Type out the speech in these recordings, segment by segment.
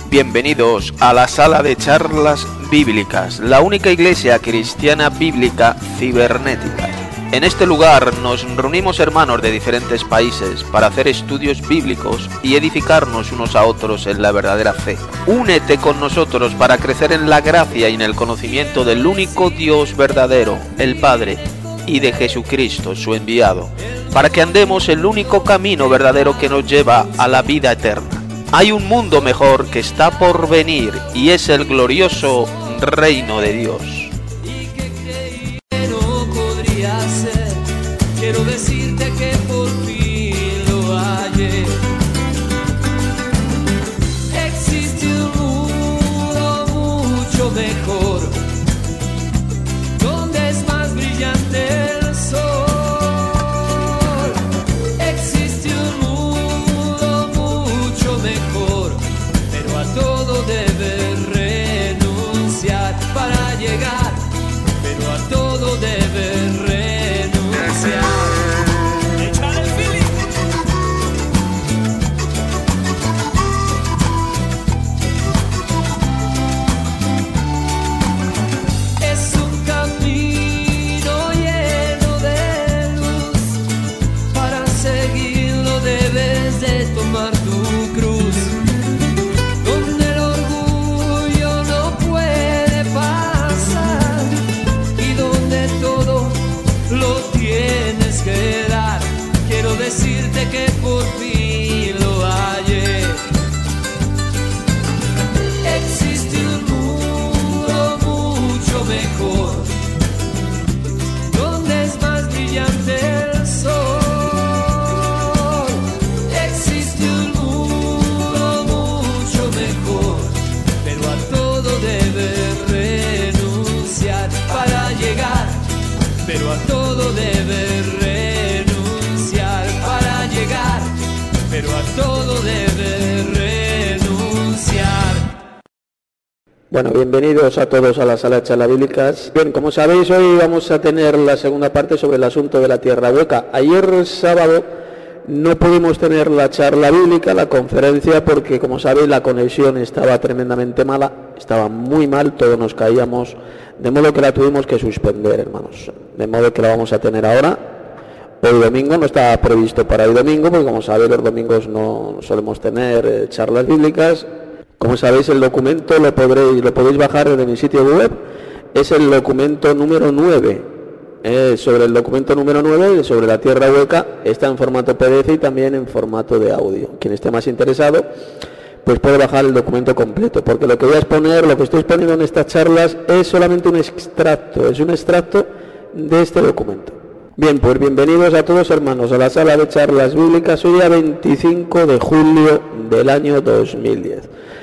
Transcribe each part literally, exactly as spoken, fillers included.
Bienvenidos a la sala de charlas bíblicas, la única iglesia cristiana bíblica cibernética. En este lugar nos reunimos hermanos de diferentes países para hacer estudios bíblicos y edificarnos unos a otros en la verdadera fe. Únete con nosotros para crecer en la gracia y en el conocimiento del único Dios verdadero, el Padre, y de Jesucristo, su enviado, para que andemos el único camino verdadero que nos lleva a la vida eterna. Hay un mundo mejor que está por venir y es el glorioso reino de Dios. Quiero decirte que por fin lo hallé. Existe un mundo mucho mejor, donde es más brillante el sol. Existe un mundo mucho mejor, pero a todo debes renunciar para llegar, pero a todo debes renunciar. Decirte que por fin lo hallé. Existe un mundo mucho mejor, donde es más brillante el sol. Existe un mundo mucho mejor, pero a todo debes renunciar para llegar, pero a todo debes renunciar. Pero a todo debe renunciar. Bueno, bienvenidos a todos a la sala de charlas bíblicas. Bien, como sabéis, hoy vamos a tener la segunda parte sobre el asunto de la tierra hueca. Ayer sábado no pudimos tener la charla bíblica, la conferencia, porque como sabéis la conexión estaba tremendamente mala, estaba muy mal, todos nos caíamos, de modo que la tuvimos que suspender, hermanos. De modo que la vamos a tener ahora. Hoy domingo no está previsto para hoy domingo, porque como sabéis los domingos no solemos tener eh, charlas bíblicas. Como sabéis el documento lo podréis lo podéis bajar desde mi sitio web, es el documento número nueve. Eh, sobre el documento número nueve, sobre la tierra hueca, está en formato P D F y también en formato de audio. Quien esté más interesado, pues puede bajar el documento completo, porque lo que voy a exponer, lo que estoy exponiendo en estas charlas es solamente un extracto, es un extracto de este documento. Bien, pues bienvenidos a todos hermanos a la sala de charlas bíblicas, hoy día veinticinco de julio del año dos mil diez.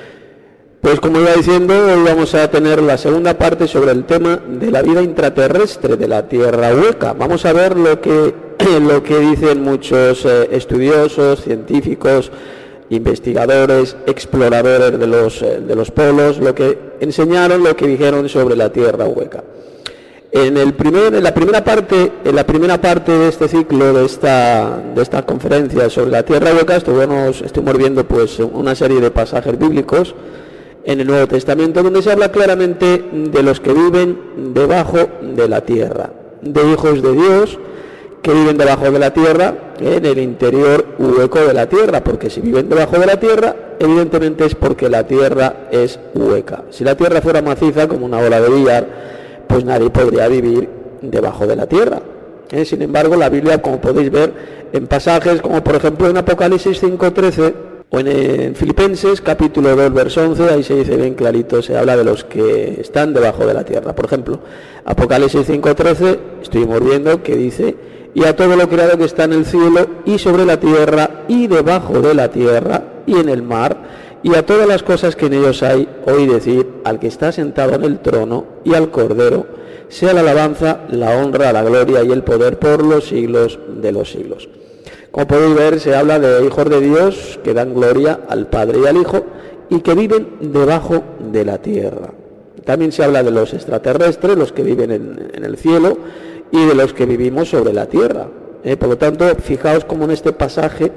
Pues como iba diciendo, hoy vamos a tener la segunda parte sobre el tema de la vida intraterrestre, de la tierra hueca. Vamos a ver lo que, lo que dicen muchos eh, estudiosos, científicos, investigadores, exploradores de los, eh, de los polos, lo que enseñaron, lo que dijeron sobre la tierra hueca. En, el primer, en, la primera parte, en la primera parte de este ciclo, de esta, de esta conferencia sobre la tierra hueca, estuvimos, estuvimos viendo pues, una serie de pasajes bíblicos en el Nuevo Testamento, donde se habla claramente de los que viven debajo de la tierra, de hijos de Dios que viven debajo de la tierra, en el interior hueco de la tierra, porque si viven debajo de la tierra, evidentemente es porque la tierra es hueca. Si la tierra fuera maciza, como una bola de billar, pues nadie podría vivir debajo de la tierra. ¿Eh? Sin embargo, la Biblia, como podéis ver en pasajes como por ejemplo en Apocalipsis cinco trece o en, en Filipenses capítulo dos verso once, ahí se dice bien clarito, se habla de los que están debajo de la tierra. Por ejemplo, Apocalipsis cinco trece, estuvimos viendo que dice: y a todo lo creado que está en el cielo y sobre la tierra y debajo de la tierra y en el mar, y a todas las cosas que en ellos hay, oí decir al que está sentado en el trono y al Cordero, sea la alabanza, la honra, la gloria y el poder por los siglos de los siglos. Como podéis ver, se habla de hijos de Dios que dan gloria al Padre y al Hijo y que viven debajo de la tierra. También se habla de los extraterrestres, los que viven en, en el cielo, y de los que vivimos sobre la tierra. Eh, por lo tanto, fijaos cómo en este pasaje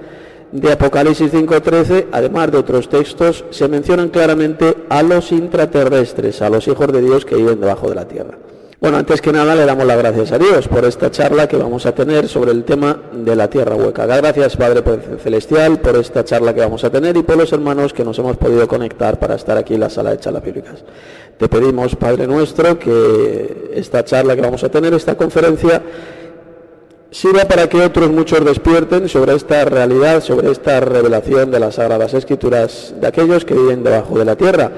de Apocalipsis cinco trece, además de otros textos, se mencionan claramente a los intraterrestres, a los hijos de Dios que viven debajo de la tierra. Bueno, antes que nada le damos las gracias a Dios por esta charla que vamos a tener sobre el tema de la tierra hueca. Gracias, Padre Celestial, por esta charla que vamos a tener y por los hermanos que nos hemos podido conectar para estar aquí en la sala de charlas bíblicas. Te pedimos, Padre nuestro, que esta charla que vamos a tener, esta conferencia, sirva para que otros muchos despierten sobre esta realidad, sobre esta revelación de las Sagradas Escrituras de aquellos que viven debajo de la tierra.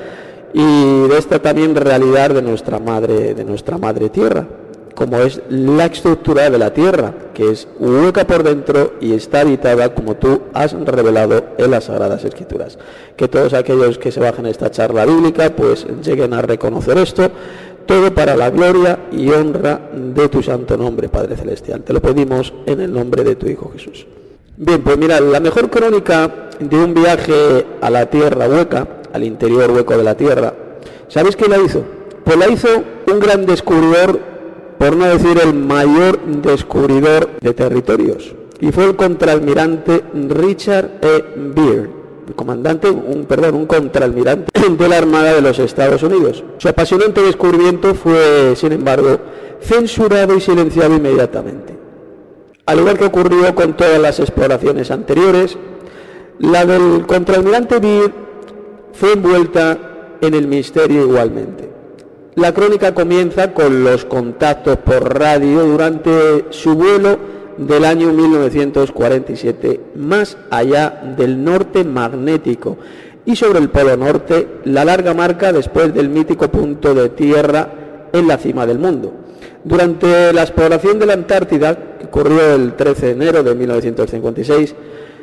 Y de esta también realidad de nuestra madre, de nuestra madre tierra, como es la estructura de la tierra, que es hueca por dentro y está habitada como tú has revelado en las Sagradas Escrituras. Que todos aquellos que se bajen a esta charla bíblica pues lleguen a reconocer esto, todo para la gloria y honra de tu santo nombre, Padre Celestial. Te lo pedimos en el nombre de tu Hijo Jesús. Bien, pues mira, la mejor crónica de un viaje a la tierra hueca, al interior hueco de la tierra, ¿sabéis quién la hizo? Pues la hizo un gran descubridor, por no decir el mayor descubridor de territorios, y fue el contraalmirante Richard E. Byrd, el comandante, un, perdón, un contraalmirante de la Armada de los Estados Unidos. Su apasionante descubrimiento fue, sin embargo, censurado y silenciado inmediatamente. Al igual que ocurrió con todas las exploraciones anteriores, la del contraalmirante Byrd fue envuelta en el misterio igualmente. La crónica comienza con los contactos por radio durante su vuelo del año mil novecientos cuarenta y siete, más allá del norte magnético, y sobre el polo norte, la larga marca después del mítico punto de tierra en la cima del mundo. Durante la exploración de la Antártida, que ocurrió el trece de enero de mil novecientos cincuenta y seis,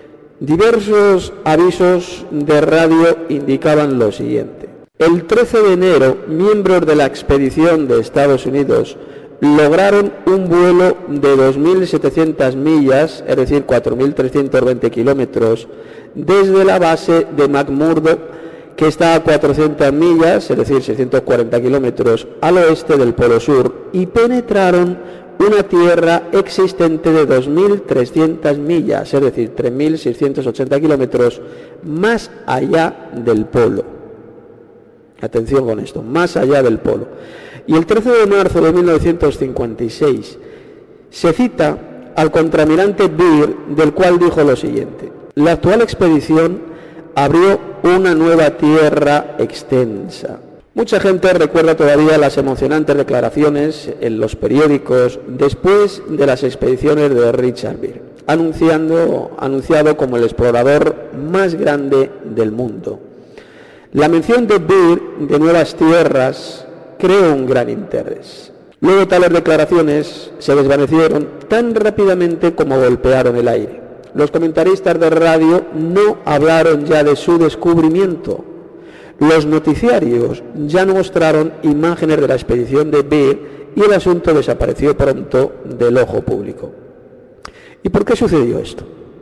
diversos avisos de radio indicaban lo siguiente. El trece de enero, miembros de la expedición de Estados Unidos lograron un vuelo de dos mil setecientas millas, es decir, cuatro mil trescientos veinte kilómetros, desde la base de McMurdo, que está a cuatrocientas millas, es decir, seiscientos cuarenta kilómetros, al oeste del Polo Sur, y penetraron una tierra existente de dos mil trescientas millas, es decir, tres mil seiscientos ochenta kilómetros, más allá del polo. Atención con esto, más allá del polo. Y el trece de marzo de mil novecientos cincuenta y seis se cita al contraalmirante Byrd, del cual dijo lo siguiente: la actual expedición abrió una nueva tierra extensa. Mucha gente recuerda todavía las emocionantes declaraciones en los periódicos después de las expediciones de Richard Byrd, anunciando, anunciado como el explorador más grande del mundo. La mención de Byrd de nuevas tierras creó un gran interés. Luego tales declaraciones se desvanecieron tan rápidamente como golpearon el aire. Los comentaristas de radio no hablaron ya de su descubrimiento. Los noticiarios ya no mostraron imágenes de la expedición de Byrd y el asunto desapareció pronto del ojo público. ¿Y por qué sucedió esto?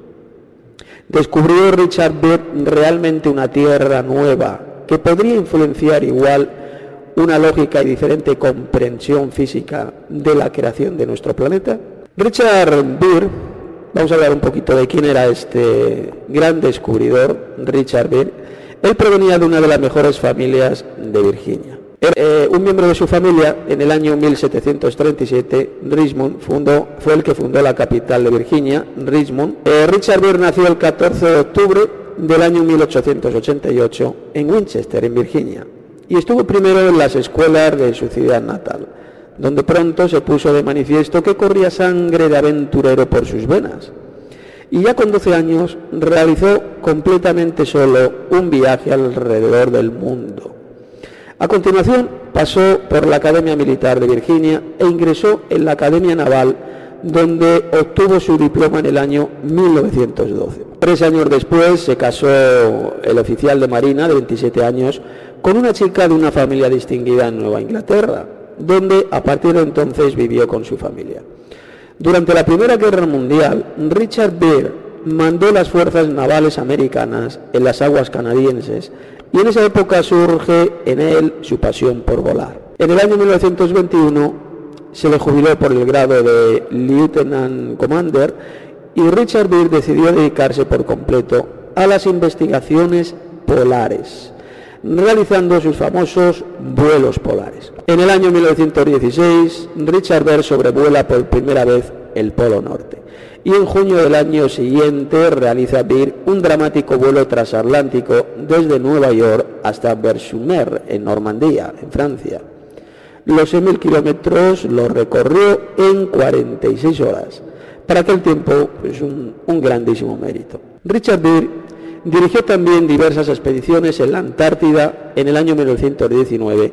¿Descubrió Richard Byrd realmente una tierra nueva que podría influenciar igual una lógica y diferente comprensión física de la creación de nuestro planeta? Richard Byrd, vamos a hablar un poquito de quién era este gran descubridor, Richard Byrd. Él provenía de una de las mejores familias de Virginia. Eh, un miembro de su familia, en el año mil setecientos treinta y siete, Richmond, fundó, fue el que fundó la capital de Virginia, Richmond. Eh, Richard Byrd nació el catorce de octubre del año mil ochocientos ochenta y ocho en Winchester, en Virginia, y estuvo primero en las escuelas de su ciudad natal, donde pronto se puso de manifiesto que corría sangre de aventurero por sus venas. Y ya con doce años realizó completamente solo un viaje alrededor del mundo. A continuación pasó por la Academia Militar de Virginia e ingresó en la Academia Naval, donde obtuvo su diploma en el año mil novecientos doce. Tres años después se casó el oficial de Marina de veintisiete años con una chica de una familia distinguida en Nueva Inglaterra, donde a partir de entonces vivió con su familia. Durante la Primera Guerra Mundial, Richard Byrd mandó las fuerzas navales americanas en las aguas canadienses y en esa época surge en él su pasión por volar. En el año mil novecientos veintiuno se le jubiló por el grado de Lieutenant Commander y Richard Beer decidió dedicarse por completo a las investigaciones polares, realizando sus famosos vuelos polares. En el año mil novecientos dieciséis, Richard Beer sobrevuela por primera vez el Polo Norte, y en junio del año siguiente realiza Beer un dramático vuelo transatlántico desde Nueva York hasta Ver-sur-Mer, en Normandía, en Francia. Los seis mil kilómetros los recorrió en cuarenta y seis horas. Para aquel tiempo, pues un, un grandísimo mérito. Richard Beer dirigió también diversas expediciones en la Antártida en el año mil novecientos diecinueve.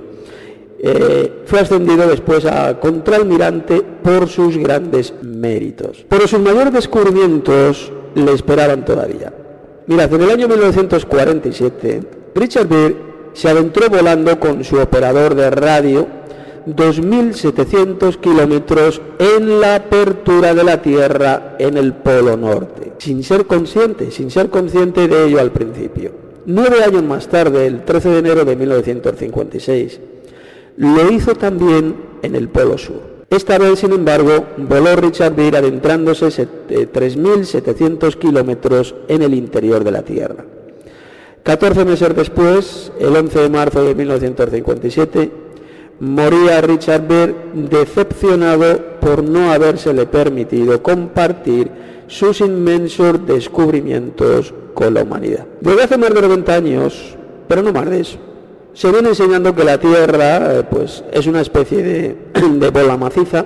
Eh, fue ascendido después a contraalmirante por sus grandes méritos. Pero sus mayores descubrimientos le esperaban todavía. Mirad, en el año mil novecientos cuarenta y siete, Richard Beer se adentró volando con su operador de radio dos mil setecientos kilómetros en la apertura de la Tierra en el Polo Norte, sin ser consciente, sin ser consciente de ello al principio. Nueve años más tarde, el trece de enero de mil novecientos cincuenta y seis, lo hizo también en el Polo Sur. Esta vez, sin embargo, voló Richard Beer adentrándose tres mil setecientos kilómetros en el interior de la Tierra. catorce meses después, el once de marzo de mil novecientos cincuenta y siete, moría Richard Beer decepcionado por no habérsele permitido compartir sus inmensos descubrimientos con la humanidad. Desde hace más de noventa años, pero no más de eso, se viene enseñando que la Tierra pues, es una especie de, de bola maciza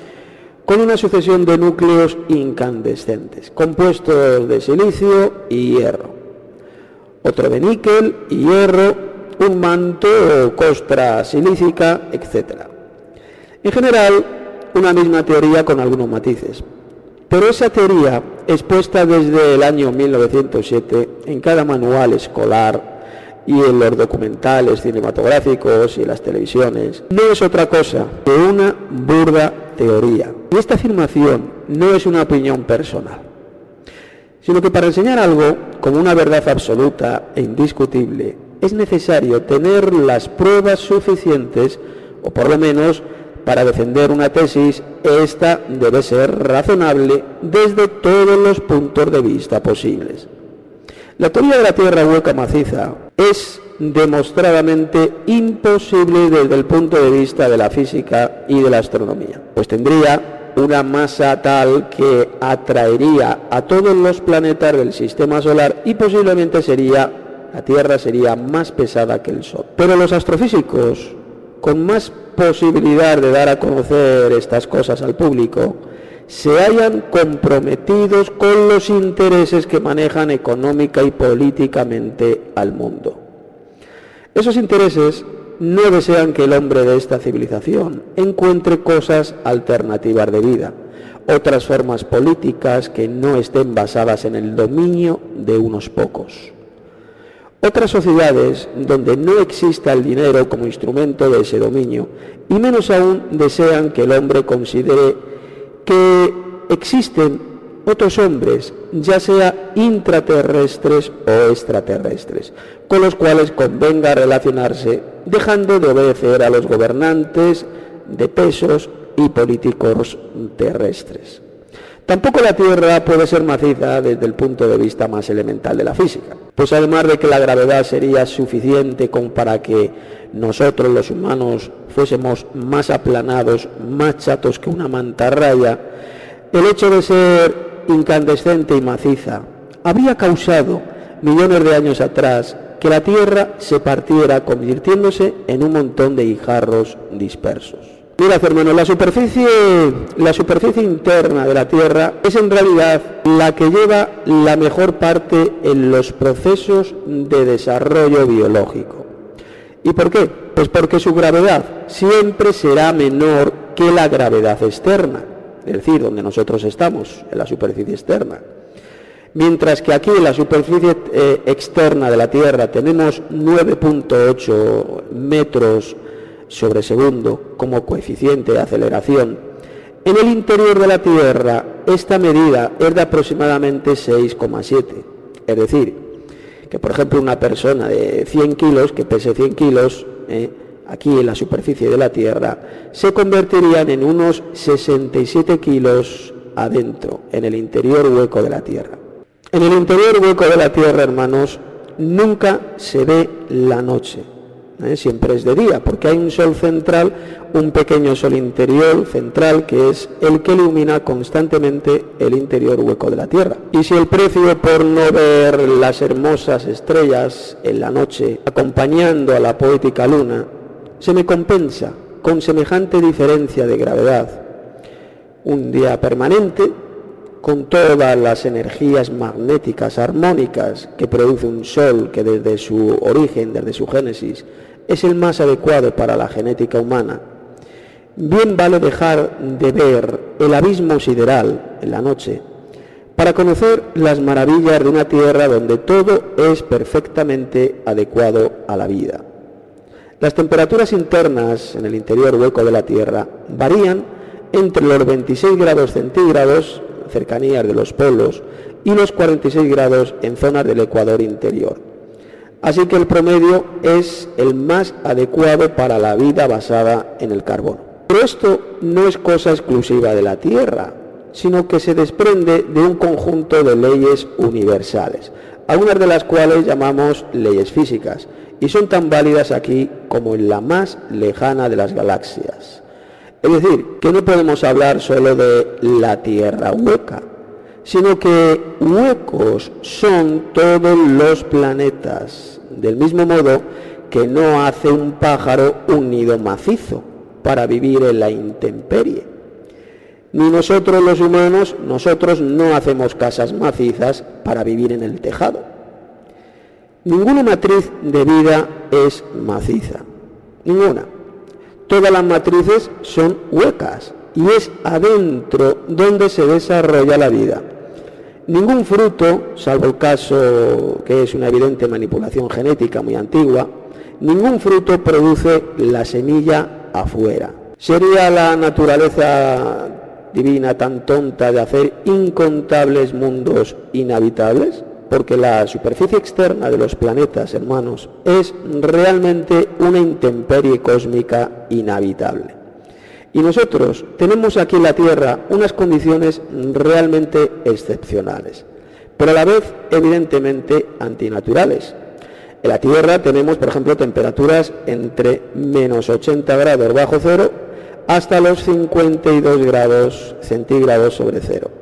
con una sucesión de núcleos incandescentes, compuestos de silicio y hierro, otro de níquel y hierro, un manto o costra silícica, etcétera. En general, una misma teoría con algunos matices, pero esa teoría, expuesta desde el año mil novecientos siete en cada manual escolar y en los documentales cinematográficos y en las televisiones, no es otra cosa que una burda teoría. Y esta afirmación no es una opinión personal, sino que para enseñar algo como una verdad absoluta e indiscutible es necesario tener las pruebas suficientes, o por lo menos para defender una tesis, esta debe ser razonable desde todos los puntos de vista posibles. La teoría de la Tierra hueca maciza es demostradamente imposible desde el punto de vista de la física y de la astronomía, pues tendría una masa tal que atraería a todos los planetas del sistema solar y posiblemente sería, la Tierra sería más pesada que el Sol. Pero los astrofísicos, con más posibilidad de dar a conocer estas cosas al público, se hayan comprometidos con los intereses que manejan económica y políticamente al mundo. Esos intereses no desean que el hombre de esta civilización encuentre cosas alternativas de vida, otras formas políticas que no estén basadas en el dominio de unos pocos. Otras sociedades donde no exista el dinero como instrumento de ese dominio, y menos aún desean que el hombre considere que existen otros hombres, ya sea intraterrestres o extraterrestres, con los cuales convenga relacionarse, dejando de obedecer a los gobernantes de pesos y políticos terrestres. Tampoco la Tierra puede ser maciza desde el punto de vista más elemental de la física, pues además de que la gravedad sería suficiente como para que nosotros los humanos fuésemos más aplanados, más chatos que una mantarraya, el hecho de ser incandescente y maciza habría causado millones de años atrás que la Tierra se partiera convirtiéndose en un montón de guijarros dispersos. Mirad, hermanos, la superficie, la superficie interna de la Tierra es en realidad la que lleva la mejor parte en los procesos de desarrollo biológico. ¿Y por qué? Pues porque su gravedad siempre será menor que la gravedad externa, es decir, donde nosotros estamos, en la superficie externa. Mientras que aquí en la superficie eh, externa de la Tierra tenemos nueve punto ocho metros sobre segundo como coeficiente de aceleración, en el interior de la Tierra esta medida es de aproximadamente seis coma siete, es decir, que por ejemplo una persona de cien kilos, que pese cien kilos, eh, aquí en la superficie de la Tierra, se convertirían en unos sesenta y siete kilos adentro, en el interior hueco de la Tierra. En el interior hueco de la Tierra, hermanos, nunca se ve la noche. ¿Eh? Siempre es de día, porque hay un sol central, un pequeño sol interior central, que es el que ilumina constantemente el interior hueco de la Tierra. Y si el precio por no ver las hermosas estrellas en la noche, acompañando a la poética luna, se me compensa con semejante diferencia de gravedad, un día permanente, con todas las energías magnéticas armónicas que produce un sol que desde su origen, desde su génesis, es el más adecuado para la genética humana, bien vale dejar de ver el abismo sideral en la noche para conocer las maravillas de una tierra donde todo es perfectamente adecuado a la vida. Las temperaturas internas en el interior hueco de la Tierra varían entre los veintiséis grados centígrados, cercanías de los polos, y los cuarenta y seis grados en zonas del ecuador interior. Así que el promedio es el más adecuado para la vida basada en el carbono. Pero esto no es cosa exclusiva de la Tierra, sino que se desprende de un conjunto de leyes universales, algunas de las cuales llamamos leyes físicas, y son tan válidas aquí como en la más lejana de las galaxias. Es decir, que no podemos hablar solo de la Tierra hueca, sino que huecos son todos los planetas, del mismo modo que no hace un pájaro un nido macizo para vivir en la intemperie. Ni nosotros los humanos, nosotros no hacemos casas macizas para vivir en el tejado. Ninguna matriz de vida es maciza, ninguna. Todas las matrices son huecas y es adentro donde se desarrolla la vida. Ningún fruto, salvo el caso que es una evidente manipulación genética muy antigua, ningún fruto produce la semilla afuera. ¿Sería la naturaleza divina tan tonta de hacer incontables mundos inhabitables? Porque la superficie externa de los planetas, hermanos, es realmente una intemperie cósmica inhabitable. Y nosotros tenemos aquí en la Tierra unas condiciones realmente excepcionales, pero a la vez evidentemente antinaturales. En la Tierra tenemos, por ejemplo, temperaturas entre menos ochenta grados bajo cero hasta los cincuenta y dos grados centígrados sobre cero.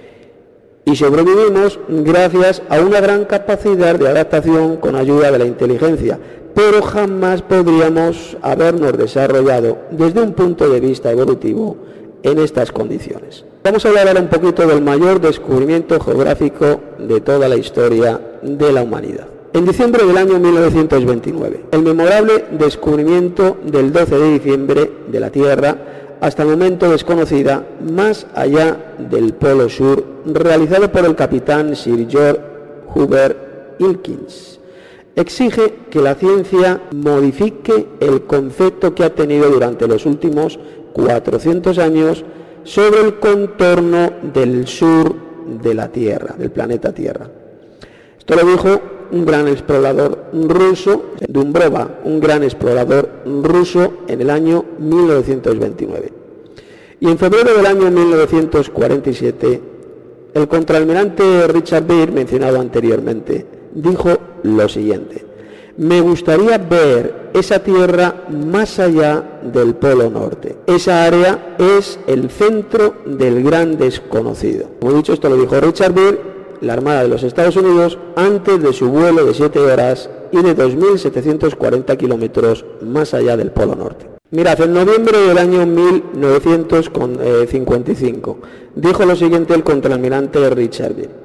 Y sobrevivimos gracias a una gran capacidad de adaptación con ayuda de la inteligencia, pero jamás podríamos habernos desarrollado desde un punto de vista evolutivo en estas condiciones. Vamos a hablar ahora un poquito del mayor descubrimiento geográfico de toda la historia de la humanidad. En diciembre del año mil novecientos veintinueve, el memorable descubrimiento del doce de diciembre de la Tierra, hasta el momento desconocida, más allá del Polo Sur, realizado por el capitán Sir George Hubert Wilkins, exige que la ciencia modifique el concepto que ha tenido durante los últimos cuatrocientos años sobre el contorno del sur de la Tierra, del planeta Tierra. Esto lo dijo un gran explorador ruso, Dumbrova, un gran explorador ruso en el año mil novecientos veintinueve. Y en febrero del año mil novecientos cuarenta y siete, el contraalmirante Richard Byrd, mencionado anteriormente, dijo lo siguiente: me gustaría ver esa tierra más allá del Polo Norte. Esa área es el centro del gran desconocido. Como he dicho, esto lo dijo Richard Byrd, la Armada de los Estados Unidos, antes de su vuelo de siete horas y de dos mil setecientos cuarenta kilómetros más allá del Polo Norte. Mirad, en noviembre del año mil novecientos cincuenta y cinco dijo lo siguiente el contraalmirante Richard Byrd: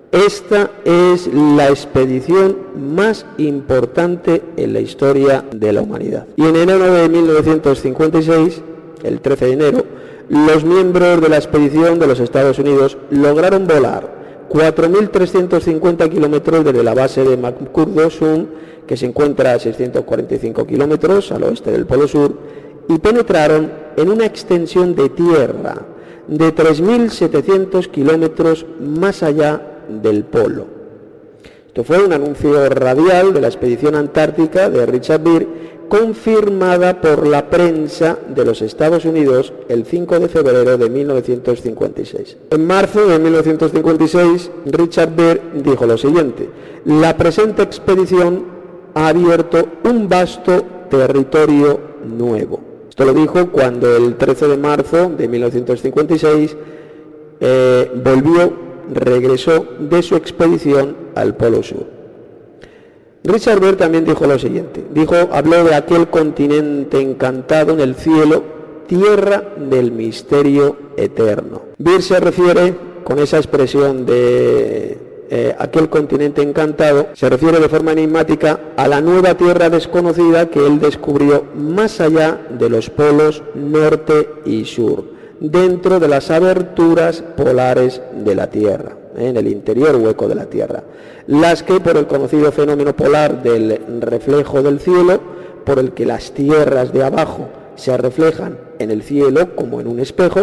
esta es la expedición más importante en la historia de la humanidad. Y en enero de mil novecientos cincuenta y seis, el trece de enero, los miembros de la expedición de los Estados Unidos lograron volar cuatro mil trescientos cincuenta kilómetros desde la base de McMurdo Sund, que se encuentra a seiscientos cuarenta y cinco kilómetros al oeste del Polo Sur, y penetraron en una extensión de tierra de tres mil setecientos kilómetros más allá del polo. Esto fue un anuncio radial de la expedición antártica de Richard Byrd, confirmada por la prensa de los Estados Unidos el cinco de febrero de mil novecientos cincuenta y seis. En marzo de mil novecientos cincuenta y seis, Richard Byrd dijo lo siguiente: la presente expedición ha abierto un vasto territorio nuevo. Esto lo dijo cuando el trece de marzo de mil novecientos cincuenta y seis eh, volvió, regresó de su expedición al Polo Sur. Richard Byrd también dijo lo siguiente, dijo, habló de aquel continente encantado en el cielo, tierra del misterio eterno. Byrd se refiere, con esa expresión de eh, aquel continente encantado, se refiere de forma enigmática a la nueva tierra desconocida que él descubrió más allá de los polos norte y sur, dentro de las aberturas polares de la Tierra, en el interior hueco de la Tierra, las que por el conocido fenómeno polar del reflejo del cielo, por el que las tierras de abajo se reflejan en el cielo como en un espejo,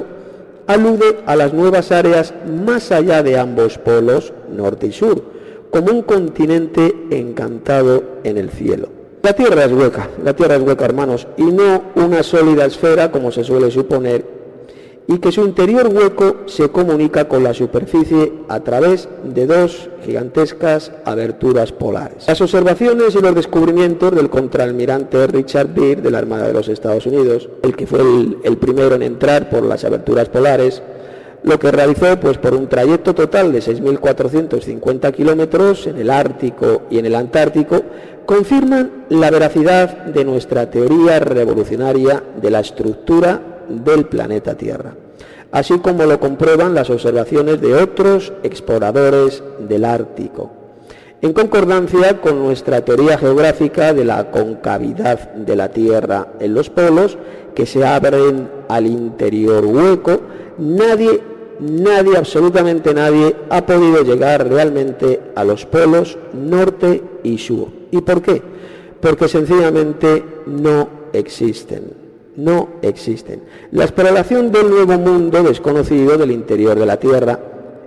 alude a las nuevas áreas más allá de ambos polos, norte y sur, como un continente encantado en el cielo. La Tierra es hueca, la Tierra es hueca, hermanos, y no una sólida esfera como se suele suponer, y que su interior hueco se comunica con la superficie a través de dos gigantescas aberturas polares. Las observaciones y los descubrimientos del contraalmirante Richard Byrd de la Armada de los Estados Unidos, el que fue el, el primero en entrar por las aberturas polares, lo que realizó pues por un trayecto total de seis mil cuatrocientos cincuenta kilómetros en el Ártico y en el Antártico, confirman la veracidad de nuestra teoría revolucionaria de la estructura del planeta Tierra, así como lo comprueban las observaciones de otros exploradores del Ártico, en concordancia con nuestra teoría geográfica de la concavidad de la Tierra en los polos, que se abren al interior hueco. Nadie, nadie, absolutamente nadie, ha podido llegar realmente a los polos norte y sur. ¿Y por qué? Porque sencillamente no existen. No existen. La exploración del nuevo mundo desconocido del interior de la Tierra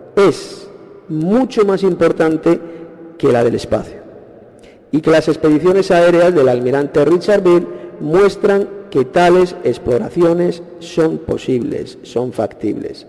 es mucho más importante que la del espacio, y que las expediciones aéreas del almirante Richard Byrd muestran que tales exploraciones son posibles, son factibles.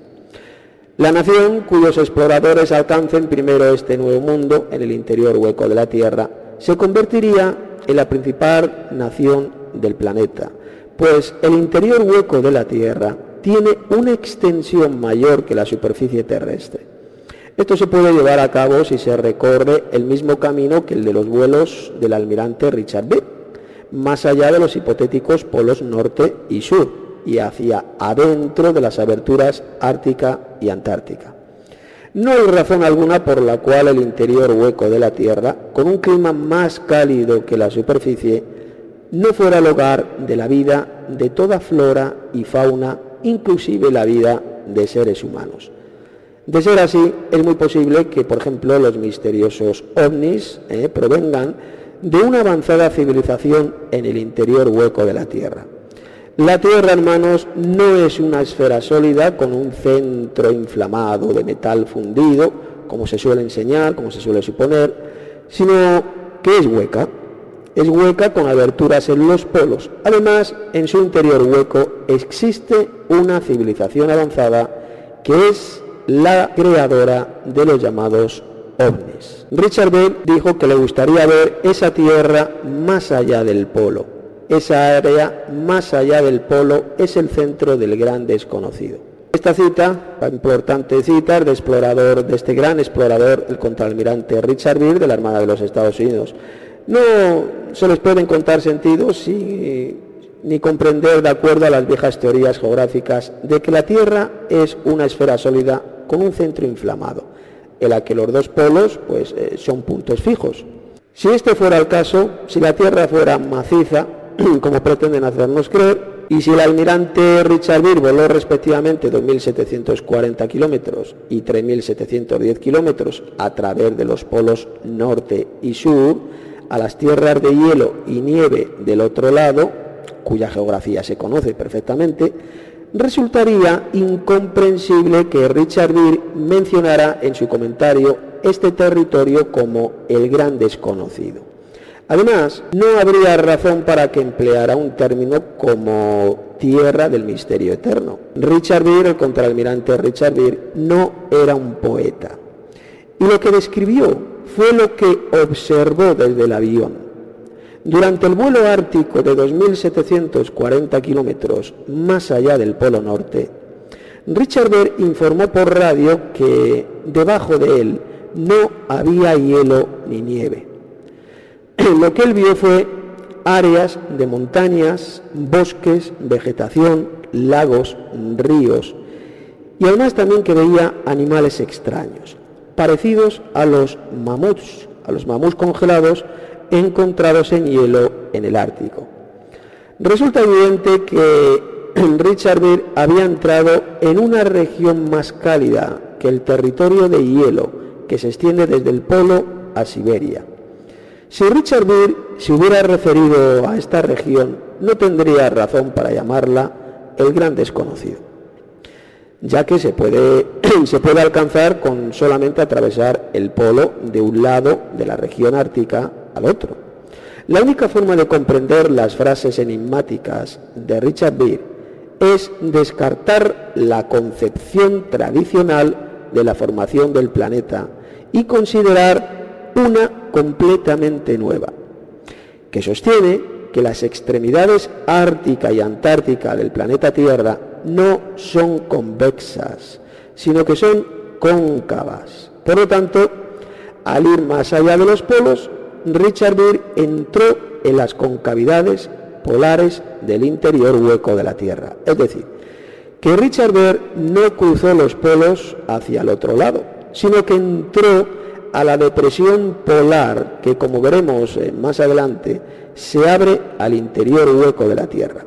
La nación cuyos exploradores alcancen primero este nuevo mundo en el interior hueco de la Tierra se convertiría en la principal nación del planeta, pues el interior hueco de la Tierra tiene una extensión mayor que la superficie terrestre. Esto se puede llevar a cabo si se recorre el mismo camino que el de los vuelos del almirante Richard Byrd, más allá de los hipotéticos polos norte y sur, y hacia adentro de las aberturas ártica y antártica. No hay razón alguna por la cual el interior hueco de la Tierra, con un clima más cálido que la superficie, no fuera el hogar de la vida de toda flora y fauna, inclusive la vida de seres humanos. De ser así, es muy posible que, por ejemplo, los misteriosos ovnis eh, provengan de una avanzada civilización en el interior hueco de la Tierra. La Tierra, hermanos, no es una esfera sólida con un centro inflamado de metal fundido, como se suele enseñar, como se suele suponer, sino que es hueca. Es hueca con aberturas en los polos. Además, en su interior hueco existe una civilización avanzada que es la creadora de los llamados ovnis. Richard Byrd dijo que le gustaría ver esa tierra más allá del polo. Esa área más allá del polo es el centro del gran desconocido. Esta cita, la importante cita de explorador, de este gran explorador, el contraalmirante Richard Byrd de la Armada de los Estados Unidos. No se les puede encontrar sentidos y, ni comprender de acuerdo a las viejas teorías geográficas de que la Tierra es una esfera sólida con un centro inflamado, en la que los dos polos pues, eh, son puntos fijos. Si este fuera el caso, si la Tierra fuera maciza, como pretenden hacernos creer, y si el almirante Richard Byrd voló respectivamente dos mil setecientos cuarenta kilómetros y tres mil setecientos diez kilómetros a través de los polos norte y sur, a las tierras de hielo y nieve del otro lado, cuya geografía se conoce perfectamente, resultaría incomprensible que Richard Byrd mencionara en su comentario este territorio como el gran desconocido. Además, no habría razón para que empleara un término como tierra del misterio eterno. Richard Byrd, el contraalmirante Richard Byrd, no era un poeta. Y lo que describió fue lo que observó desde el avión. Durante el vuelo ártico de dos mil setecientos cuarenta kilómetros más allá del Polo Norte, Richard Byrd informó por radio que debajo de él no había hielo ni nieve. Lo que él vio fue áreas de montañas, bosques, vegetación, lagos, ríos, y además también que veía animales extraños, parecidos a los mamuts, a los mamuts congelados encontrados en hielo en el Ártico. Resulta evidente que Richard Byrd había entrado en una región más cálida que el territorio de hielo que se extiende desde el polo a Siberia. Si Richard Byrd se hubiera referido a esta región, no tendría razón para llamarla el gran desconocido, ya que se puede, se puede alcanzar con solamente atravesar el polo de un lado de la región ártica al otro. La única forma de comprender las frases enigmáticas de Richard Byrd es descartar la concepción tradicional de la formación del planeta y considerar una completamente nueva, que sostiene que las extremidades ártica y antártica del planeta Tierra no son convexas, sino que son cóncavas. Por lo tanto, al ir más allá de los polos, Richard Byrd entró en las concavidades polares del interior hueco de la Tierra. Es decir, que Richard Byrd no cruzó los polos hacia el otro lado, sino que entró a la depresión polar que, como veremos más adelante, se abre al interior hueco de la Tierra.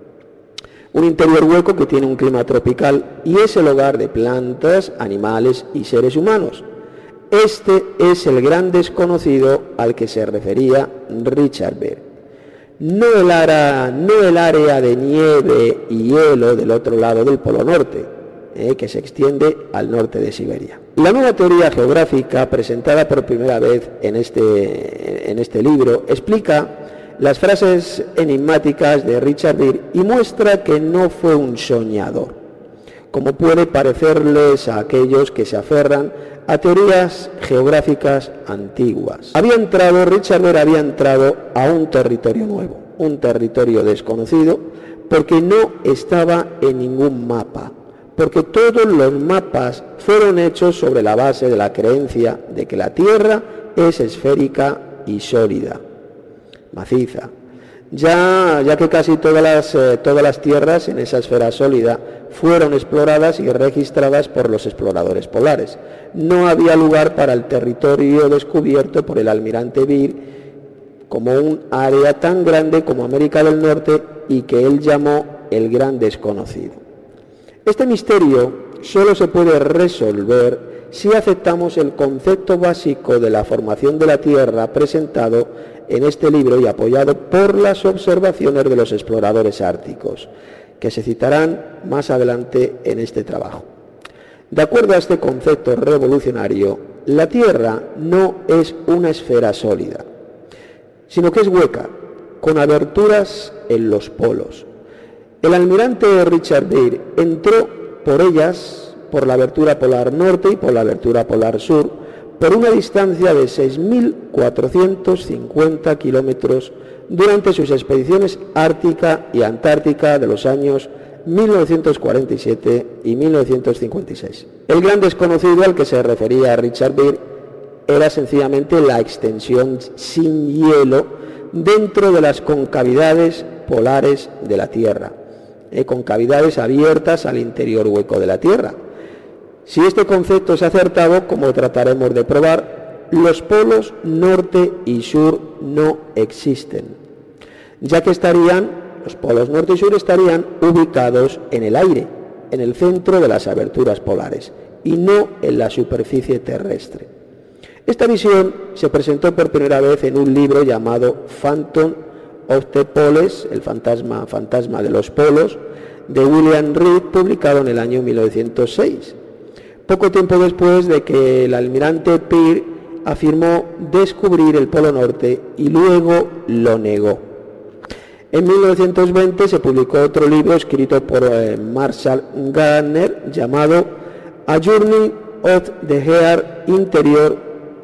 Un interior hueco que tiene un clima tropical y es el hogar de plantas, animales y seres humanos. Este es el gran desconocido al que se refería Richard Byrd. No el, área, no el área de nieve y hielo del otro lado del Polo Norte, eh, que se extiende al norte de Siberia. La nueva teoría geográfica, presentada por primera vez en este, en este libro, explica las frases enigmáticas de Richard Byrd y muestra que no fue un soñador, como puede parecerles a aquellos que se aferran a teorías geográficas antiguas. Había entrado, Richard Byrd había entrado a un territorio nuevo, un territorio desconocido, porque no estaba en ningún mapa, porque todos los mapas fueron hechos sobre la base de la creencia de que la Tierra es esférica y sólida, maciza, ya, ya que casi todas las, eh, todas las tierras en esa esfera sólida fueron exploradas y registradas por los exploradores polares. No había lugar para el territorio descubierto por el almirante Byrd como un área tan grande como América del Norte y que él llamó el gran desconocido. Este misterio solo se puede resolver si aceptamos el concepto básico de la formación de la Tierra presentado en este libro y apoyado por las observaciones de los exploradores árticos, que se citarán más adelante en este trabajo. De acuerdo a este concepto revolucionario, la Tierra no es una esfera sólida, sino que es hueca, con aberturas en los polos. El almirante Richard Byrd entró por ellas, por la abertura polar norte y por la abertura polar sur, por una distancia de seis mil cuatrocientos cincuenta kilómetros durante sus expediciones ártica y antártica de los años mil novecientos cuarenta y siete y mil novecientos cincuenta y seis. El gran desconocido al que se refería Richard Byrd era sencillamente la extensión sin hielo dentro de las concavidades polares de la Tierra, eh, concavidades abiertas al interior hueco de la Tierra. Si este concepto es acertado, como trataremos de probar, los polos norte y sur no existen, ya que estarían, los polos norte y sur estarían ubicados en el aire, en el centro de las aberturas polares, y no en la superficie terrestre. Esta visión se presentó por primera vez en un libro llamado Phantom of the Poles, el fantasma, fantasma de los polos, de William Reed, publicado en el año mil novecientos seis. Poco tiempo después de que el almirante Byrd afirmó descubrir el Polo Norte y luego lo negó. En mil novecientos veinte se publicó otro libro escrito por eh, Marshall Gardner llamado A Journey of the Earth Interior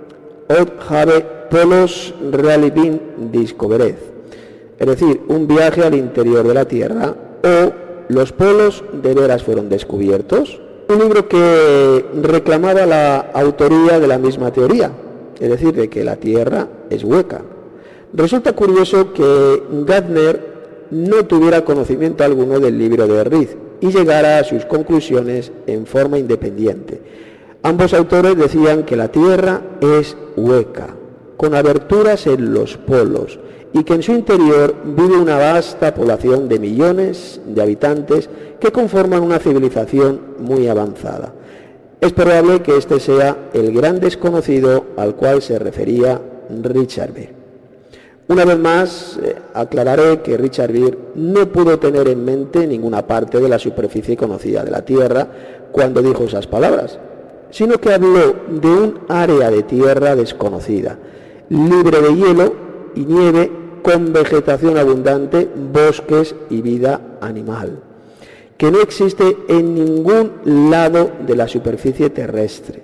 of Have Polos Really Been Discovered, es decir, un viaje al interior de la Tierra o los polos de veras fueron descubiertos. Un libro que reclamaba la autoría de la misma teoría, es decir, de que la Tierra es hueca. Resulta curioso que Gardner no tuviera conocimiento alguno del libro de Reed y llegara a sus conclusiones en forma independiente. Ambos autores decían que la Tierra es hueca, con aberturas en los polos, y que en su interior vive una vasta población de millones de habitantes que conforman una civilización muy avanzada. Es probable que este sea el gran desconocido al cual se refería Richard Beer. Una vez más, eh, aclararé que Richard Beer no pudo tener en mente ninguna parte de la superficie conocida de la Tierra cuando dijo esas palabras, sino que habló de un área de tierra desconocida, libre de hielo y nieve, con vegetación abundante, bosques y vida animal, que no existe en ningún lado de la superficie terrestre,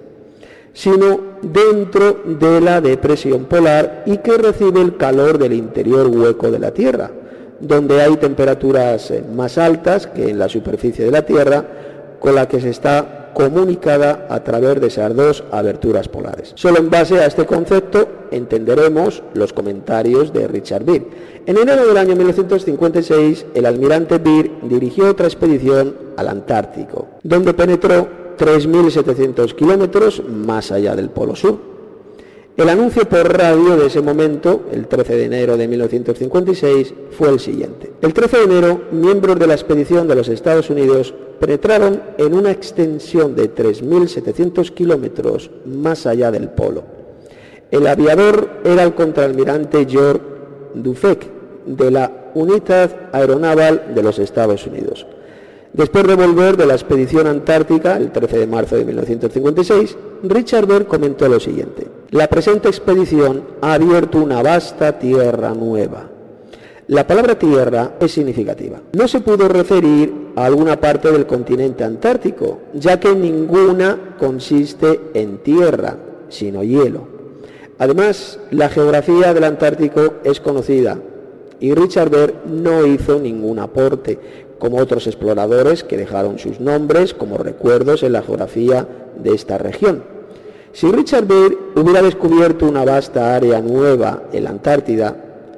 sino dentro de la depresión polar y que recibe el calor del interior hueco de la Tierra, donde hay temperaturas más altas que en la superficie de la Tierra, con la que se está comunicada a través de esas dos aberturas polares. Solo en base a este concepto entenderemos los comentarios de Richard Beer. En enero del año mil novecientos cincuenta y seis, el almirante Beer dirigió otra expedición al Antártico, donde penetró tres mil setecientos kilómetros más allá del Polo Sur. El anuncio por radio de ese momento, el trece de enero de mil novecientos cincuenta y seis, fue el siguiente. El trece de enero, miembros de la expedición de los Estados Unidos penetraron en una extensión de tres mil setecientos kilómetros más allá del polo. El aviador era el contraalmirante George Dufek, de la Unidad Aeronaval de los Estados Unidos. Después de volver de la expedición antártica, el trece de marzo de mil novecientos cincuenta y seis, Richard Beer comentó lo siguiente: la presente expedición ha abierto una vasta tierra nueva. La palabra tierra es significativa. No se pudo referir a alguna parte del continente antártico, ya que ninguna consiste en tierra, sino hielo. Además, la geografía del Antártico es conocida y Richard Beer no hizo ningún aporte, como otros exploradores que dejaron sus nombres como recuerdos en la geografía de esta región. Si Richard Beer hubiera descubierto una vasta área nueva en la Antártida,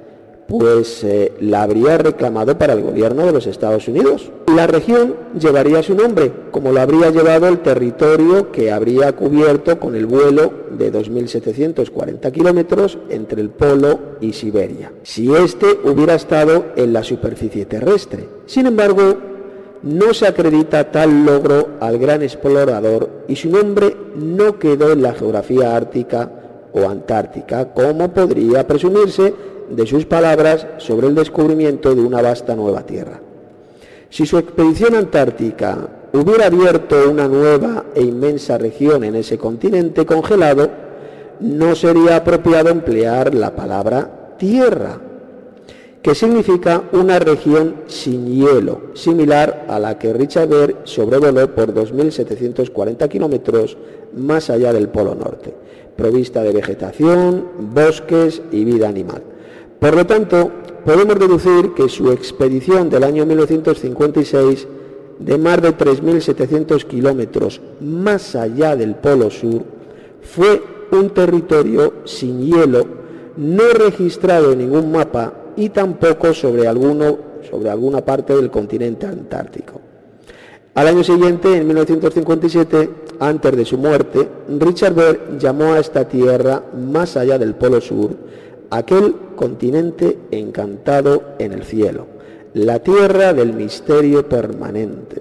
pues eh, la habría reclamado para el gobierno de los Estados Unidos. La región llevaría su nombre, como lo habría llevado el territorio que habría cubierto con el vuelo de dos mil setecientos cuarenta kilómetros entre el Polo y Siberia, si éste hubiera estado en la superficie terrestre. Sin embargo, no se acredita tal logro al gran explorador y su nombre no quedó en la geografía ártica o antártica, como podría presumirse de sus palabras sobre el descubrimiento de una vasta nueva tierra. Si su expedición antártica hubiera abierto una nueva e inmensa región en ese continente congelado, no sería apropiado emplear la palabra tierra, que significa una región sin hielo, similar a la que Richard Beer sobrevoló por dos mil setecientos cuarenta kilómetros más allá del Polo Norte, provista de vegetación, bosques y vida animal. Por lo tanto, podemos deducir que su expedición del año mil novecientos cincuenta y seis, de más de tres mil setecientos kilómetros más allá del Polo Sur, fue un territorio sin hielo, no registrado en ningún mapa y tampoco sobre, alguno, sobre alguna parte del continente antártico. Al año siguiente, en mil novecientos cincuenta y siete, antes de su muerte, Richard Beer llamó a esta tierra más allá del Polo Sur aquel continente encantado en el cielo, la tierra del misterio permanente.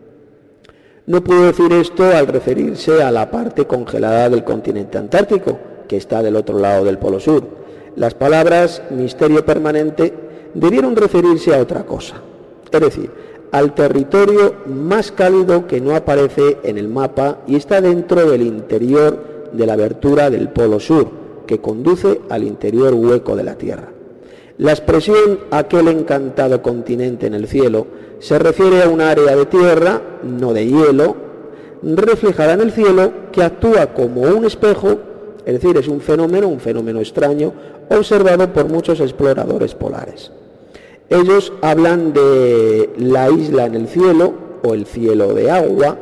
No pudo decir esto al referirse a la parte congelada del continente antártico, que está del otro lado del Polo Sur. Las palabras misterio permanente debieron referirse a otra cosa, es decir, al territorio más cálido que no aparece en el mapa y está dentro del interior de la abertura del Polo Sur, que conduce al interior hueco de la Tierra. La expresión aquel encantado continente en el cielo se refiere a un área de tierra, no de hielo, reflejada en el cielo, que actúa como un espejo, es decir, es un fenómeno, un fenómeno extraño, observado por muchos exploradores polares. Ellos hablan de la isla en el cielo, o el cielo de agua,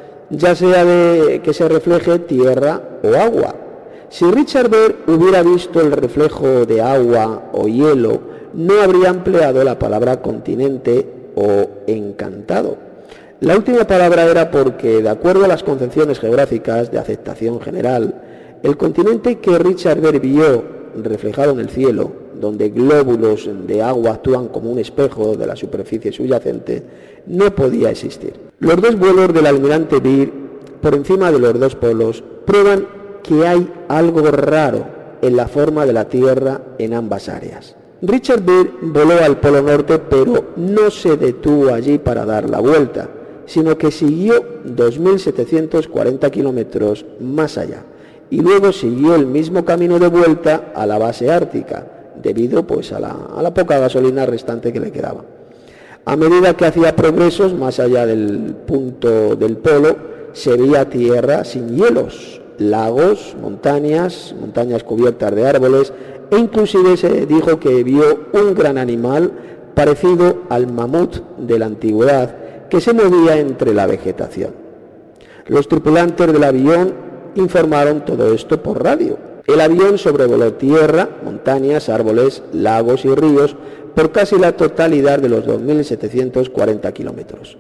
ya sea de que se refleje tierra o agua. Si Richard Beer hubiera visto el reflejo de agua o hielo, no habría empleado la palabra continente o encantado. La última palabra era porque, de acuerdo a las concepciones geográficas de aceptación general, el continente que Richard Beer vio reflejado en el cielo, donde glóbulos de agua actúan como un espejo de la superficie subyacente, no podía existir. Los dos vuelos del almirante Beer, por encima de los dos polos, prueban que hay algo raro en la forma de la Tierra en ambas áreas. Richard Beer voló al Polo Norte, pero no se detuvo allí para dar la vuelta, sino que siguió dos mil setecientos cuarenta kilómetros más allá, y luego siguió el mismo camino de vuelta a la base ártica, debido pues a la, a la poca gasolina restante que le quedaba. A medida que hacía progresos más allá del punto del polo, se veía tierra sin hielos, lagos, montañas, montañas cubiertas de árboles, e inclusive se dijo que vio un gran animal parecido al mamut de la antigüedad que se movía entre la vegetación. Los tripulantes del avión informaron todo esto por radio. El avión sobrevoló tierra, montañas, árboles, lagos y ríos por casi la totalidad de los dos mil setecientos cuarenta kilómetros.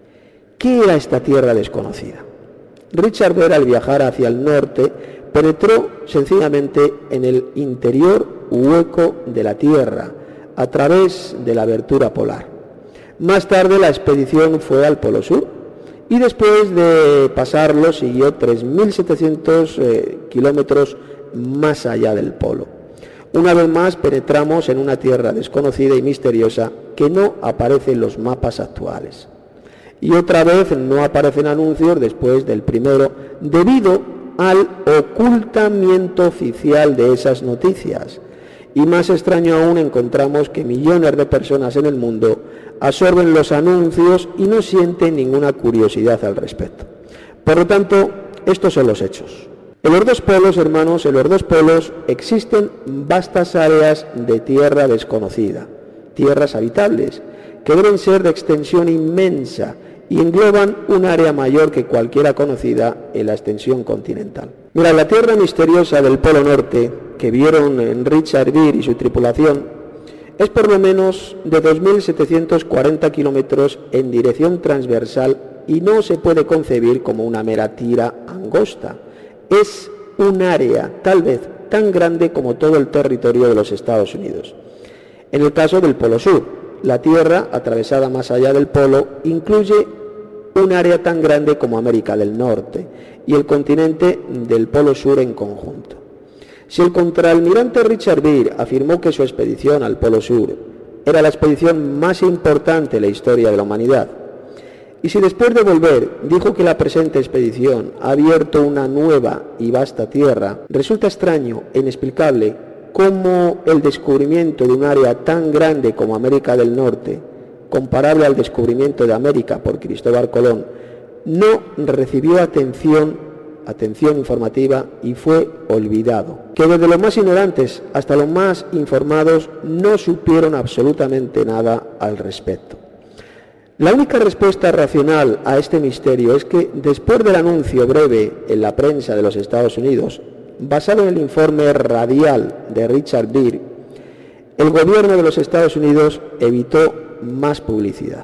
¿Qué era esta tierra desconocida? Richard Beer, al viajar hacia el norte, penetró sencillamente en el interior hueco de la Tierra a través de la abertura polar. Más tarde la expedición fue al Polo Sur y después de pasarlo siguió tres mil setecientos eh, kilómetros más allá del polo. Una vez más penetramos en una tierra desconocida y misteriosa que no aparece en los mapas actuales. Y otra vez no aparecen anuncios después del primero, debido al ocultamiento oficial de esas noticias. Y más extraño aún, encontramos que millones de personas en el mundo absorben los anuncios y no sienten ninguna curiosidad al respecto. Por lo tanto, estos son los hechos. En los dos polos, hermanos, en los dos polos existen vastas áreas de tierra desconocida, tierras habitables, que deben ser de extensión inmensa y engloban un área mayor que cualquiera conocida en la extensión continental. Mira, la tierra misteriosa del Polo Norte, que vieron en Richard Beer y su tripulación, es por lo menos de dos mil setecientos cuarenta kilómetros en dirección transversal y no se puede concebir como una mera tira angosta. Es un área tal vez tan grande como todo el territorio de los Estados Unidos. En el caso del Polo Sur, la tierra, atravesada más allá del polo, incluye un área tan grande como América del Norte y el continente del Polo Sur en conjunto. Si el contraalmirante Richard Beer afirmó que su expedición al Polo Sur era la expedición más importante en la historia de la humanidad, y si después de volver dijo que la presente expedición ha abierto una nueva y vasta tierra, resulta extraño e inexplicable cómo el descubrimiento de un área tan grande como América del Norte, comparable al descubrimiento de América por Cristóbal Colón, no recibió atención, atención informativa y fue olvidado. Que desde los más ignorantes hasta los más informados no supieron absolutamente nada al respecto. La única respuesta racional a este misterio es que después del anuncio breve en la prensa de los Estados Unidos, basado en el informe radial de Richard Beer, el gobierno de los Estados Unidos evitó más publicidad.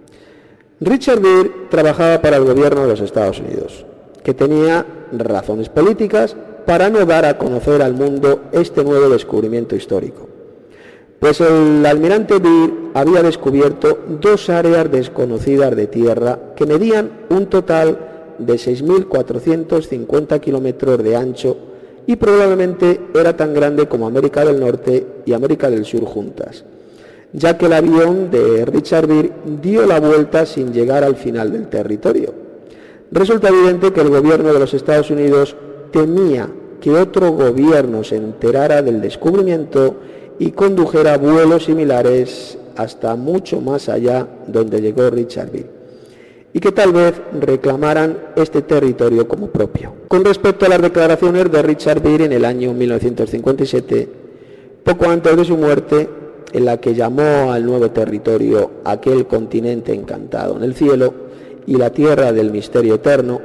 Richard Beer trabajaba para el gobierno de los Estados Unidos, que tenía razones políticas para no dar a conocer al mundo este nuevo descubrimiento histórico. Pues el almirante Beer había descubierto dos áreas desconocidas de tierra que medían un total de seis mil cuatrocientos cincuenta kilómetros de ancho y probablemente era tan grande como América del Norte y América del Sur juntas, ya que el avión de Richard Beer dio la vuelta sin llegar al final del territorio. Resulta evidente que el gobierno de los Estados Unidos temía que otro gobierno se enterara del descubrimiento y condujera vuelos similares hasta mucho más allá donde llegó Richard Beale, y que tal vez reclamaran este territorio como propio. Con respecto a las declaraciones de Richard Beale en el año mil novecientos cincuenta y siete, poco antes de su muerte, en la que llamó al nuevo territorio aquel continente encantado en el cielo y la tierra del misterio eterno,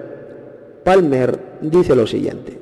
Palmer dice lo siguiente: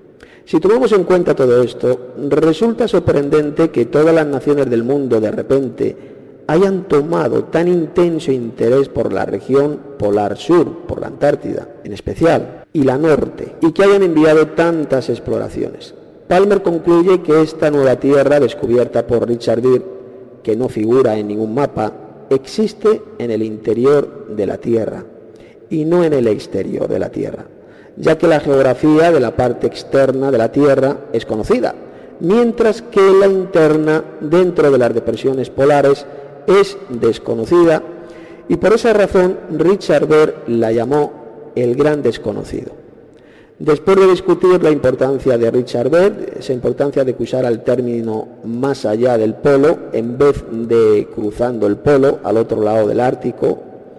si tomamos en cuenta todo esto, resulta sorprendente que todas las naciones del mundo de repente hayan tomado tan intenso interés por la región polar sur, por la Antártida en especial, y la norte, y que hayan enviado tantas exploraciones. Palmer concluye que esta nueva tierra descubierta por Richard Beale, que no figura en ningún mapa, existe en el interior de la Tierra y no en el exterior de la Tierra, ya que la geografía de la parte externa de la Tierra es conocida, mientras que la interna dentro de las depresiones polares es desconocida, y por esa razón Richard Beale la llamó el gran desconocido. Después de discutir la importancia de Richard Beale, esa importancia de que usara el término más allá del polo en vez de cruzando el polo al otro lado del Ártico,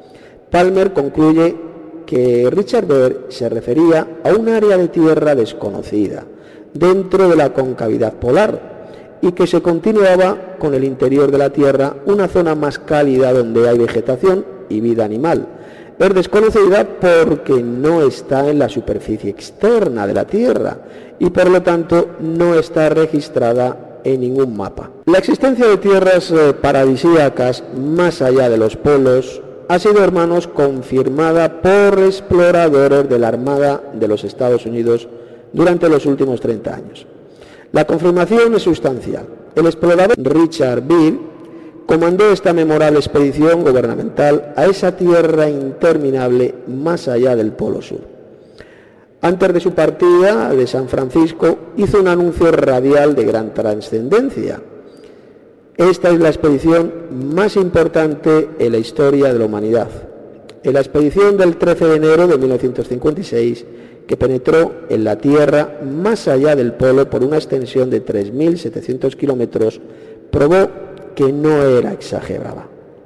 Palmer concluye que Richard Beale se refería a un área de tierra desconocida dentro de la concavidad polar y que se continuaba con el interior de la Tierra, una zona más cálida donde hay vegetación y vida animal. Es desconocida porque no está en la superficie externa de la Tierra y por lo tanto no está registrada en ningún mapa. La existencia de tierras paradisíacas más allá de los polos ha sido, hermanos, confirmada por exploradores de la Armada de los Estados Unidos durante los últimos treinta años. La confirmación es sustancial. El explorador Richard Beale comandó esta memorable expedición gubernamental a esa tierra interminable más allá del Polo Sur. Antes de su partida de San Francisco, hizo un anuncio radial de gran trascendencia. Esta es la expedición más importante en la historia de la humanidad. En la expedición del trece de enero de mil novecientos cincuenta y seis, que penetró en la Tierra más allá del polo por una extensión de tres mil setecientos kilómetros, probó que no era exagerada.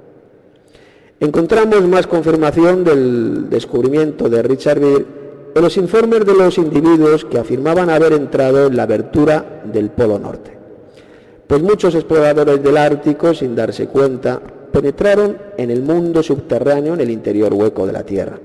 Encontramos más confirmación del descubrimiento de Richard Beale en los informes de los individuos que afirmaban haber entrado en la abertura del Polo Norte. Pues muchos exploradores del Ártico, sin darse cuenta, penetraron en el mundo subterráneo en el interior hueco de la Tierra.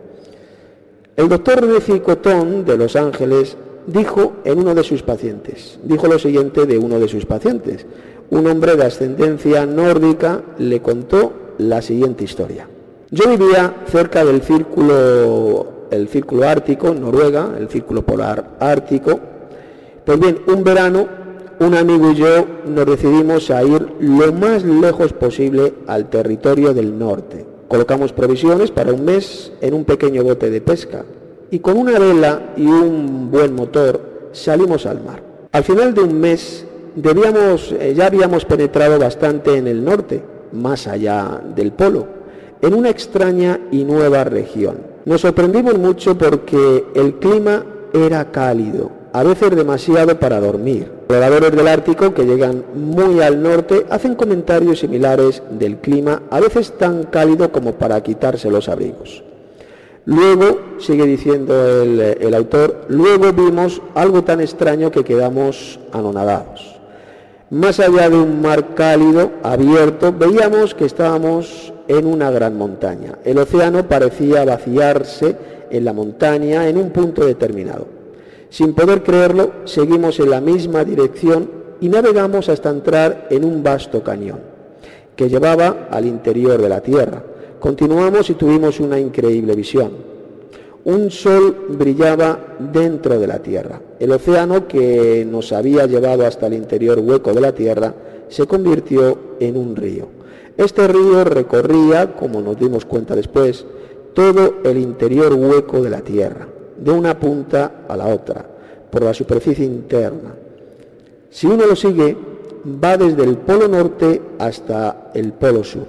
El doctor Ricky Cotton de Los Ángeles dijo en uno de sus pacientes, dijo lo siguiente de uno de sus pacientes. Un hombre de ascendencia nórdica le contó la siguiente historia. Yo vivía cerca del círculo, el círculo ártico en Noruega, el círculo polar ártico. Pues bien, un verano, un amigo y yo nos decidimos a ir lo más lejos posible al territorio del norte. Colocamos provisiones para un mes en un pequeño bote de pesca y con una vela y un buen motor salimos al mar. Al final de un mes debíamos, eh, ya habíamos penetrado bastante en el norte, más allá del polo, en una extraña y nueva región. Nos sorprendimos mucho porque el clima era cálido, a veces demasiado para dormir. Exploradores del Ártico que llegan muy al norte hacen comentarios similares del clima, a veces tan cálido como para quitarse los abrigos. Luego, sigue diciendo el, el autor, luego vimos algo tan extraño que quedamos anonadados. Más allá de un mar cálido, abierto, veíamos que estábamos en una gran montaña. El océano parecía vaciarse en la montaña en un punto determinado. Sin poder creerlo, seguimos en la misma dirección y navegamos hasta entrar en un vasto cañón que llevaba al interior de la Tierra. Continuamos y tuvimos una increíble visión. Un sol brillaba dentro de la Tierra. El océano que nos había llevado hasta el interior hueco de la Tierra se convirtió en un río. Este río recorría, como nos dimos cuenta después, todo el interior hueco de la Tierra, de una punta a la otra, por la superficie interna. Si uno lo sigue, va desde el polo norte hasta el polo sur.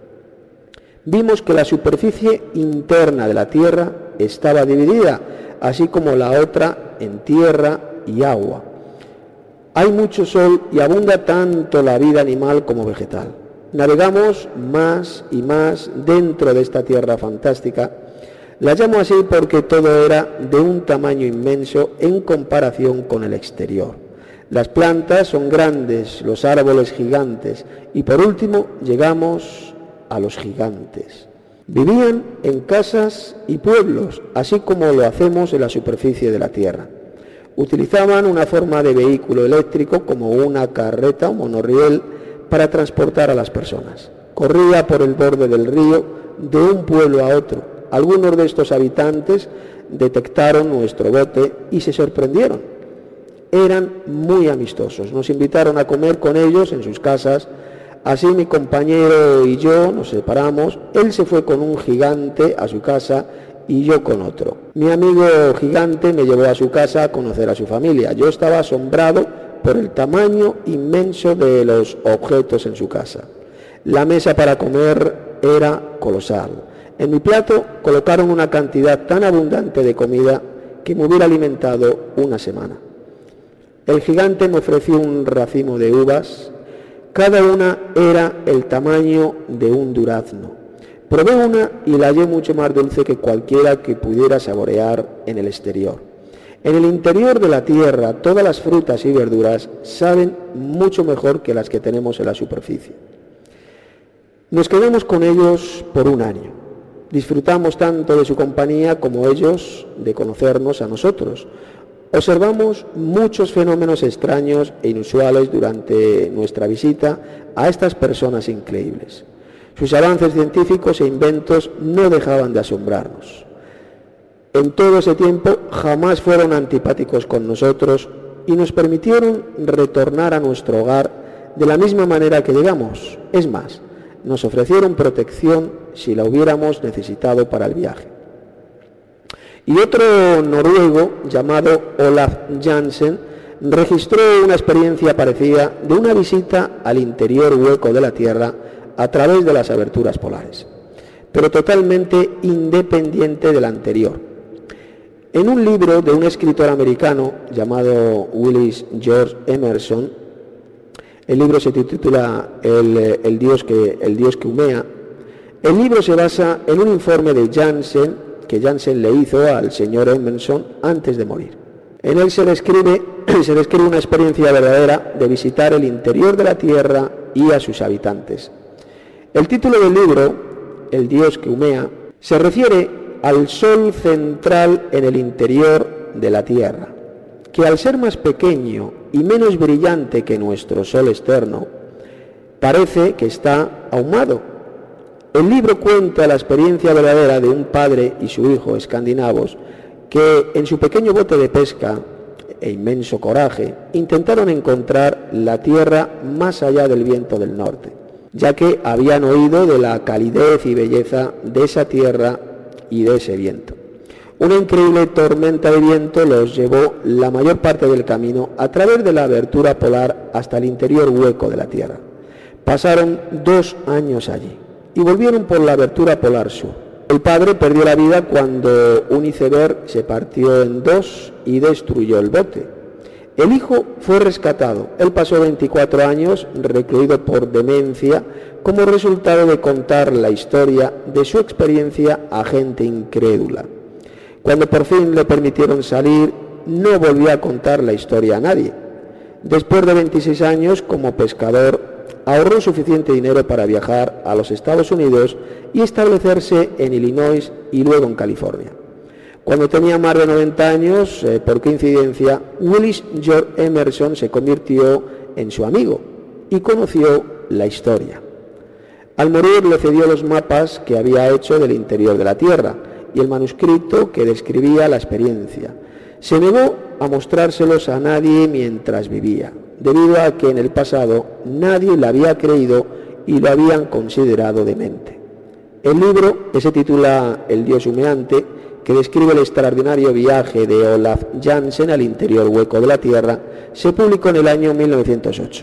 Vimos que la superficie interna de la Tierra estaba dividida, así como la otra en tierra y agua. Hay mucho sol y abunda tanto la vida animal como vegetal. Navegamos más y más dentro de esta tierra fantástica. La llamo así porque todo era de un tamaño inmenso en comparación con el exterior. Las plantas son grandes, los árboles gigantes y por último llegamos a los gigantes. Vivían en casas y pueblos, así como lo hacemos en la superficie de la tierra. Utilizaban una forma de vehículo eléctrico como una carreta o monorriel para transportar a las personas. Corría por el borde del río de un pueblo a otro. Algunos de estos habitantes detectaron nuestro bote y se sorprendieron. Eran muy amistosos. Nos invitaron a comer con ellos en sus casas. Así mi compañero y yo nos separamos. Él se fue con un gigante a su casa y yo con otro. Mi amigo gigante me llevó a su casa a conocer a su familia. Yo estaba asombrado por el tamaño inmenso de los objetos en su casa. La mesa para comer era colosal. En mi plato colocaron una cantidad tan abundante de comida que me hubiera alimentado una semana. El gigante me ofreció un racimo de uvas. Cada una era el tamaño de un durazno. Probé una y la hallé mucho más dulce que cualquiera que pudiera saborear en el exterior. En el interior de la tierra, todas las frutas y verduras saben mucho mejor que las que tenemos en la superficie. Nos quedamos con ellos por un año. Disfrutamos tanto de su compañía como ellos de conocernos a nosotros. Observamos muchos fenómenos extraños e inusuales durante nuestra visita a estas personas increíbles. Sus avances científicos e inventos no dejaban de asombrarnos. En todo ese tiempo jamás fueron antipáticos con nosotros y nos permitieron retornar a nuestro hogar de la misma manera que llegamos. Es más, nos ofrecieron protección si la hubiéramos necesitado para el viaje. Y otro noruego llamado Olaf Jansen registró una experiencia parecida de una visita al interior hueco de la Tierra a través de las aberturas polares, pero totalmente independiente del anterior. En un libro de un escritor americano llamado Willis George Emerson, el libro se titula El, el, Dios que, el Dios que humea. El libro se basa en un informe de Jansen que Jansen le hizo al señor Emerson antes de morir. En él se describe, se describe una experiencia verdadera de visitar el interior de la Tierra y a sus habitantes. El título del libro, El Dios que humea, se refiere al sol central en el interior de la Tierra, que al ser más pequeño y menos brillante que nuestro sol externo, parece que está ahumado. El libro cuenta la experiencia verdadera de un padre y su hijo escandinavos que en su pequeño bote de pesca e inmenso coraje intentaron encontrar la tierra más allá del viento del norte, ya que habían oído de la calidez y belleza de esa tierra y de ese viento. Una increíble tormenta de viento los llevó la mayor parte del camino a través de la abertura polar hasta el interior hueco de la Tierra. Pasaron dos años allí y volvieron por la abertura polar sur. El padre perdió la vida cuando un iceberg se partió en dos y destruyó el bote. El hijo fue rescatado. Él pasó veinticuatro años recluido por demencia como resultado de contar la historia de su experiencia a gente incrédula. Cuando por fin le permitieron salir, no volvió a contar la historia a nadie. Después de veintiséis años como pescador, ahorró suficiente dinero para viajar a los Estados Unidos y establecerse en Illinois y luego en California. Cuando tenía más de noventa años, eh, por coincidencia, Willis George Emerson se convirtió en su amigo y conoció la historia. Al morir le cedió los mapas que había hecho del interior de la Tierra y el manuscrito que describía la experiencia. Se negó a mostrárselos a nadie mientras vivía, debido a que en el pasado nadie le había creído y lo habían considerado demente. El libro, que se titula El Dios humeante, que describe el extraordinario viaje de Olaf Jansen al interior hueco de la Tierra, se publicó en el año mil novecientos ocho.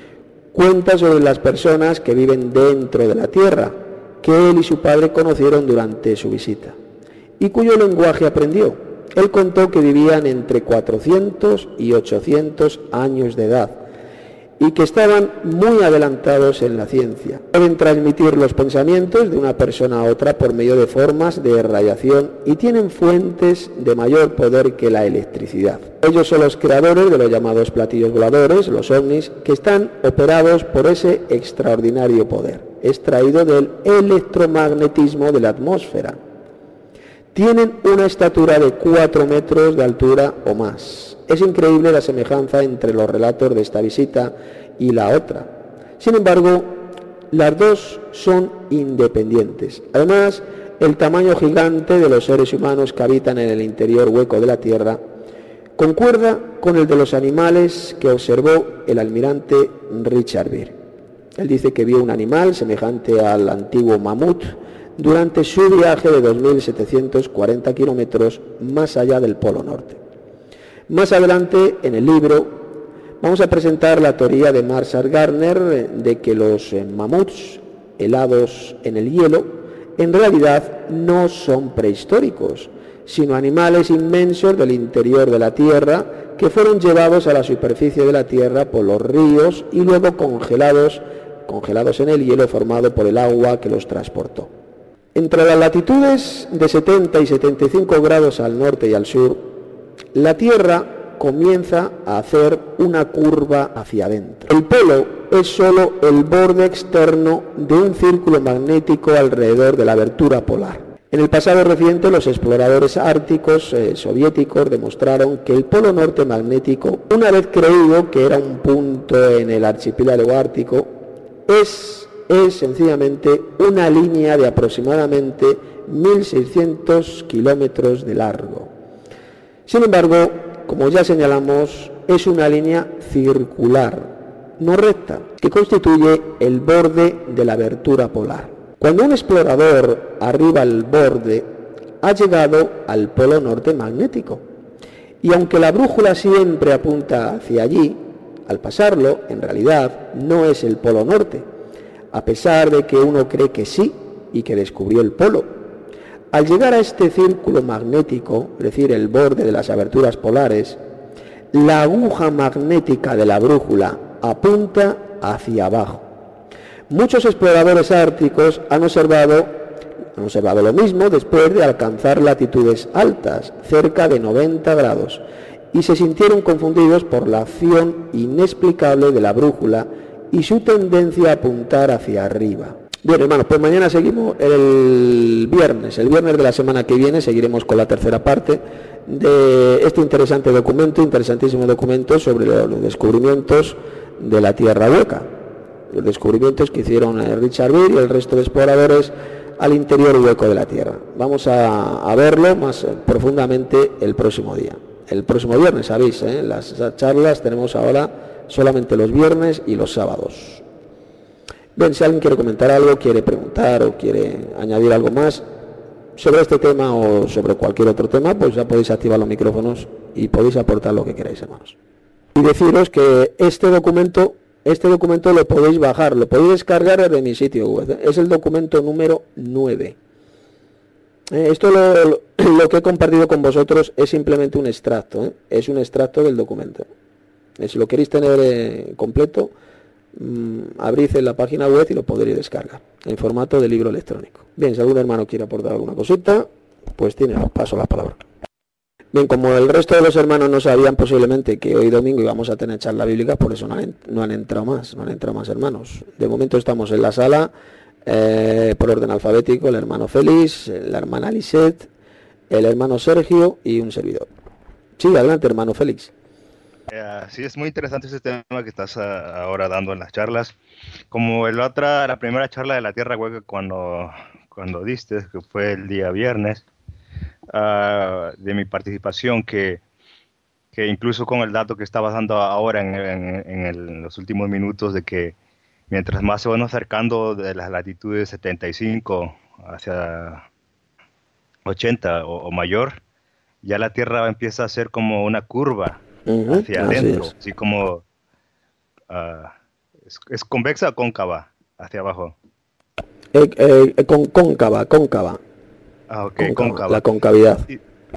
Cuenta sobre las personas que viven dentro de la Tierra, que él y su padre conocieron durante su visita, y cuyo lenguaje aprendió. él contó que vivían entre cuatrocientos y ochocientos años de edad y que estaban muy adelantados en la ciencia. Pueden transmitir los pensamientos de una persona a otra por medio de formas de radiación y tienen fuentes de mayor poder que la electricidad. Ellos son los creadores de los llamados platillos voladores, los ovnis, que están operados por ese extraordinario poder, extraído del electromagnetismo de la atmósfera. Tienen una estatura de cuatro metros de altura o más. Es increíble la semejanza entre los relatos de esta visita y la otra. Sin embargo, las dos son independientes. Además, el tamaño gigante de los seres humanos que habitan en el interior hueco de la Tierra concuerda con el de los animales que observó el almirante Richard Byrd. Él dice que vio un animal semejante al antiguo mamut durante su viaje de dos mil setecientos cuarenta kilómetros más allá del Polo Norte. Más adelante, en el libro, vamos a presentar la teoría de Marshall Gardner de que los mamuts helados en el hielo en realidad no son prehistóricos, sino animales inmensos del interior de la Tierra que fueron llevados a la superficie de la Tierra por los ríos y luego congelados, congelados en el hielo formado por el agua que los transportó. Entre las latitudes de setenta y setenta y cinco grados al norte y al sur, la Tierra comienza a hacer una curva hacia adentro. El polo es solo el borde externo de un círculo magnético alrededor de la abertura polar. En el pasado reciente, los exploradores árticos eh, soviéticos demostraron que el polo norte magnético, una vez creído que era un punto en el archipiélago ártico, es, es sencillamente una línea de aproximadamente mil seiscientos kilómetros de largo. Sin embargo, como ya señalamos, es una línea circular, no recta, que constituye el borde de la abertura polar. Cuando un explorador arriba al borde, ha llegado al polo norte magnético. Y aunque la brújula siempre apunta hacia allí, al pasarlo, en realidad, no es el polo norte, a pesar de que uno cree que sí y que descubrió el polo. Al llegar a este círculo magnético, es decir, el borde de las aberturas polares, la aguja magnética de la brújula apunta hacia abajo. Muchos exploradores árticos han observado, han observado lo mismo después de alcanzar latitudes altas, cerca de noventa grados, y se sintieron confundidos por la acción inexplicable de la brújula y su tendencia a apuntar hacia arriba. Bien, hermanos, pues mañana seguimos el viernes, el viernes de la semana que viene seguiremos con la tercera parte de este interesante documento, interesantísimo documento sobre los descubrimientos de la Tierra hueca, los descubrimientos que hicieron Richard Byrd y el resto de exploradores al interior hueco de la Tierra. Vamos a, a verlo más profundamente el próximo día, el próximo viernes, sabéis, ¿eh? Las charlas tenemos ahora solamente los viernes y los sábados. Bien, si alguien quiere comentar algo, quiere preguntar o quiere añadir algo más sobre este tema o sobre cualquier otro tema, pues ya podéis activar los micrófonos y podéis aportar lo que queráis, hermanos. Y deciros que este documento, este documento lo podéis bajar, lo podéis descargar desde mi sitio web. Es el documento número nueve. Eh, esto lo, lo, lo que he compartido con vosotros es simplemente un extracto, ¿eh? Es un extracto del documento. Eh, si lo queréis tener eh, completo, abrid en la página web y lo podréis descargar en formato de libro electrónico. Bien, si algún hermano quiere aportar alguna cosita, pues tiene, paso la palabra. Bien, como el resto de los hermanos no sabían posiblemente que hoy domingo íbamos a tener charla bíblica, por eso no han, no han entrado más, no han entrado más hermanos. De momento estamos en la sala, eh, por orden alfabético, el hermano Félix, la hermana Lisette, el hermano Sergio y un servidor. Sí, adelante, hermano Félix. Uh, sí, es muy interesante ese tema que estás uh, ahora dando en las charlas. Como el otra, la primera charla de la Tierra hueca cuando, cuando diste, que fue el día viernes, uh, de mi participación, que, que incluso con el dato que estabas dando ahora en, en, en, el, en los últimos minutos, de que mientras más se van acercando de las latitudes setenta y cinco hacia ochenta o, o mayor, ya la Tierra empieza a ser como una curva hacia uh-huh, adentro, así, así como uh, es, es convexa o cóncava hacia abajo. Eh, eh, con, cóncava, cóncava. Ah, ok, cóncava, cóncava. La concavidad. Y,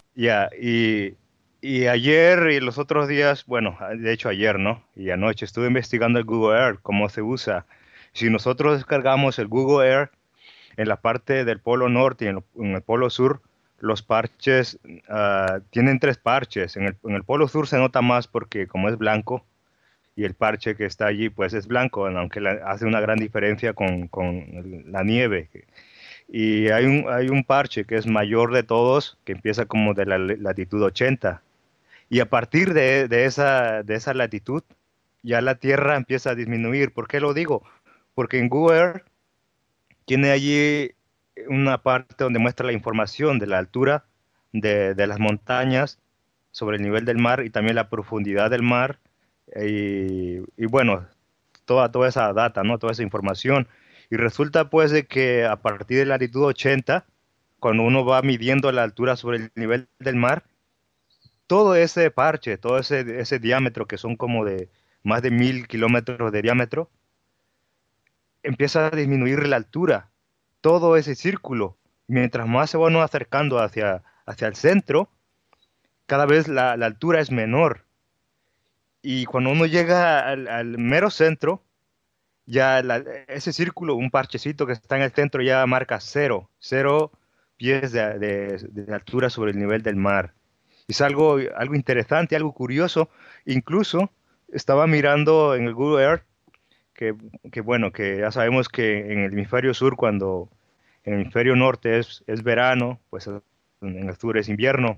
Ya, y, y ayer y los otros días, bueno, de hecho ayer, ¿no? Y anoche estuve investigando el Google Earth, cómo se usa. Si nosotros descargamos el Google Earth en la parte del polo norte y en, lo- en el polo sur, los parches ah, tienen tres parches. En el, en el polo sur se nota más porque como es blanco y el parche que está allí pues es blanco, aunque la- hace una gran diferencia con, con el- la nieve. Y hay un, hay un parche que es mayor de todos, que empieza como de la latitud ochenta. Y a partir de, de esa, de esa latitud, ya la Tierra empieza a disminuir. ¿Por qué lo digo? Porque en Google Earth tiene allí una parte donde muestra la información de la altura de, de las montañas sobre el nivel del mar y también la profundidad del mar. Y, y bueno, toda, toda esa data, ¿no? Toda esa información. Y resulta pues de que a partir de la latitud ochenta, cuando uno va midiendo la altura sobre el nivel del mar, todo ese parche, todo ese, ese diámetro que son como de más de mil kilómetros de diámetro, empieza a disminuir la altura, todo ese círculo. Mientras más se va uno acercando hacia, hacia el centro, cada vez la, la altura es menor. Y cuando uno llega al, al mero centro, ya la- ese círculo, un parchecito que está en el centro ya marca cero, cero pies de, de- de altura sobre el nivel del mar. Es algo, algo interesante, algo curioso. Incluso estaba mirando en el Google Earth que, que bueno, que ya sabemos que en el hemisferio sur, cuando en el hemisferio norte es, es verano, pues en el sur es invierno.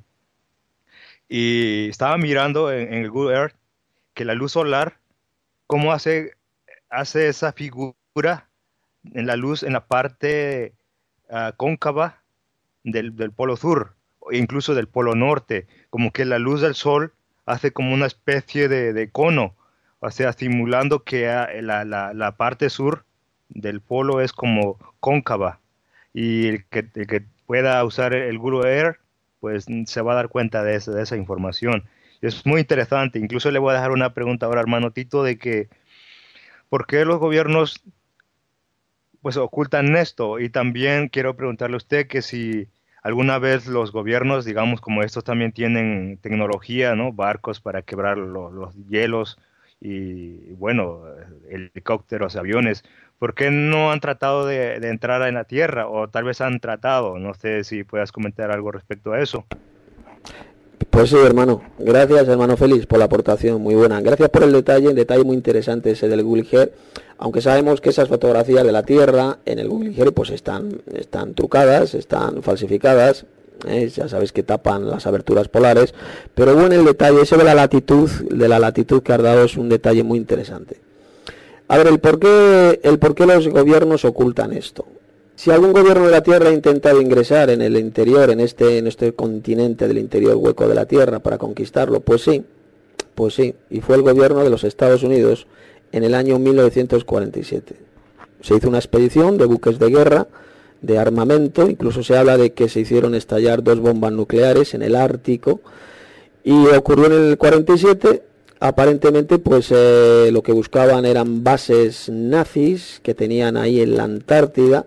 Y estaba mirando en, en el Google Earth que la luz solar, cómo hace, hace esa figura en la luz en la parte ah, cóncava del, del polo sur, o incluso del polo norte, como que la luz del sol hace como una especie de, de cono, o sea, simulando que ah, la, la, la parte sur del polo es como cóncava, y el que, el que pueda usar el Google Earth, pues se va a dar cuenta de esa, de esa información. Es muy interesante, incluso le voy a dejar una pregunta ahora, hermano Tito, de que ¿por qué los gobiernos pues ocultan esto? Y también quiero preguntarle a usted que si alguna vez los gobiernos, digamos como estos también tienen tecnología, ¿no? Barcos para quebrar lo- los hielos y bueno, helicópteros, aviones, ¿por qué no han tratado de, de entrar en la Tierra? O tal vez han tratado, no sé si puedas comentar algo respecto a eso. Pues sí, hermano. Gracias, hermano Félix, por la aportación muy buena. Gracias por el detalle, un detalle muy interesante ese del Google Earth. Aunque sabemos que esas fotografías de la Tierra en el Google Earth pues están, están trucadas, están falsificadas. ¿eh? Ya sabéis que tapan las aberturas polares. Pero bueno, el detalle ese de la latitud, de la latitud que has dado es un detalle muy interesante. A ver, el por qué, el por qué los gobiernos ocultan esto. Si algún gobierno de la Tierra ha intentado ingresar en el interior, en este, en este continente del interior hueco de la Tierra para conquistarlo, pues sí, pues sí, y fue el gobierno de los Estados Unidos en el año mil novecientos cuarenta y siete. Se hizo una expedición de buques de guerra, de armamento, incluso se habla de que se hicieron estallar dos bombas nucleares en el Ártico, y ocurrió en el cuarenta y siete. Aparentemente pues eh, lo que buscaban eran bases nazis que tenían ahí en la Antártida,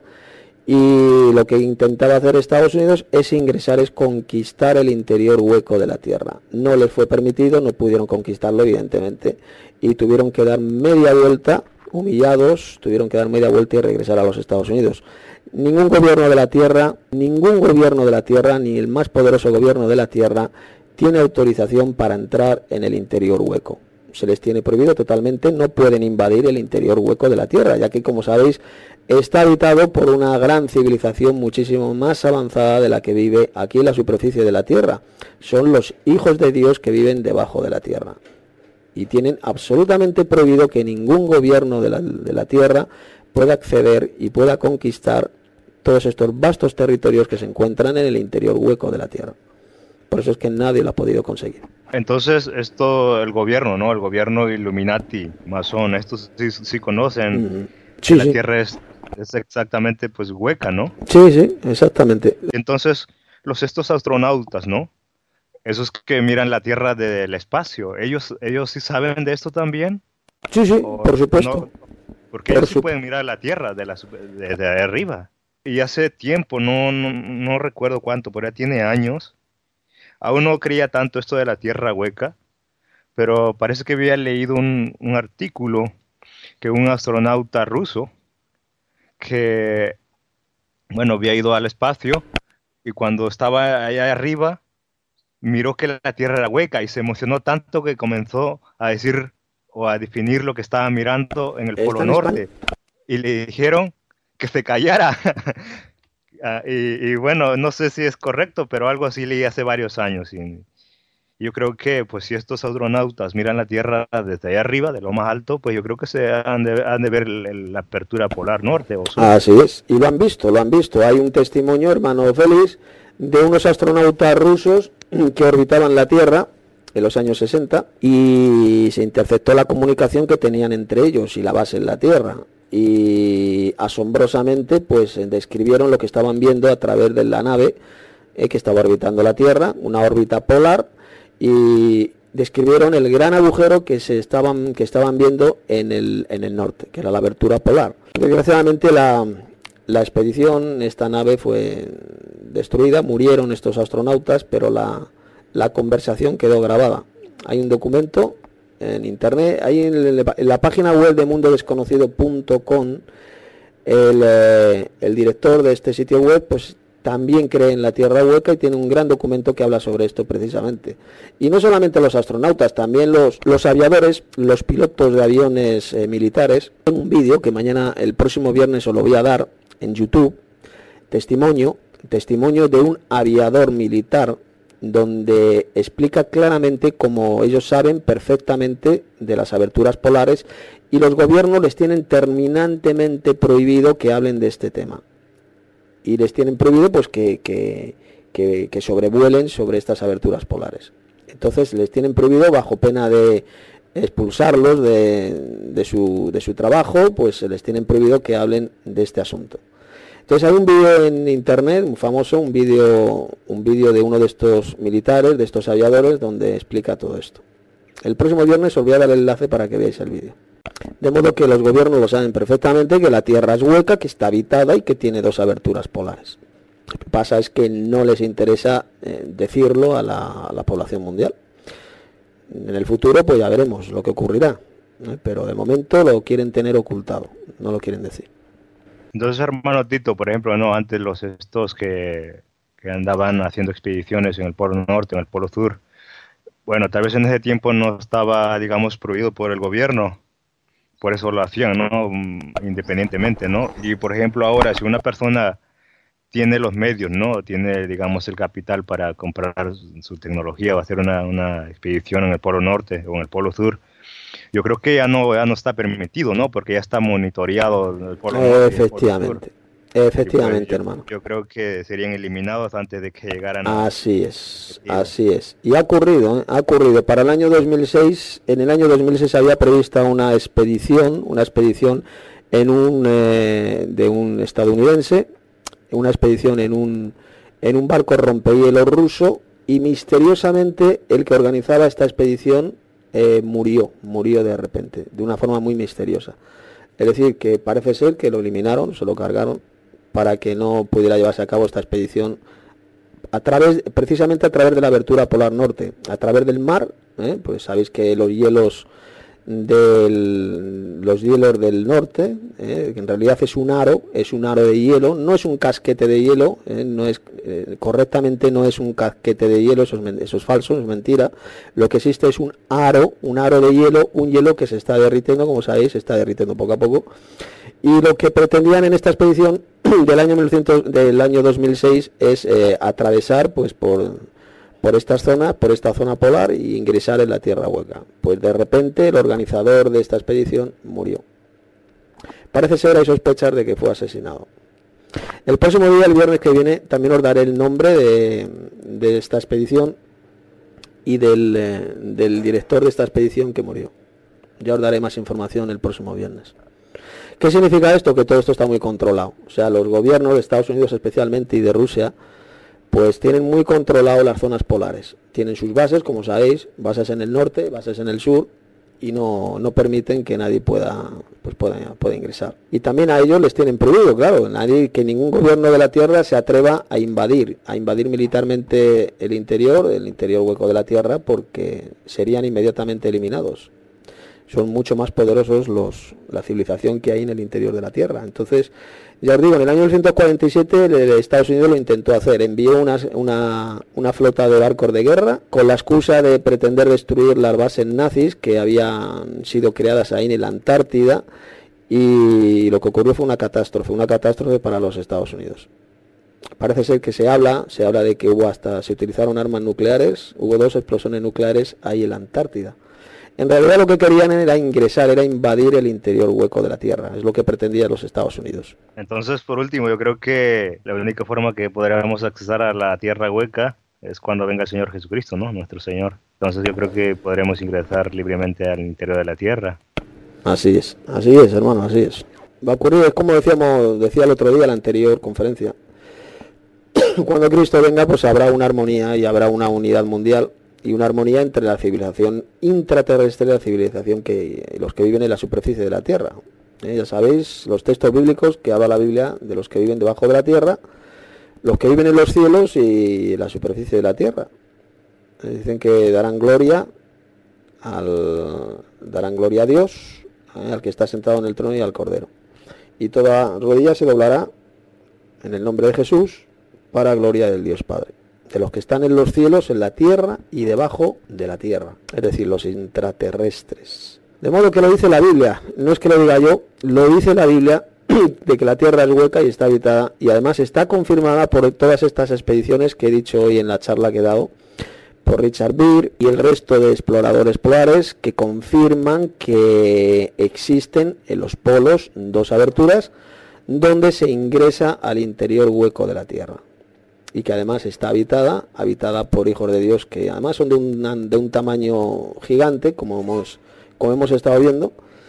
y lo que intentaba hacer Estados Unidos es ingresar, es conquistar el interior hueco de la Tierra. No les fue permitido, no pudieron conquistarlo evidentemente, y tuvieron que dar media vuelta, humillados, tuvieron que dar media vuelta y regresar a los Estados Unidos. Ningún gobierno de la Tierra, ningún gobierno de la Tierra, ni el más poderoso gobierno de la Tierra, tiene autorización para entrar en el interior hueco. Se les tiene prohibido totalmente, no pueden invadir el interior hueco de la Tierra, ya que, como sabéis, está habitado por una gran civilización muchísimo más avanzada de la que vive aquí en la superficie de la Tierra. Son los hijos de Dios que viven debajo de la Tierra. Y tienen absolutamente prohibido que ningún gobierno de la, de la Tierra pueda acceder y pueda conquistar todos estos vastos territorios que se encuentran en el interior hueco de la Tierra. Por eso es que nadie lo ha podido conseguir. Entonces, esto, el gobierno, ¿no? El gobierno Illuminati, masón, estos sí, sí conocen Mm-hmm. que Sí, la sí. Tierra es, es exactamente, pues, hueca, ¿no? Sí, sí, exactamente. Entonces, los estos astronautas, ¿no? Esos que miran la Tierra del espacio, ¿ellos, ellos sí saben de esto también? Sí, sí, ¿O por supuesto. no? Porque Por ellos sí su- pueden mirar la Tierra de, la, super- de, de arriba. Y hace tiempo, no, no, no recuerdo cuánto, pero ya tiene años, aún no creía tanto esto de la tierra hueca, pero parece que había leído un, un artículo que un astronauta ruso que, bueno, había ido al espacio y cuando estaba allá arriba miró que la tierra era hueca y se emocionó tanto que comenzó a decir o a definir lo que estaba mirando en el Polo Norte. Y le dijeron que se callara. uh, y, y bueno, no sé si es correcto, pero algo así leí hace varios años. Y yo creo que pues si estos astronautas miran la Tierra desde ahí arriba, de lo más alto, pues yo creo que se han de, han de ver el, el, la apertura polar norte o sur. Así es, y lo han visto, lo han visto. Hay un testimonio, hermano Félix, de unos astronautas rusos que orbitaban la Tierra en los años sesenta y se interceptó la comunicación que tenían entre ellos y la base en la Tierra. Y asombrosamente pues describieron lo que estaban viendo a través de la nave eh, que estaba orbitando la Tierra, una órbita polar, y describieron el gran agujero que se estaban que estaban viendo en el en el norte, que era la abertura polar. Desgraciadamente la la expedición, esta nave fue destruida, murieron estos astronautas, pero la la conversación quedó grabada. Hay un documento en internet, ahí en, en la página web de mundo desconocido punto com, el, eh, el director de este sitio web pues también cree en la tierra hueca y tiene un gran documento que habla sobre esto precisamente. Y no solamente los astronautas, también los, los aviadores, los pilotos de aviones eh, militares. Tengo un vídeo que mañana, el próximo viernes, os lo voy a dar en YouTube, testimonio, testimonio de un aviador militar, donde explica claramente cómo ellos saben perfectamente de las aberturas polares y los gobiernos les tienen terminantemente prohibido que hablen de este tema. Y les tienen prohibido pues que, que, que, que sobrevuelen sobre estas aberturas polares. Entonces les tienen prohibido, bajo pena de expulsarlos de, de, su, de su trabajo, pues les tienen prohibido que hablen de este asunto. Entonces hay un vídeo en internet, muy famoso, un vídeo un vídeo de uno de estos militares, de estos aviadores, donde explica todo esto. El próximo viernes os voy a dar el enlace para que veáis el vídeo. De modo que los gobiernos lo saben perfectamente, que la Tierra es hueca, que está habitada y que tiene dos aberturas polares. Lo que pasa es que no les interesa eh, decirlo a la, a la población mundial. En el futuro pues ya veremos lo que ocurrirá, ¿eh? Pero de momento lo quieren tener ocultado, no lo quieren decir. Entonces, hermano Tito, por ejemplo, no antes los estos que, que andaban haciendo expediciones en el Polo Norte, en el Polo Sur, bueno, tal vez en ese tiempo no estaba, digamos, prohibido por el gobierno, por eso lo hacían, ¿no? Independientemente, ¿no? Y, por ejemplo, ahora, si una persona tiene los medios, ¿no? Tiene, digamos, el capital para comprar su tecnología o hacer una, una expedición en el Polo Norte o en el Polo Sur, yo creo que ya no, ya no está permitido, ¿no? Porque ya está monitoreado el Polo Norte. Efectivamente, efectivamente, pues, yo, hermano. Yo creo que serían eliminados antes de que llegaran a... Así es, así es. Y ha ocurrido, ¿eh? ha ocurrido. Para el año dos mil seis, en el año dos mil seis había prevista una expedición, una expedición en un eh, de un estadounidense, una expedición en un en un barco rompehielos ruso, y misteriosamente el que organizaba esta expedición eh, murió, murió de repente, de una forma muy misteriosa. Es decir, que parece ser que lo eliminaron, se lo cargaron, para que no pudiera llevarse a cabo esta expedición a través, precisamente a través de la abertura polar norte, a través del mar, ¿eh? Pues sabéis que los hielos del los hielos del norte, eh, que en realidad es un aro, es un aro de hielo, no es un casquete de hielo, eh, no es eh, correctamente no es un casquete de hielo, eso es, eso es falso, es mentira. Lo que existe es un aro, un aro de hielo, un hielo que se está derritiendo, como sabéis, se está derritiendo poco a poco. Y lo que pretendían en esta expedición del año mil novecientos, del año dos mil seis es eh, atravesar pues por por esta zona, por esta zona polar, y ingresar en la tierra hueca. Pues de repente el organizador de esta expedición murió. Parece ser, hay sospechas de que fue asesinado. El próximo día, el viernes que viene, también os daré el nombre de, de esta expedición y del, eh, del director de esta expedición que murió. Ya os daré más información el próximo viernes. ¿Qué significa esto? Que todo esto está muy controlado. O sea, los gobiernos de Estados Unidos especialmente y de Rusia pues tienen muy controlado las zonas polares. Tienen sus bases, como sabéis, bases en el norte, bases en el sur, y no, no permiten que nadie pueda pues puede, puede ingresar. Y también a ellos les tienen prohibido, claro, nadie, que ningún gobierno de la Tierra se atreva a invadir, a invadir militarmente el interior, el interior hueco de la Tierra, porque serían inmediatamente eliminados. Son mucho más poderosos los la civilización que hay en el interior de la Tierra. Entonces, ya os digo, en el año mil novecientos cuarenta y siete el, el Estados Unidos lo intentó hacer, envió una, una, una flota de barcos de guerra con la excusa de pretender destruir las bases nazis que habían sido creadas ahí en la Antártida, y lo que ocurrió fue una catástrofe, una catástrofe para los Estados Unidos. Parece ser que se habla, se habla de que hubo hasta, se utilizaron armas nucleares, hubo dos explosiones nucleares ahí en la Antártida. En realidad lo que querían era ingresar, era invadir el interior hueco de la Tierra, es lo que pretendían los Estados Unidos. Entonces, por último, yo creo que la única forma que podremos accesar a la Tierra hueca es cuando venga el Señor Jesucristo, ¿no? Nuestro Señor. Entonces yo creo que podremos ingresar libremente al interior de la Tierra. Así es, así es, hermano, así es. Va a ocurrir, es como decíamos, decía el otro día en la anterior conferencia, cuando Cristo venga, pues habrá una armonía y habrá una unidad mundial, y una armonía entre la civilización intraterrestre y la civilización que los que viven en la superficie de la Tierra. ¿Eh? Ya sabéis, los textos bíblicos que habla la Biblia de los que viven debajo de la Tierra, los que viven en los cielos y la superficie de la Tierra. Eh, dicen que darán gloria al darán gloria a Dios, ¿eh? al que está sentado en el trono y al Cordero. Y toda rodilla se doblará en el nombre de Jesús para gloria del Dios Padre, de los que están en los cielos, en la tierra y debajo de la tierra, es decir, los intraterrestres. De modo que lo dice la Biblia, no es que lo diga yo, lo dice la Biblia, de que la tierra es hueca y está habitada, y además está confirmada por todas estas expediciones que he dicho hoy en la charla que he dado, por Richard Beer y el resto de exploradores polares, que confirman que existen en los polos dos aberturas donde se ingresa al interior hueco de la tierra, y que además está habitada, habitada por hijos de Dios que además son de un, de un tamaño gigante, como hemos, como hemos estado viendo,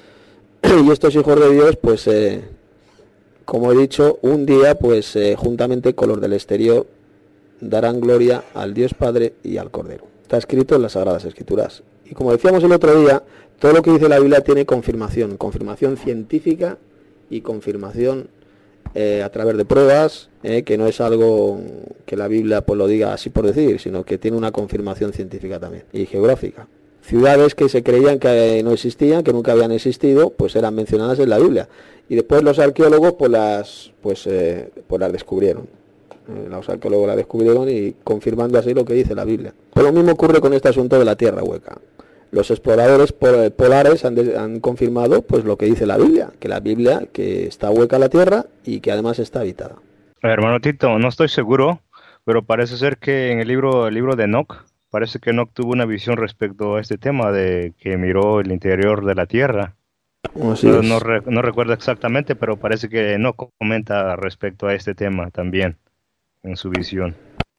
y estos hijos de Dios, pues, eh, como he dicho, un día, pues, eh, juntamente con los del exterior, darán gloria al Dios Padre y al Cordero. Está escrito en las Sagradas Escrituras. Y como decíamos el otro día, todo lo que dice la Biblia tiene confirmación, confirmación científica y confirmación Eh, a través de pruebas, eh, que no es algo que la Biblia pues lo diga así por decir, sino que tiene una confirmación científica también y geográfica. Ciudades que se creían que no existían, que nunca habían existido, pues eran mencionadas en la Biblia, y después los arqueólogos pues las pues eh, pues las descubrieron. Eh, los arqueólogos las descubrieron y confirmando así lo que dice la Biblia. Pues lo mismo ocurre con este asunto de la tierra hueca. Los exploradores polares han, de, han confirmado pues lo que dice la Biblia, que la Biblia que está hueca la tierra y que además está habitada. Hermano Tito, no estoy seguro, pero parece ser que en el libro, el libro de Enoch, parece que Enoch tuvo una visión respecto a este tema de que miró el interior de la tierra. Así no, es. no, re, no recuerdo exactamente, pero parece que Enoch comenta respecto a este tema también en su visión.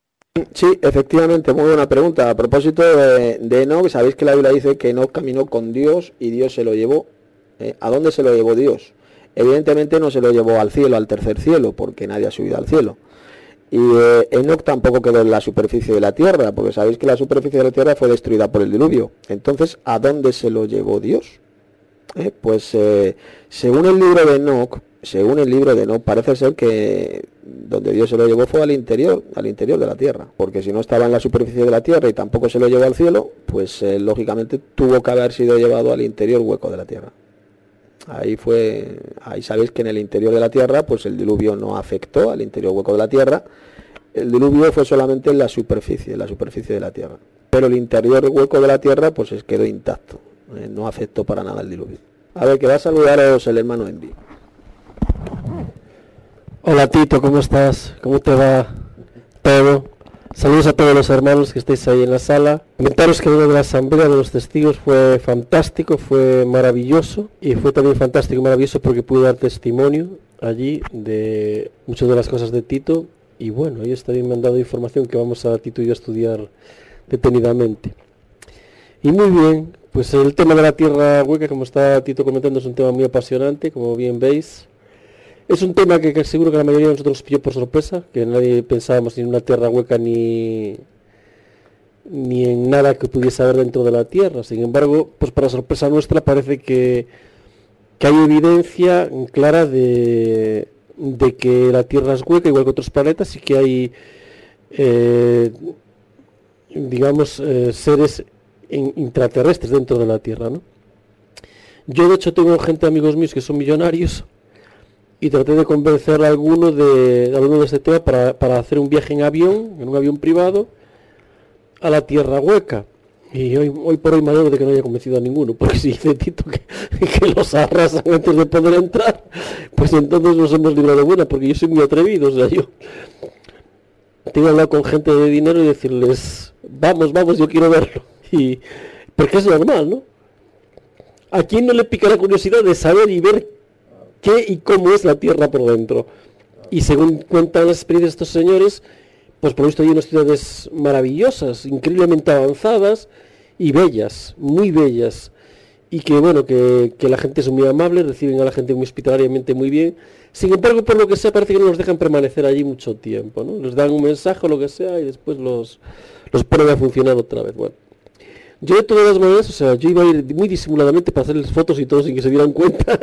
Sí, efectivamente, muy buena pregunta. A propósito de, de Enoch, sabéis que la Biblia dice que Enoch caminó con Dios y Dios se lo llevó. ¿Eh? ¿A dónde se lo llevó Dios? Evidentemente no se lo llevó al cielo, al tercer cielo, porque nadie ha subido al cielo. Y eh, Enoch tampoco quedó en la superficie de la tierra, porque sabéis que la superficie de la tierra fue destruida por el diluvio. Entonces, ¿a dónde se lo llevó Dios? ¿Eh? Pues eh, según el libro de Enoch, según el libro de Enoch, parece ser que donde Dios se lo llevó fue al interior, al interior de la tierra, porque si no estaba en la superficie de la tierra y tampoco se lo llevó al cielo, pues eh, lógicamente tuvo que haber sido llevado al interior hueco de la tierra. Ahí fue, ahí sabéis que en el interior de la tierra, pues el diluvio no afectó al interior hueco de la tierra, el diluvio fue solamente en la superficie, en la superficie de la tierra, pero el interior hueco de la tierra pues quedó intacto, eh, no afectó para nada el diluvio. A ver, que va a saludaros el hermano Envi. Hola Tito, ¿cómo estás? ¿Cómo te va todo? Saludos a todos los hermanos que estáis ahí en la sala. Comentaros que lo de la asamblea de los testigos fue fantástico, fue maravilloso, y fue también fantástico y maravilloso porque pude dar testimonio allí de muchas de las cosas de Tito, y bueno, ellos también me han dado información que vamos a Tito y yo a estudiar detenidamente. Y muy bien, pues el tema de la tierra hueca, como está Tito comentando, es un tema muy apasionante, como bien veis. Es un tema que, que seguro que la mayoría de nosotros pilló por sorpresa, que nadie pensábamos ni en una tierra hueca ni, ni en nada que pudiese haber dentro de la tierra. Sin embargo, pues para sorpresa nuestra parece que que hay evidencia clara de, de que la Tierra es hueca, igual que otros planetas, y que hay, eh, digamos, eh, seres in, intraterrestres dentro de la Tierra, ¿no? Yo, de hecho, tengo gente, amigos míos, que son millonarios, y traté de convencer a alguno de, de alguno de este tema para, para hacer un viaje en avión, en un avión privado, a la Tierra hueca. Y hoy, hoy por hoy me alegro de que no haya convencido a ninguno, porque si dice Tito que, que los arrasan antes de poder entrar, pues entonces nos hemos librado buena, porque yo soy muy atrevido. O sea, yo tengo que hablar con gente de dinero y decirles, vamos, vamos, yo quiero verlo. Y porque es normal, ¿no? ¿A quién no le pica la curiosidad de saber y ver qué y cómo es la Tierra por dentro? Y según cuentan las experiencias de estos señores, pues por lo visto hay unas ciudades maravillosas, increíblemente avanzadas y bellas, muy bellas, y que bueno, que, que la gente es muy amable, reciben a la gente muy hospitalariamente muy bien. Sin embargo, por lo que sea, parece que no los dejan permanecer allí mucho tiempo, ¿no? Les dan un mensaje o lo que sea y después los, los ponen a funcionar otra vez. Bueno, yo de todas las maneras, o sea, yo iba a ir muy disimuladamente para hacerles fotos y todo sin que se dieran cuenta,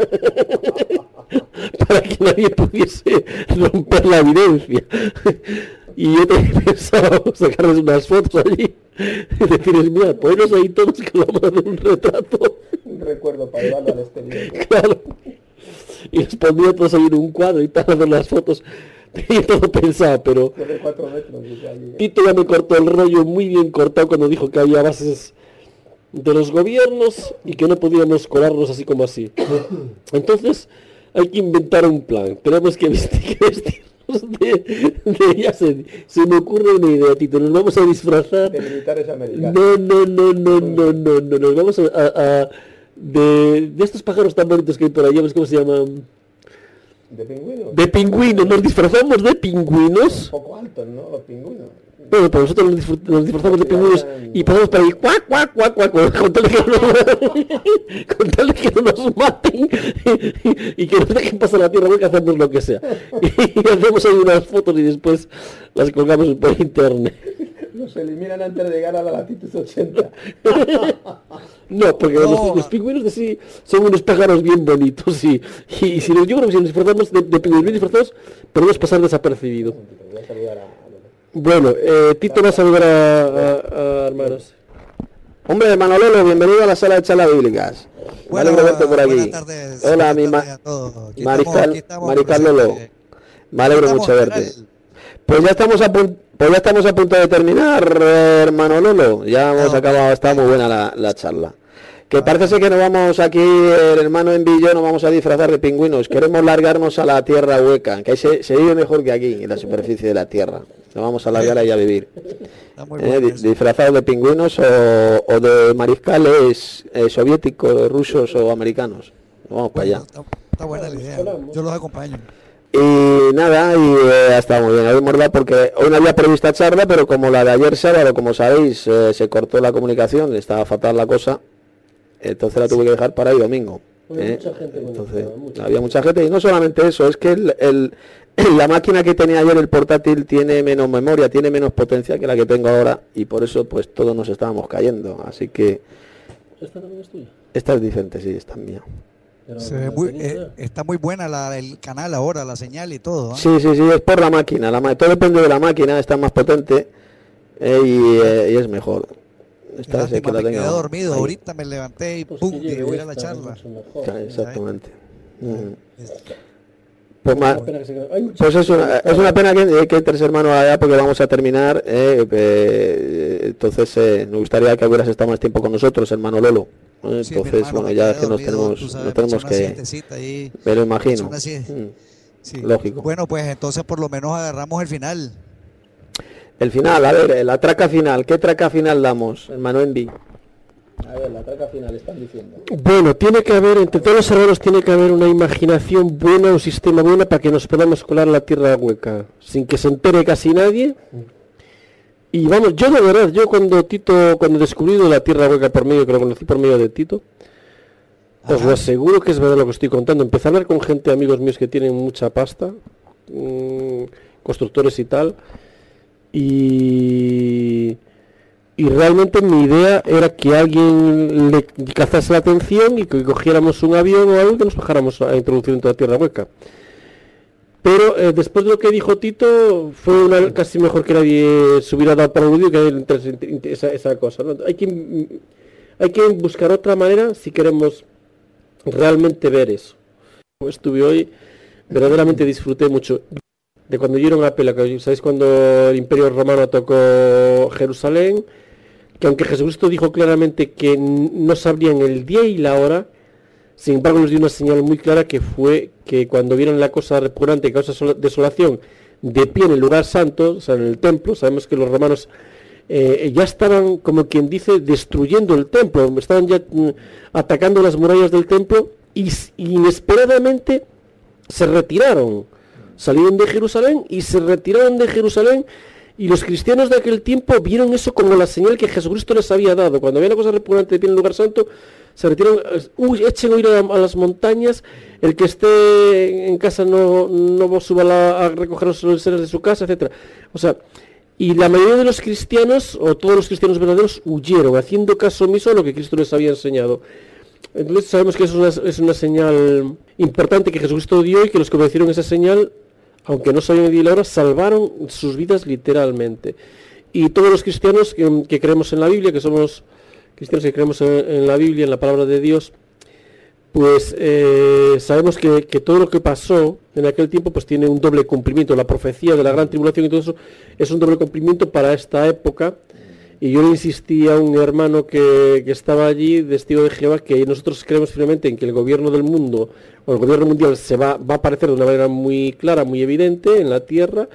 para que nadie pudiese romper la evidencia. Y yo también pensaba sacarles unas fotos allí y decirles, mira, ponlos ahí todos que vamos a hacer un retrato. Un recuerdo para llevarlo al exterior. Claro. Y les pondría todos ahí en un cuadro y para hacer las fotos. Tenía todo pensado, pero Tiene cuatro metros, allí. Tito ya me cortó el rollo muy bien cortado cuando dijo que había bases de los gobiernos y que no podíamos colarnos así como así. Entonces hay que inventar un plan. Tenemos que vestir, que vestirnos de, de ya se, se me ocurre una idea, Tito. Nos vamos a disfrazar De militares americanos. no, no, no, no, no, no, no, nos vamos a, a- a- de, de estos pájaros tan bonitos que hay por allá, ¿ves cómo se llaman? De pingüinos. De pingüinos, nos disfrazamos de pingüinos. Un poco altos, ¿no? Los pingüinos. Bueno, pero nosotros nos, disfrut- nos disfrazamos de pingüinos y pasamos por ahí, cuac, cuac, cuac, cuac, cuac, con tal de que no, con tal de que no nos maten y, y que nos dejen pasar la tierra hueca, hacemos lo que sea. Y hacemos ahí unas fotos y después las colgamos por internet. Los eliminan antes de llegar a la latitud ochenta. No, porque No. Los, los pingüinos de sí son unos pájaros bien bonitos y, y, y si nos, yo creo que si nos disfrazamos de, de pingüinos bien disfrazados, podemos pasar desapercibido. Voy a saludar a... Bueno, eh, Tito va a saludar a, a, a hermanos. Hombre, hermano Lolo, bienvenido a la sala de charlas bíblicas. Me alegro de verte por aquí. Buenas tardes. Hola, buenas mi ma- tardes a todos. Aquí Mariscal, estamos, aquí estamos Mariscal presentes. Lolo. Me alegro Estamos, mucho de verte. general. Pues ya estamos a punto, pues ya estamos a punto de terminar, eh, hermano Lolo. Ya hemos Ah, acabado, está muy buena la, la charla. Que parece ser que nos vamos aquí, el hermano Envi y yo nos vamos a disfrazar de pingüinos. Queremos largarnos a la tierra hueca, que ahí se, se vive mejor que aquí, en la superficie de la tierra. Nos vamos a largar ahí a vivir. Está muy Eh, bueno di- eso. disfrazados de pingüinos o, o de mariscales eh, soviéticos, rusos o americanos. Nos vamos para Bueno, allá. está, está buena la idea. Yo los acompaño. Y nada, y eh, está muy bien. Hoy hemos dado porque hoy no había prevista charla, pero como la de ayer sábado, como sabéis, eh, se cortó la comunicación, estaba fatal la cosa, entonces la tuve que dejar para el domingo. Había ¿eh? mucha gente Entonces, conectada, mucha. había mucha gente y no solamente eso, es que el, el- la máquina que tenía ayer el portátil tiene menos memoria, tiene menos potencia que la que tengo ahora y por eso pues todos nos estábamos cayendo. Así que ¿Esta también es tuya? esta es diferente, sí, esta es mía. Pero Se no ve la muy, tenía eh, ya. está muy buena la, el canal ahora, la señal y todo. ¿ah? Sí, sí, sí, es por la máquina. La ma- todo depende de la máquina, está más potente eh, y, eh, y es mejor. Qué Esta es el que lástima, la me tengo quedé dormido. ahí. Ahorita me levanté y Pues pum, que que lleve voy a ir a la esta, charla. mucho mejor. Ya, exactamente. Mm. Es- Pues, ma- Una pena que se quede- hay mucha pues es gente una, es conectada. una pena que, que tres hermanos allá porque vamos a terminar. eh, eh, entonces eh, nos gustaría que hubieras estado más tiempo con nosotros, hermano Lolo. ¿eh? sí, mi Entonces, hermano, bueno, me ya quedé es que nos dormido, tenemos, tú sabes, nos tenemos me eché una que... siestecita ahí, Me lo me imagino. eché una sie- Mm. sí. Lógico. Bueno, pues entonces por lo menos agarramos el final. El final, a ver, eh, la traca final. ¿Qué traca final damos, hermano Envi? A ver, la traca final están diciendo. Bueno, tiene que haber, entre todos los hermanos tiene que haber una imaginación buena, un sistema bueno para que nos podamos colar la tierra hueca, sin que se entere casi nadie. Y vamos, yo de verdad, yo cuando Tito, cuando descubrí la tierra hueca por medio, que lo conocí por medio de Tito, os lo aseguro que es verdad lo que estoy contando. Empecé a hablar con gente, amigos míos que tienen mucha pasta, mmm, constructores y tal, y... y realmente mi idea era que alguien le cazase la atención y que cogiéramos un avión o algo y que nos bajáramos a introducir en toda Tierra Hueca. Pero eh, después de lo que dijo Tito, fue una, casi mejor que nadie se hubiera dado para el vídeo que esa, esa cosa, ¿no? Hay que, hay que buscar otra manera si queremos realmente ver eso. Estuve hoy, verdaderamente disfruté mucho de cuando dieron a pela, que sabéis cuando el Imperio Romano atacó Jerusalén, que aunque Jesucristo dijo claramente que no sabrían el día y la hora, sin embargo nos dio una señal muy clara que fue que cuando vieron la cosa repugnante que causa desolación de pie en el lugar santo, o sea en el templo, sabemos que los romanos eh, ya estaban, como quien dice, destruyendo el templo, estaban ya mm, atacando las murallas del templo y inesperadamente se retiraron, salieron de Jerusalén y se retiraron de Jerusalén. Y los cristianos de aquel tiempo vieron eso como la señal que Jesucristo les había dado. Cuando había una cosa repugnante de pie en el lugar santo, se retiraron, uy, echen a ir a, a las montañas, el que esté en casa no, no suba la, a recoger los enseres de su casa, etcétera. O sea, y la mayoría de los cristianos, o todos los cristianos verdaderos, huyeron, haciendo caso omiso a lo que Cristo les había enseñado. Entonces sabemos que eso es una, es una señal importante que Jesucristo dio y que los que obedecieron esa señal, aunque no sabían el día y la hora, salvaron sus vidas literalmente. Y todos los cristianos que, que creemos en la Biblia, que somos cristianos que creemos en, en la Biblia, en la palabra de Dios, pues eh, sabemos que, que todo lo que pasó en aquel tiempo pues tiene un doble cumplimiento. La profecía de la gran tribulación y todo eso es un doble cumplimiento para esta época. Y yo le insistí a un hermano que, que estaba allí, testigo de Jehová, que nosotros creemos firmemente en que el gobierno del mundo, o el gobierno mundial, se va, va a aparecer de una manera muy clara, muy evidente en la tierra,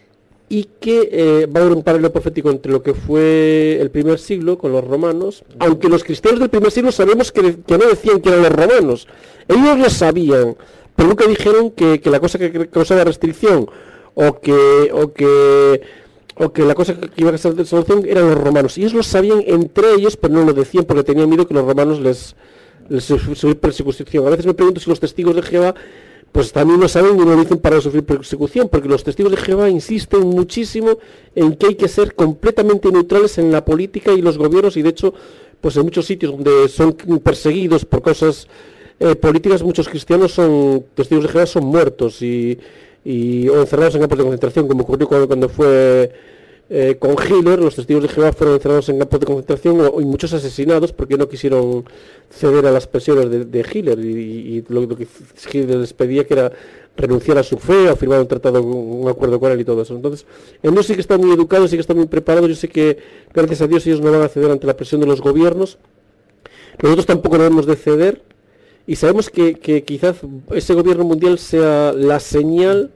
y que eh, va a haber un paralelo profético entre lo que fue el primer siglo con los romanos, aunque los cristianos del primer siglo sabemos que, que no decían que eran los romanos, ellos lo sabían, pero nunca dijeron que, que la cosa que causaba restricción, o que... O que o que la cosa que iba a ser de solución eran los romanos, y ellos lo sabían entre ellos, pero no lo decían porque tenían miedo que los romanos les, les sufrir persecución. A veces me pregunto si los testigos de Jehová pues también lo saben y no lo dicen para sufrir persecución, porque los testigos de Jehová insisten muchísimo en que hay que ser completamente neutrales en la política y los gobiernos, y de hecho pues en muchos sitios donde son perseguidos por cosas eh, políticas, muchos cristianos son testigos de Jehová son muertos y y o encerrados en campos de concentración, como ocurrió cuando, cuando fue eh, con Hitler. Los testigos de Jehová fueron encerrados en campos de concentración o, y muchos asesinados porque no quisieron ceder a las presiones de, de Hitler, y, y lo, lo que Hitler les pedía que era renunciar a su fe o firmar un tratado, un acuerdo con él y todo eso. Entonces, ellos sí que están muy educados, sí que están muy preparados. Yo sé que gracias a Dios ellos no van a ceder ante la presión de los gobiernos. Nosotros tampoco debemos de ceder. Y sabemos que, que quizás ese gobierno mundial sea la señal,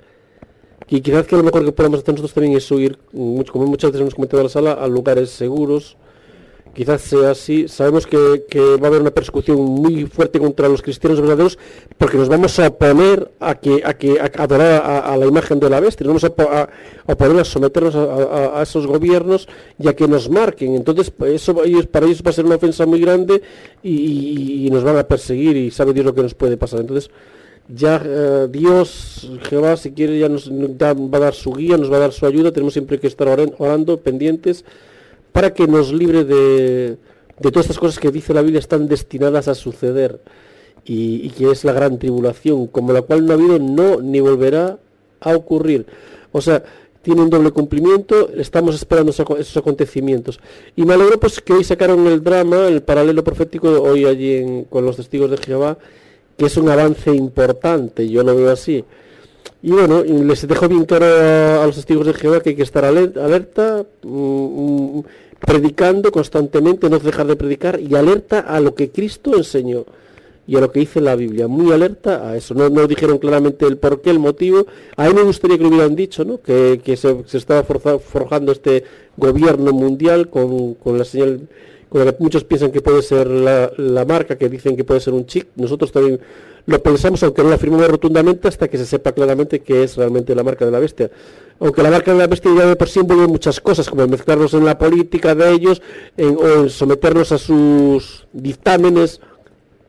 y quizás que lo mejor que podamos hacer nosotros también es huir, como muchas veces hemos comentado en la sala, a lugares seguros. Quizás sea así. Sabemos que, que va a haber una persecución muy fuerte contra los cristianos verdaderos, porque nos vamos a oponer a que a que a adorar a, a la imagen de la bestia, nos vamos a, a, a oponer a someternos a, a, a esos gobiernos y a que nos marquen. Entonces eso ellos, para ellos va a ser una ofensa muy grande y, y, y nos van a perseguir, y sabe Dios lo que nos puede pasar. Entonces ya eh, Dios, Jehová, si quiere, ya nos da, va a dar su guía, nos va a dar su ayuda. Tenemos siempre que estar orando, orando pendientes, para que nos libre de, de todas estas cosas que dice la Biblia están destinadas a suceder, y, y que es la gran tribulación, como la cual no ha habido, no, ni volverá a ocurrir. O sea, tiene un doble cumplimiento, estamos esperando esos, esos acontecimientos. Y me alegro pues que hoy sacaron el drama, el paralelo profético, hoy allí en, con los testigos de Jehová, que es un avance importante, yo lo veo así. Y bueno, les dejo bien claro a, a los testigos de Jehová que hay que estar alerta, alerta mmm, predicando constantemente, no dejar de predicar, y alerta a lo que Cristo enseñó y a lo que dice la Biblia, muy alerta a eso. No, no dijeron claramente el porqué, el motivo. A mí me gustaría que lo hubieran dicho, ¿no? Que, que se, se estaba forza, forjando este gobierno mundial con, con la señal, con la que muchos piensan que puede ser la, la marca, que dicen que puede ser un chip. Nosotros también lo pensamos, aunque no lo afirmamos rotundamente, hasta que se sepa claramente que es realmente la marca de la bestia. Aunque la marca de la bestia ya de por sí envuelve muchas cosas, como mezclarnos en la política de ellos, en, o en someternos a sus dictámenes,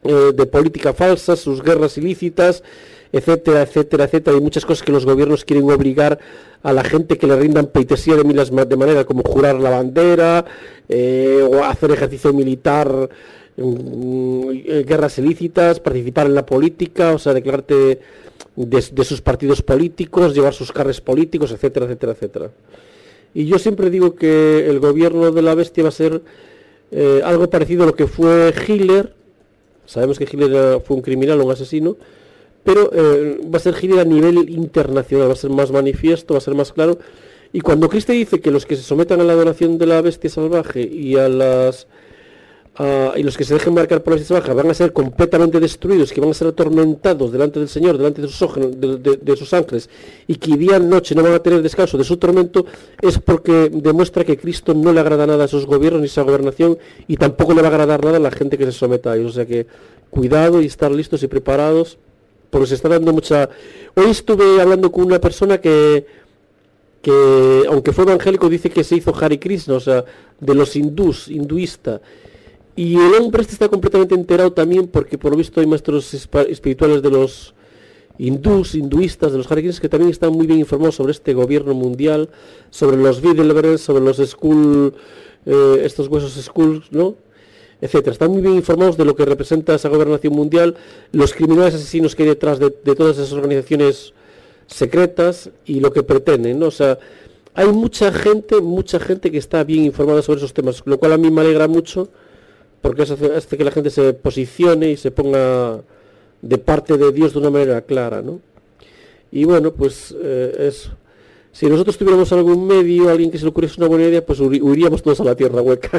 eh, de política falsa, sus guerras ilícitas, etcétera, etcétera, etcétera. Hay muchas cosas que los gobiernos quieren obligar a la gente que le rindan pleitesía de miles de maneras, como jurar la bandera, eh, o hacer ejercicio militar, mm, guerras ilícitas, participar en la política, o sea, declararte de, de sus partidos políticos, llevar sus carros políticos, etcétera, etcétera, etcétera. Y yo siempre digo que el gobierno de la bestia va a ser eh, algo parecido a lo que fue Hitler. Sabemos que Hitler fue un criminal, un asesino, pero eh, va a ser Hitler a nivel internacional, va a ser más manifiesto, va a ser más claro. Y cuando Cristo dice que los que se sometan a la adoración de la bestia salvaje y a las a, y los que se dejen marcar por la bestia salvaje van a ser completamente destruidos, que van a ser atormentados delante del Señor, delante de sus, ojos, de, de, de sus ángeles, y que día y noche no van a tener descanso de su tormento, es porque demuestra que Cristo no le agrada nada a esos gobiernos ni a esa gobernación, y tampoco le va a agradar nada a la gente que se someta a ellos. O sea que cuidado y estar listos y preparados, porque se está dando mucha... Hoy estuve hablando con una persona que, que aunque fue evangélico, dice que se hizo Hare Krishna, o sea, de los hindús, hinduista. Y el hombre este está completamente enterado también, porque por lo visto hay maestros espirituales de los hindús, hinduistas, de los Hare Krishnas, que también están muy bien informados sobre este gobierno mundial, sobre los Bilderberg, sobre los Skull, eh, estos huesos Skulls, ¿no?, etcétera. Están muy bien informados de lo que representa esa gobernación mundial, los criminales asesinos que hay detrás de, de todas esas organizaciones secretas y lo que pretenden, ¿no? O sea, hay mucha gente, mucha gente que está bien informada sobre esos temas, lo cual a mí me alegra mucho, porque eso hace, hace que la gente se posicione y se ponga de parte de Dios de una manera clara, ¿no? Y bueno, pues eh, es... Si nosotros tuviéramos algún medio, alguien que se le ocurriese una buena idea, pues huiríamos todos a la tierra hueca.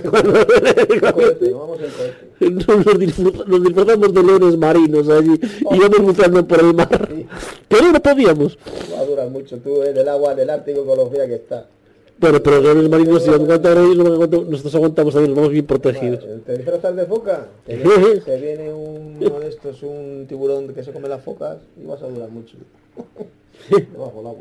Nos disfrazamos de leones marinos allí y vamos buceando por el mar. Pero no podíamos. Va a durar mucho, tú, en el agua del Ártico con lo fría que está. Bueno, pero los leones marinos, si aguantan ellos, nosotros aguantamos ahí, nos vamos bien protegidos. Vale, ¿te disfrazas de foca? Te viene, te viene un, uno de estos, un tiburón que se come las focas y vas a durar mucho. Debajo del agua.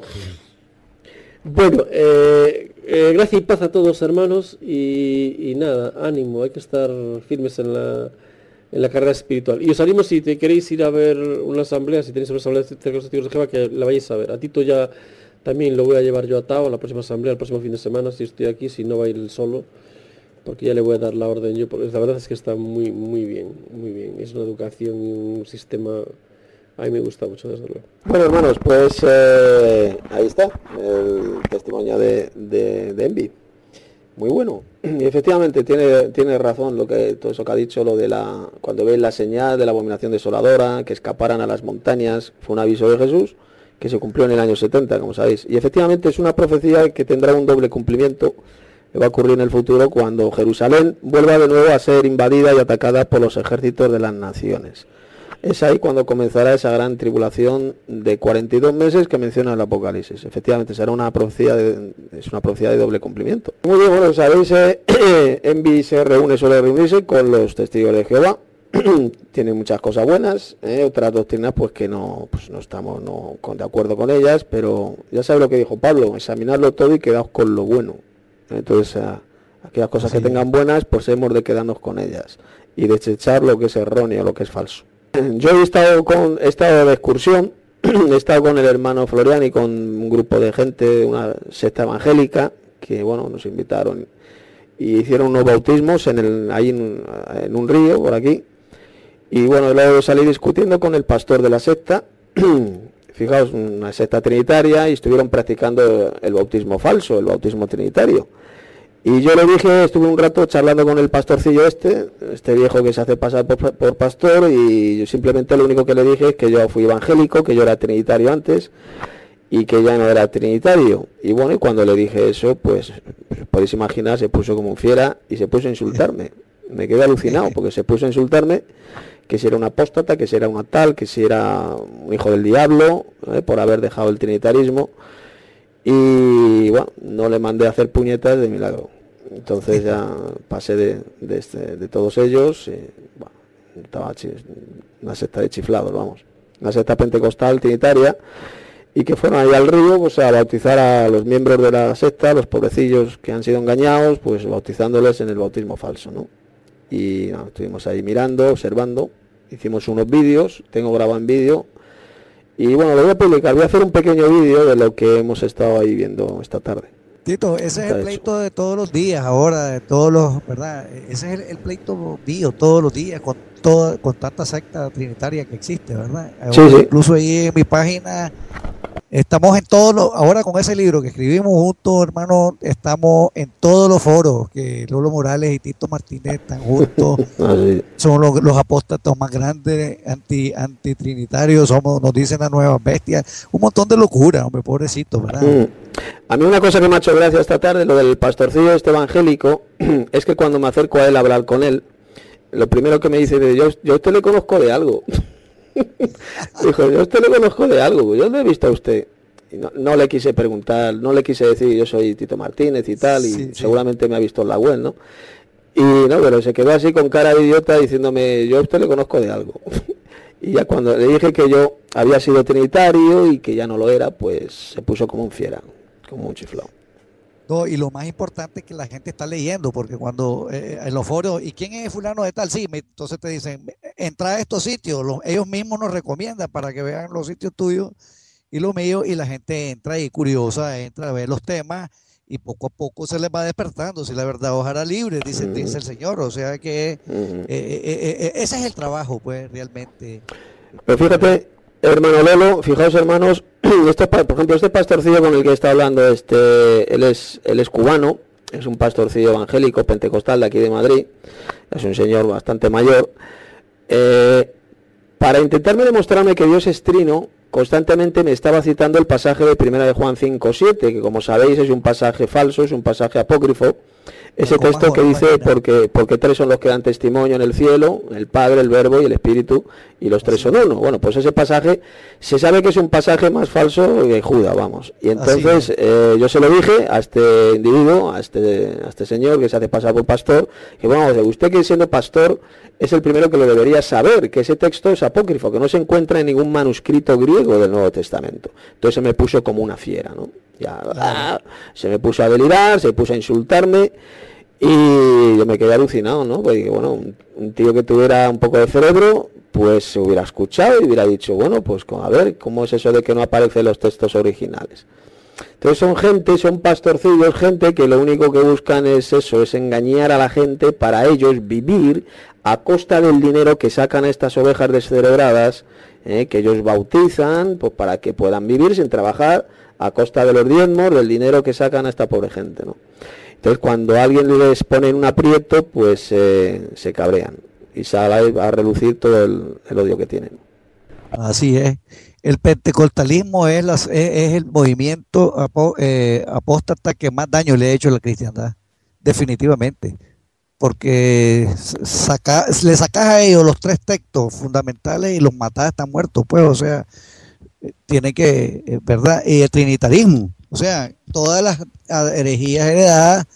Bueno, eh, eh, gracias y paz a todos, hermanos, y, y nada, ánimo, hay que estar firmes en la, en la carrera espiritual. Y os animo, si te queréis ir a ver una asamblea, si tenéis una asamblea de los testigos de Jehová, que la vayáis a ver. A Tito ya también lo voy a llevar yo atado a la próxima asamblea, el próximo fin de semana, si estoy aquí, si no va a ir él solo, porque ya le voy a dar la orden yo, porque la verdad es que está muy, muy bien, muy bien. Es una educación y un sistema... A mí me gusta mucho, desde luego. Bueno, hermanos, pues eh, ahí está el testimonio de, de, de Envy. Muy bueno. Y efectivamente tiene, tiene razón lo que todo eso que ha dicho, lo de la cuando veis la señal de la abominación desoladora, que escaparan a las montañas, fue un aviso de Jesús que se cumplió en el año setenta, como sabéis. Y efectivamente es una profecía que tendrá un doble cumplimiento, que va a ocurrir en el futuro cuando Jerusalén vuelva de nuevo a ser invadida y atacada por los ejércitos de las naciones. Es ahí cuando comenzará esa gran tribulación de cuarenta y dos meses que menciona el Apocalipsis. Efectivamente, será una profecía de, es una profecía de doble cumplimiento. Muy bien, bueno, sabéis, eh, Envy se reúne, suele reunirse con los testigos de Jehová. Tiene muchas cosas buenas, eh, otras doctrinas pues que no, pues no estamos no, con, de acuerdo con ellas, pero ya sabes lo que dijo Pablo, examinarlo todo y quedaos con lo bueno. Entonces, a, aquellas cosas sí. que tengan buenas, pues hemos de quedarnos con ellas y desechar lo que es erróneo, lo que es falso. Yo he estado con he estado de excursión, he estado con el hermano Florian y con un grupo de gente de una secta evangélica que bueno nos invitaron y hicieron unos bautismos en el ahí en, en un río por aquí y bueno luego salí discutiendo con el pastor de la secta, fijaos, una secta trinitaria, y estuvieron practicando el bautismo falso, el bautismo trinitario. Y yo le dije, estuve un rato charlando con el pastorcillo este, este viejo que se hace pasar por, por pastor, y yo simplemente lo único que le dije es que yo fui evangélico, que yo era trinitario antes, y que ya no era trinitario. Y bueno, y cuando le dije eso, pues, pues podéis imaginar, se puso como un fiera y se puso a insultarme. Me quedé alucinado, porque se puso a insultarme, que si era un apóstata, que si era una tal, que si era un hijo del diablo, ¿eh? por haber dejado el trinitarismo. Y bueno, no le mandé a hacer puñetas de milagro. Entonces ya pasé de, de, este, de todos ellos, y, bueno, estaba una secta de chiflados, vamos, una secta pentecostal trinitaria, y que fueron ahí al río pues a bautizar a los miembros de la secta, los pobrecillos que han sido engañados, pues bautizándoles en el bautismo falso, ¿no? Y no, estuvimos ahí mirando, observando, hicimos unos vídeos, tengo grabado en vídeo, y bueno, lo voy a publicar, voy a hacer un pequeño vídeo de lo que hemos estado ahí viendo esta tarde. Tito, ese es el pleito de todos los días ahora, de todos los, ¿verdad? Ese es el, el pleito mío todos los días con toda, con tanta secta trinitaria que existe, ¿verdad? Sí, ahora, sí. Incluso ahí en mi página estamos en todos los, ahora con ese libro que escribimos juntos, hermano, estamos en todos los foros, que Lolo Morales y Tito Martínez están juntos, Ah, sí. son los, los apóstatas más grandes, anti, antitrinitarios, somos, nos dicen las nuevas bestias, un montón de locura, hombre, pobrecito, ¿verdad? Mm. A mí una cosa que me ha hecho gracia esta tarde, lo del pastorcillo este evangélico, es que cuando me acerco a él a hablar con él, lo primero que me dice, yo, yo a usted le conozco de algo. Dijo, yo a usted le conozco de algo, yo le he visto a usted. Y no, no le quise preguntar, no le quise decir, yo soy Tito Martínez y tal, y Sí, sí. seguramente me ha visto en la web, ¿no? Y no, pero se quedó así con cara de idiota diciéndome, yo a usted le conozco de algo. Y ya cuando le dije que yo había sido trinitario y que ya no lo era, pues se puso como un fiera, como un chiflado. No, y lo más importante es que la gente está leyendo, porque cuando eh, en los foros, ¿y quién es fulano de tal? Sí, me, entonces te dicen, entra a estos sitios, los, ellos mismos nos recomiendan para que vean los sitios tuyos y los míos, y la gente entra y curiosa, entra a ver los temas, y poco a poco se les va despertando, si la verdad os hará libre, dice, Mm. dice el Señor, o sea que Mm. eh, eh, eh, ese es el trabajo, pues, realmente. Pero fíjate, hermano Lolo, fijaos hermanos, este, por ejemplo, este pastorcillo con el que está hablando, este, él es, él es cubano, es un pastorcillo evangélico pentecostal de aquí de Madrid, es un señor bastante mayor. Eh, para intentarme demostrarme que Dios es trino, constantemente me estaba citando el pasaje de primera de Juan cinco siete, que como sabéis es un pasaje falso, es un pasaje apócrifo. Ese Como texto que Juan, dice, imagina. porque, porque tres son los que dan testimonio en el cielo, el Padre, el Verbo y el Espíritu, y los tres son uno. Bueno, pues ese pasaje, se sabe que es un pasaje más falso que Judas, vamos. Y entonces eh, yo se lo dije a este individuo, a este, a este señor que se hace pasar por pastor, que bueno, usted que siendo pastor es el primero que lo debería saber, que ese texto es apócrifo, que no se encuentra en ningún manuscrito griego del Nuevo Testamento. Entonces se me puso como una fiera, ¿no? Ya, ah, se me puso a delirar, se puso a insultarme y yo me quedé alucinado, ¿no? Porque bueno, un, un tío que tuviera un poco de cerebro, pues se hubiera escuchado y hubiera dicho, bueno, pues a ver, ¿cómo es eso de que no aparecen los textos originales? Entonces son gente, son pastorcillos, gente que lo único que buscan es eso, es engañar a la gente para ellos vivir a costa del dinero que sacan estas ovejas descerebradas, eh, que ellos bautizan, pues para que puedan vivir sin trabajar, a costa de los diezmos, del dinero que sacan a esta pobre gente, ¿no? Entonces cuando alguien les pone en un aprieto, pues eh, se cabrean y sale a relucir todo el, el odio que tienen. Así es. El pentecostalismo es, las, es, es el movimiento apo, eh, apóstata que más daño le ha hecho a la cristiandad, definitivamente. Porque saca, le sacas a ellos los tres textos fundamentales y los matás, están muertos, pues, o sea, tiene que, eh, ¿verdad? Y el trinitarismo, o sea, todas las herejías heredadas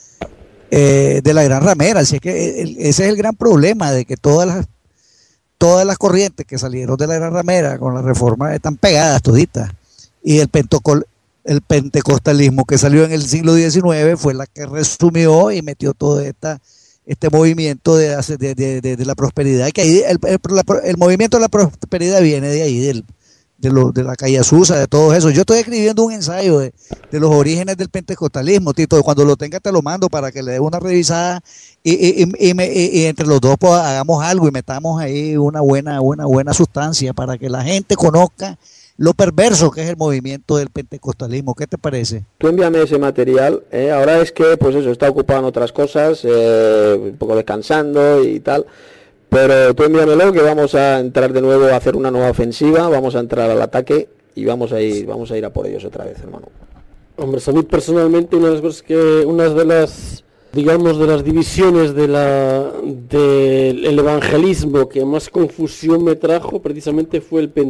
eh, de la gran ramera, así es que el, ese es el gran problema, de que todas las todas las corrientes que salieron de la gran ramera con la reforma están pegadas toditas, y el, pentecol, el pentecostalismo que salió en el siglo diecinueve fue la que resumió y metió todo esta este movimiento de, de, de, de, de la prosperidad, que ahí el, el, la, el movimiento de la prosperidad viene de ahí, del, de, lo, de la calle Azusa, de todo eso. Yo estoy escribiendo un ensayo de, de los orígenes del pentecostalismo, Tito, cuando lo tenga te lo mando para que le dé una revisada y, y, y, y, me, y, y entre los dos pues, hagamos algo y metamos ahí una buena, buena, buena sustancia para que la gente conozca lo perverso que es el movimiento del pentecostalismo. ¿Qué te parece? Tú envíame ese material, ¿eh? Ahora es que, pues eso, está ocupado en otras cosas, eh, un poco descansando y tal, pero tú envíamelo que vamos a entrar de nuevo a hacer una nueva ofensiva, vamos a entrar al ataque y vamos a ir, vamos a ir a por ellos otra vez, hermano. Hombre, a mí personalmente una de las cosas que, una de las, digamos, de las divisiones de la, del el evangelismo que más confusión me trajo precisamente fue el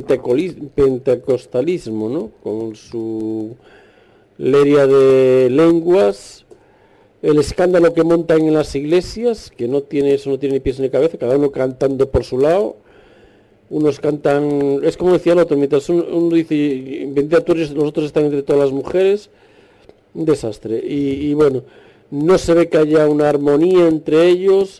pentecostalismo, ¿no? Con su leria de lenguas, el escándalo que montan en las iglesias, que no tiene, eso no tiene ni pies ni cabeza, cada uno cantando por su lado. Unos cantan, es como decía el otro, mientras uno, uno dice, bendita tú eres, los otros están entre todas las mujeres, un desastre. Y, y bueno, no se ve que haya una armonía entre ellos,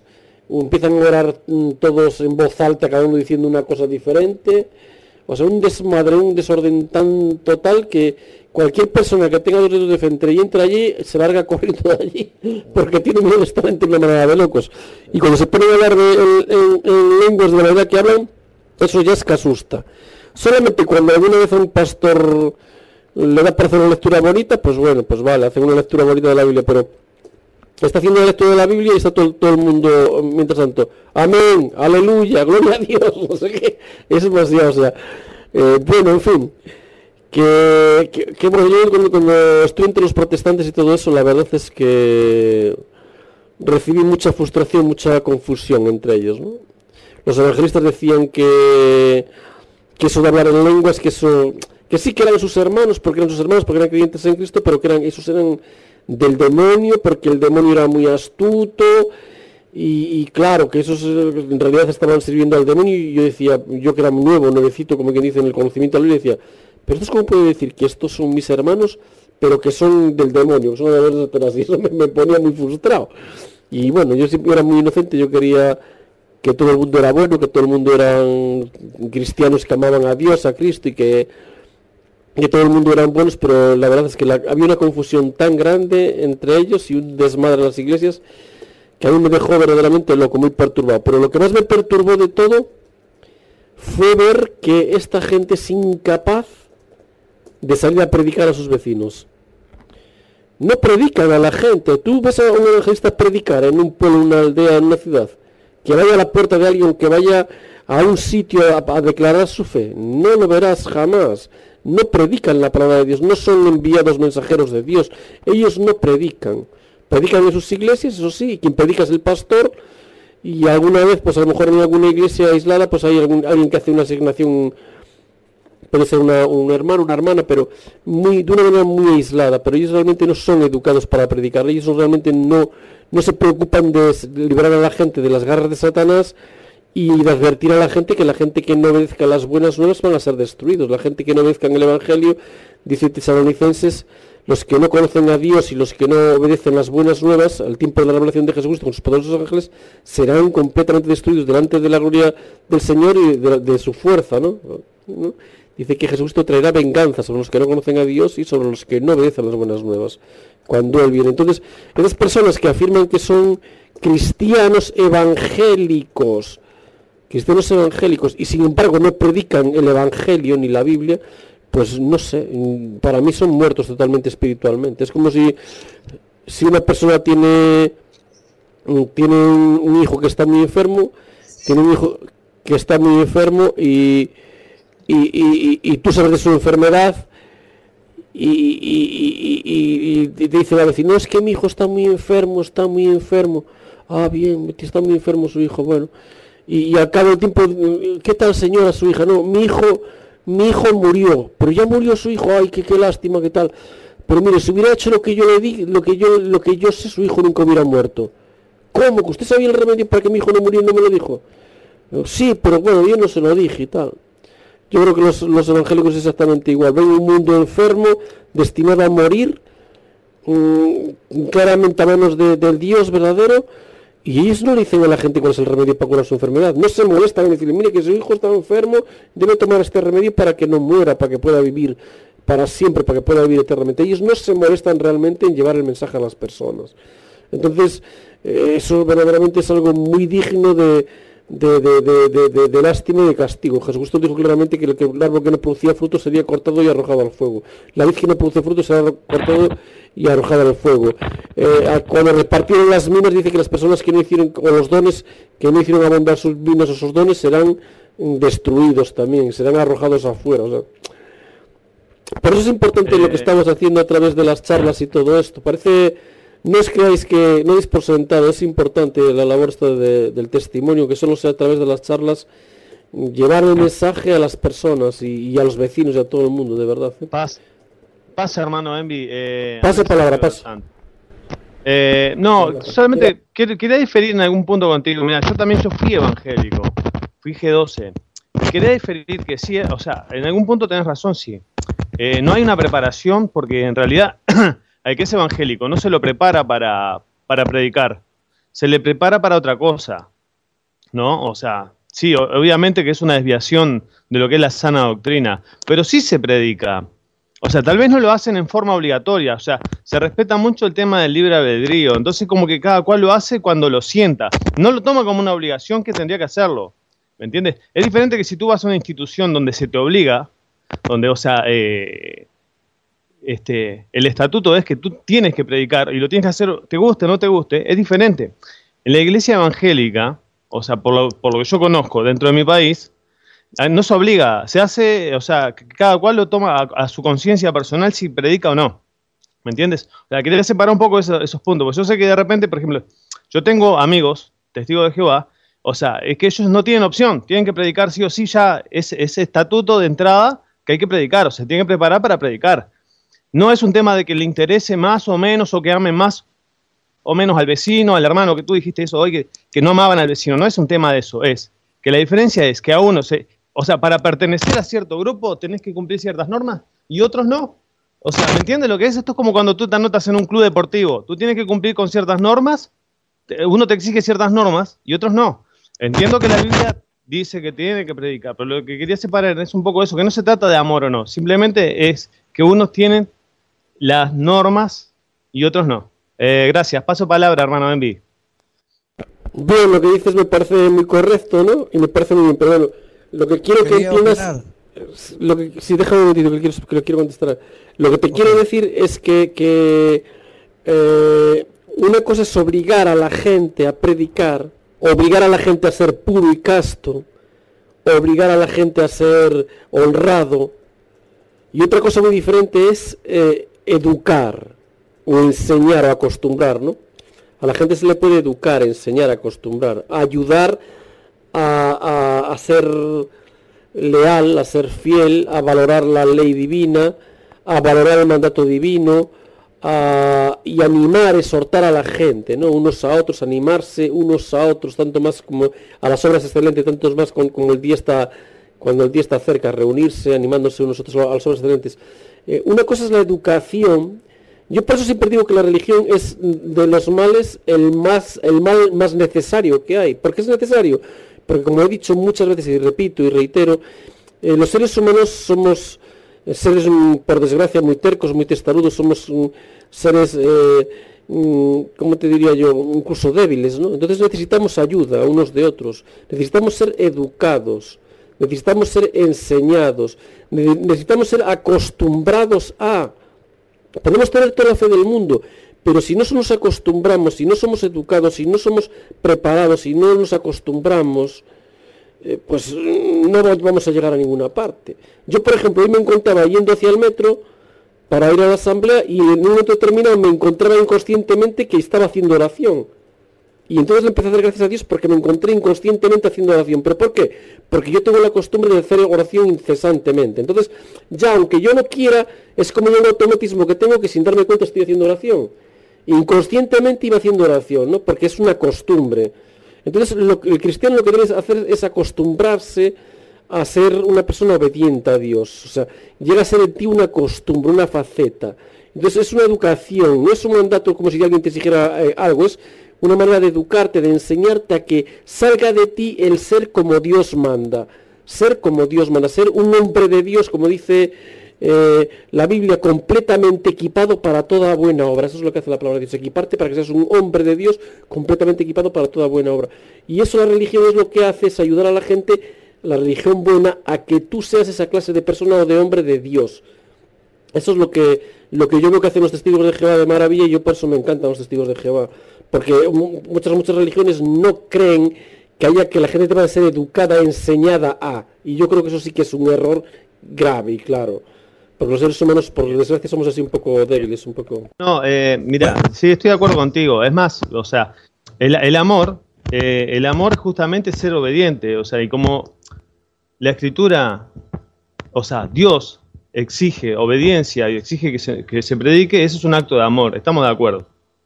empiezan a orar mm, todos en voz alta, cada uno diciendo una cosa diferente. O sea, un desmadre, un desorden tan total que cualquier persona que tenga dos dedos de frente y entra allí, se larga corriendo de allí, porque tiene miedo de estar entre una manera de locos. Y cuando se ponen a hablar de, en, en, en lenguas de la verdad que hablan, eso ya es que asusta. Solamente cuando alguna vez a un pastor le da para hacer una lectura bonita, pues bueno, pues vale, hace una lectura bonita de la Biblia, pero está haciendo la lectura de la Biblia y está todo, todo el mundo, mientras tanto, amén, aleluya, gloria a Dios, no sé qué, es demasiado, o sea, eh, bueno, en fin, que, que, que bueno, yo cuando, cuando estoy entre los protestantes y todo eso, la verdad es que recibí mucha frustración, mucha confusión entre ellos, ¿no? Los evangelistas decían que, que eso de hablar en lenguas, que eso, que sí que eran sus hermanos, porque eran sus hermanos, porque eran creyentes en Cristo, pero que eran, esos eran del demonio, porque el demonio era muy astuto, y, y claro, que esos en realidad estaban sirviendo al demonio, y yo decía, yo que era nuevo, nuevecito, como quien dice en el conocimiento de la Biblia, decía, pero estos cómo puede decir que estos son mis hermanos, pero que son del demonio, que son de verdad, pero así, eso me, me ponía muy frustrado. Y bueno, yo siempre era muy inocente, yo quería que todo el mundo era bueno, que todo el mundo eran cristianos que amaban a Dios, a Cristo, y que, que todo el mundo eran buenos, pero la verdad es que la, había una confusión tan grande entre ellos y un desmadre en las iglesias que a mí me dejó verdaderamente loco, muy perturbado. Pero lo que más me perturbó de todo fue ver que esta gente es incapaz de salir a predicar a sus vecinos. No predican a la gente. Tú ves a un evangelista predicar en un pueblo, en una aldea, en una ciudad, que vaya a la puerta de alguien, que vaya a un sitio a, a declarar su fe. No lo verás jamás. No predican la palabra de Dios, no son enviados mensajeros de Dios. Ellos no predican. Predican en sus iglesias, eso sí, y quien predica es el pastor, y alguna vez, pues a lo mejor en alguna iglesia aislada, pues hay algún, alguien que hace una asignación, puede ser una, un hermano, una hermana, pero muy, de una manera muy aislada, pero ellos realmente no son educados para predicar, ellos realmente no, no se preocupan de liberar a la gente de las garras de Satanás y de advertir a la gente que la gente que no obedezca las buenas nuevas van a ser destruidos. La gente que no obedezca en el Evangelio, dice Tesalonicenses, los que no conocen a Dios y los que no obedecen las buenas nuevas, al tiempo de la revelación de Jesucristo con sus poderosos ángeles, serán completamente destruidos delante de la gloria del Señor y de, de su fuerza, ¿no? ¿no? Dice que Jesucristo traerá venganza sobre los que no conocen a Dios y sobre los que no obedecen las buenas nuevas, cuando Él viene. Entonces, esas personas que afirman que son cristianos evangélicos, cristianos evangélicos, y sin embargo no predican el Evangelio ni la Biblia, pues no sé, para mí son muertos totalmente espiritualmente. Es como si, si una persona tiene, tiene un, un hijo que está muy enfermo, tiene un hijo que está muy enfermo y, y, y, y, y tú sabes de su enfermedad y, y, y, y, y te dice la vecina, no, es que mi hijo está muy enfermo, está muy enfermo. Ah, bien, está muy enfermo su hijo, bueno. Y, y al cabo del tiempo, ¿qué tal señora su hija? No, mi hijo... Mi hijo murió, pero ya murió su hijo, ay, qué, qué lástima, qué tal. Pero mire, si hubiera hecho lo que yo le di, lo que yo, lo que yo sé, su hijo nunca hubiera muerto. ¿Cómo? ¿Que usted sabía el remedio para que mi hijo no muriera y no me lo dijo? Sí, pero bueno, yo no se lo dije y tal. Yo creo que los, los evangélicos es exactamente igual. Ven un mundo enfermo, destinado a morir, mmm, claramente a manos de, del Dios verdadero. Y ellos no le dicen a la gente cuál es el remedio para curar su enfermedad. No se molestan en decirle, mire que su hijo está enfermo, debe tomar este remedio para que no muera, para que pueda vivir para siempre, para que pueda vivir eternamente. Ellos no se molestan realmente en llevar el mensaje a las personas. Entonces, eh, eso verdaderamente es algo muy digno de, de, de, de, de, de, de lástima y de castigo. Jesucristo dijo claramente que el, que el árbol que no producía fruto sería cortado y arrojado al fuego. La vid que no produce fruto será cortado y arrojada al fuego. Eh, cuando repartieron las minas, dice que las personas que no hicieron, o los dones que no hicieron abundar sus minas o sus dones, serán destruidos también, serán arrojados afuera. O sea, por eso es importante eh... lo que estamos haciendo a través de las charlas y todo esto. Parece, no os creáis que, no es por sentado, es importante la labor esta de, del testimonio, que solo sea a través de las charlas, llevar el mensaje a las personas y, y a los vecinos y a todo el mundo, de verdad. ¿eh? Paz. Pasa, hermano Envi. Eh, pasa palabra, pasa. Eh, no, solamente quer, quería diferir en algún punto contigo. Mira, yo también yo fui evangélico, fui G doce. Quería diferir que sí, o sea, en algún punto tenés razón, sí. Eh, no hay una preparación porque en realidad al que es evangélico no se lo prepara para, para predicar, se le prepara para otra cosa. ¿no? O sea, sí, obviamente que es una desviación de lo que es la sana doctrina, pero sí se predica. O sea, tal vez no lo hacen en forma obligatoria, o sea, se respeta mucho el tema del libre albedrío, entonces como que cada cual lo hace cuando lo sienta, no lo toma como una obligación que tendría que hacerlo, ¿me entiendes? Es diferente que si tú vas a una institución donde se te obliga, donde, o sea, eh, este, el estatuto es que tú tienes que predicar y lo tienes que hacer, te guste o no te guste, es diferente. En la iglesia evangélica, o sea, por lo, por lo que yo conozco dentro de mi país, no se obliga, se hace, o sea, que cada cual lo toma a, a su conciencia personal si predica o no, ¿me entiendes? O sea, quería separar un poco eso, esos puntos, porque yo sé que de repente, por ejemplo, yo tengo amigos, testigos de Jehová, o sea, es que ellos no tienen opción, tienen que predicar sí o sí ya ese, ese estatuto de entrada que hay que predicar, o sea, tienen que preparar para predicar. No es un tema de que le interese más o menos, o que amen más o menos al vecino, al hermano, que tú dijiste eso hoy, que, que no amaban al vecino, no es un tema de eso, es que la diferencia es que a uno se... O sea, para pertenecer a cierto grupo tenés que cumplir ciertas normas y otros no. O sea, ¿me entiendes lo que es? Esto es como cuando tú te anotas en un club deportivo. Tú tienes que cumplir con ciertas normas, uno te exige ciertas normas y otros no. Entiendo que la Biblia dice que tiene que predicar, pero lo que quería separar es un poco eso, que no se trata de amor o no. Simplemente es que unos tienen las normas y otros no. Eh, gracias. Paso palabra, hermano Envi. Bien, lo que dices me parece muy correcto, ¿no? Y me parece muy bien, pero bueno, lo que quiero que entiendas, lo que, si déjame un momentito que, quiero, que lo quiero contestar. Lo que te okay. quiero decir es que, que eh, una cosa es obligar a la gente a predicar, obligar a la gente a ser puro y casto, obligar a la gente a ser honrado, y otra cosa muy diferente es eh, educar o enseñar o acostumbrar, ¿no? A la gente se le puede educar, enseñar, acostumbrar, ayudar a, a, a ser leal, a ser fiel, a valorar la ley divina, a valorar el mandato divino, a, y animar, exhortar a la gente, ¿no? Unos a otros, animarse unos a otros, tanto más como a las obras excelentes, tanto más con, como el día está, cuando el día está cerca, reunirse, animándose unos a otros a las obras excelentes. Eh, una cosa es la educación. Yo por eso siempre digo que la religión es de los males el más el mal más necesario que hay. ¿Por qué es necesario? Porque como he dicho muchas veces y repito y reitero, eh, los seres humanos somos eh, seres, por desgracia, muy tercos, muy testarudos, somos um, seres, eh, um, ¿cómo te diría yo?, incluso débiles, ¿no? Entonces necesitamos ayuda unos de otros, necesitamos ser educados, necesitamos ser enseñados, necesitamos ser acostumbrados a... Podemos tener toda la fe del mundo, pero si no nos acostumbramos, si no somos educados, si no somos preparados, si no nos acostumbramos, eh, pues no vamos a llegar a ninguna parte. Yo, por ejemplo, hoy me encontraba yendo hacia el metro para ir a la asamblea y en un momento determinado me encontraba inconscientemente que estaba haciendo oración. Y entonces le empecé a dar gracias a Dios porque me encontré inconscientemente haciendo oración. ¿Pero por qué? Porque yo tengo la costumbre de hacer oración incesantemente. Entonces, ya aunque yo no quiera, es como un automatismo que tengo que sin darme cuenta estoy haciendo oración. Inconscientemente iba haciendo oración, ¿no? Porque es una costumbre. Entonces, lo, el cristiano lo que debe hacer es acostumbrarse a ser una persona obediente a Dios. O sea, llega a ser en ti una costumbre, una faceta. Entonces, es una educación, no es un mandato como si alguien te exigiera eh, algo, es una manera de educarte, de enseñarte a que salga de ti el ser como Dios manda, ser como Dios manda, ser un hombre de Dios, como dice eh, la Biblia, completamente equipado para toda buena obra. Eso es lo que hace la palabra de Dios, equiparte para que seas un hombre de Dios completamente equipado para toda buena obra. Y eso la religión es lo que hace, es ayudar a la gente, la religión buena, a que tú seas esa clase de persona o de hombre de Dios. Eso es lo que, lo que yo veo que hacen los testigos de Jehová de maravilla, y yo por eso me encantan los testigos de Jehová. Porque muchas muchas religiones no creen que haya que la gente deba ser educada, enseñada a, y yo creo que eso sí que es un error grave y claro, porque los seres humanos por desgracia somos así un poco débiles, un poco. No, eh, mira, sí estoy de acuerdo contigo. Es más, o sea, el, el amor, eh, el amor es justamente ser obediente, o sea, y como la Escritura, o sea, Dios exige obediencia y exige que se, que se predique, eso es un acto de amor. Estamos de acuerdo.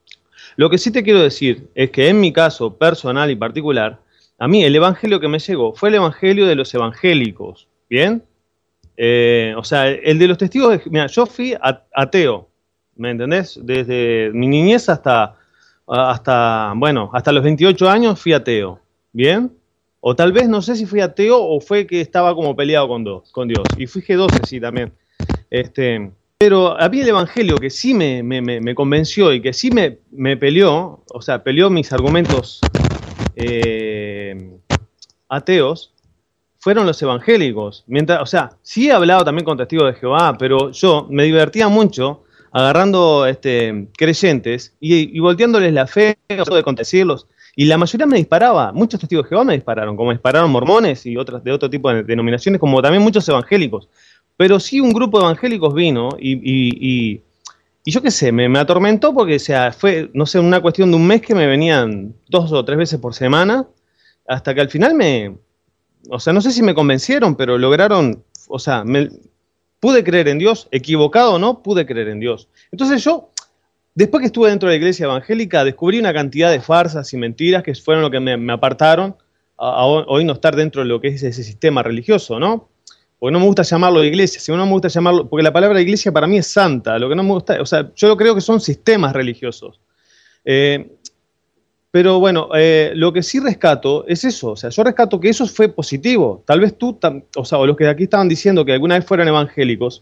Lo que sí te quiero decir es que en mi caso personal y particular, a mí el evangelio que me llegó fue el evangelio de los evangélicos, ¿bien? Eh, o sea, el de los testigos de... Mira, yo fui ateo, ¿me entendés? Desde mi niñez hasta, hasta, bueno, hasta los veintiocho años fui ateo, ¿bien? O tal vez no sé si fui ateo o fue que estaba como peleado con, Dios, con Dios. Y fui G doce, sí, también. Este, pero a mí el evangelio que sí me, me, me, me convenció y que sí me, me peleó, o sea, peleó mis argumentos eh, ateos, fueron los evangélicos. Mientras, o sea, sí he hablado también con testigos de Jehová, pero yo me divertía mucho agarrando este, creyentes y, y volteándoles la fe, de contradecirlos. Y la mayoría me disparaba. Muchos testigos de Jehová me dispararon, como dispararon mormones y otras de otro tipo de denominaciones, como también muchos evangélicos. Pero sí un grupo de evangélicos vino y, y, y, y yo qué sé, me, me atormentó porque, o sea, fue, no sé, una cuestión de un mes que me venían dos o tres veces por semana, hasta que al final me, o sea, no sé si me convencieron, pero lograron, o sea, me, pude creer en Dios, equivocado o no, pude creer en Dios. Entonces yo, después que estuve dentro de la iglesia evangélica, descubrí una cantidad de farsas y mentiras que fueron lo que me, me apartaron a, a hoy no estar dentro de lo que es ese sistema religioso, ¿no? Porque no me gusta llamarlo iglesia, sino no me gusta llamarlo, porque la palabra iglesia para mí es santa, lo que no me gusta, o sea, yo creo que son sistemas religiosos. Eh, pero bueno, eh, lo que sí rescato es eso, o sea, yo rescato que eso fue positivo. Tal vez tú, o sea, o los que de aquí estaban diciendo que alguna vez fueran evangélicos,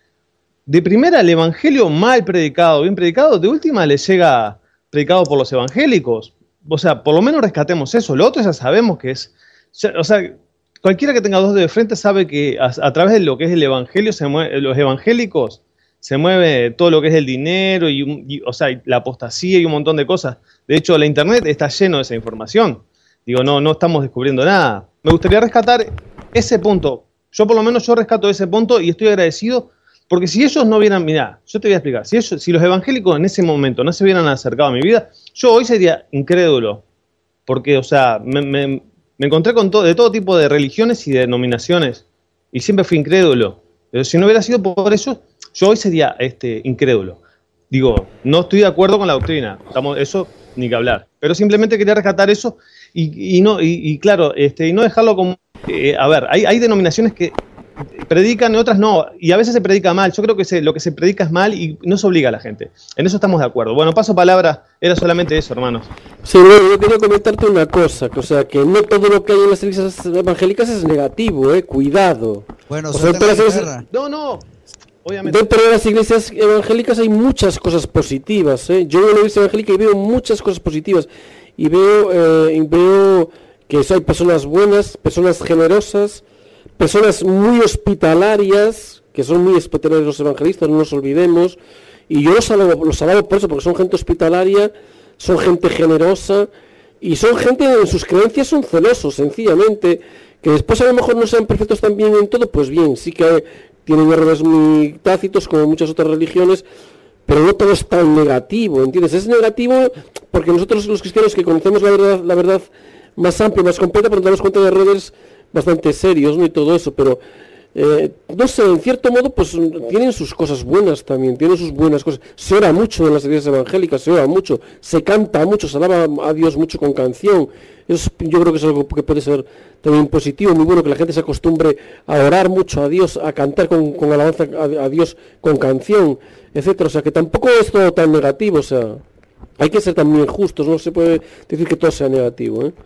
de primera el evangelio mal predicado, bien predicado, de última le llega predicado por los evangélicos. O sea, por lo menos rescatemos eso, lo otro ya sabemos que es, ya, o sea, cualquiera que tenga dos dedos de frente sabe que a, a través de lo que es el evangelio, se mueve, los evangélicos, se mueve todo lo que es el dinero, y, y, o sea, la apostasía y un montón de cosas. De hecho, la internet está lleno de esa información. Digo, no, no estamos descubriendo nada. Me gustaría rescatar ese punto. Yo por lo menos yo rescato ese punto y estoy agradecido, porque si ellos no hubieran, mirá, yo te voy a explicar, si, ellos, si los evangélicos en ese momento no se hubieran acercado a mi vida, yo hoy sería incrédulo. Porque, o sea, me... me Me encontré con todo, de todo tipo de religiones y de denominaciones y siempre fui incrédulo. Pero si no hubiera sido por eso, yo hoy sería este, incrédulo. Digo, no estoy de acuerdo con la doctrina, estamos, eso ni que hablar. Pero simplemente quería rescatar eso y, y, no, y, y claro, este, y no dejarlo como... Eh, a ver, hay, hay denominaciones que predican y otras no, y a veces se predica mal. Yo creo que se, lo que se predica es mal y no se obliga a la gente. En eso estamos de acuerdo. Bueno, paso palabra, era solamente eso, hermanos. Sí, bueno, yo quería comentarte una cosa, que, o sea, que no todo lo que hay en las iglesias evangélicas es negativo, eh, cuidado. Bueno, o sea, suelta la las guitarra. No, no, obviamente. Dentro de las iglesias evangélicas hay muchas cosas positivas, eh. Yo en la iglesia evangélica veo muchas cosas positivas y veo, eh, y veo que hay personas buenas, personas generosas, personas muy hospitalarias, que son muy hospitalarios los evangelistas, no nos olvidemos, y yo los alabo, los alabo por eso, porque son gente hospitalaria, son gente generosa, y son gente en sus creencias son celosos, sencillamente, que después a lo mejor no sean perfectos también en todo, pues bien, sí que tienen errores muy tácitos, como muchas otras religiones, pero no todo es tan negativo, ¿entiendes? Es negativo porque nosotros los cristianos que conocemos la verdad, la verdad más amplia, más completa, pero nos damos cuenta de errores bastante serios, ¿no? Y todo eso, pero eh, no sé, en cierto modo pues tienen sus cosas buenas también, tienen sus buenas cosas. Se ora mucho en las iglesias evangélicas, se ora mucho, se canta mucho, se alaba a Dios mucho con canción. Eso yo creo que es algo que puede ser también positivo, muy bueno, que la gente se acostumbre a orar mucho a Dios, a cantar con, con alabanza a, a Dios con canción, etcétera. O sea, que tampoco es todo tan negativo, o sea, hay que ser también justos, no se puede decir que todo sea negativo, ¿eh?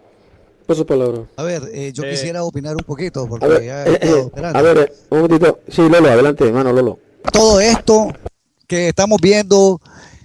Paso palabra. A ver, eh, yo Eh, quisiera opinar un poquito, porque A ver, ya eh, he estado eh, esperando. a ver, eh, un momentito. Sí, Lolo, adelante, hermano Lolo. Todo esto que estamos viendo,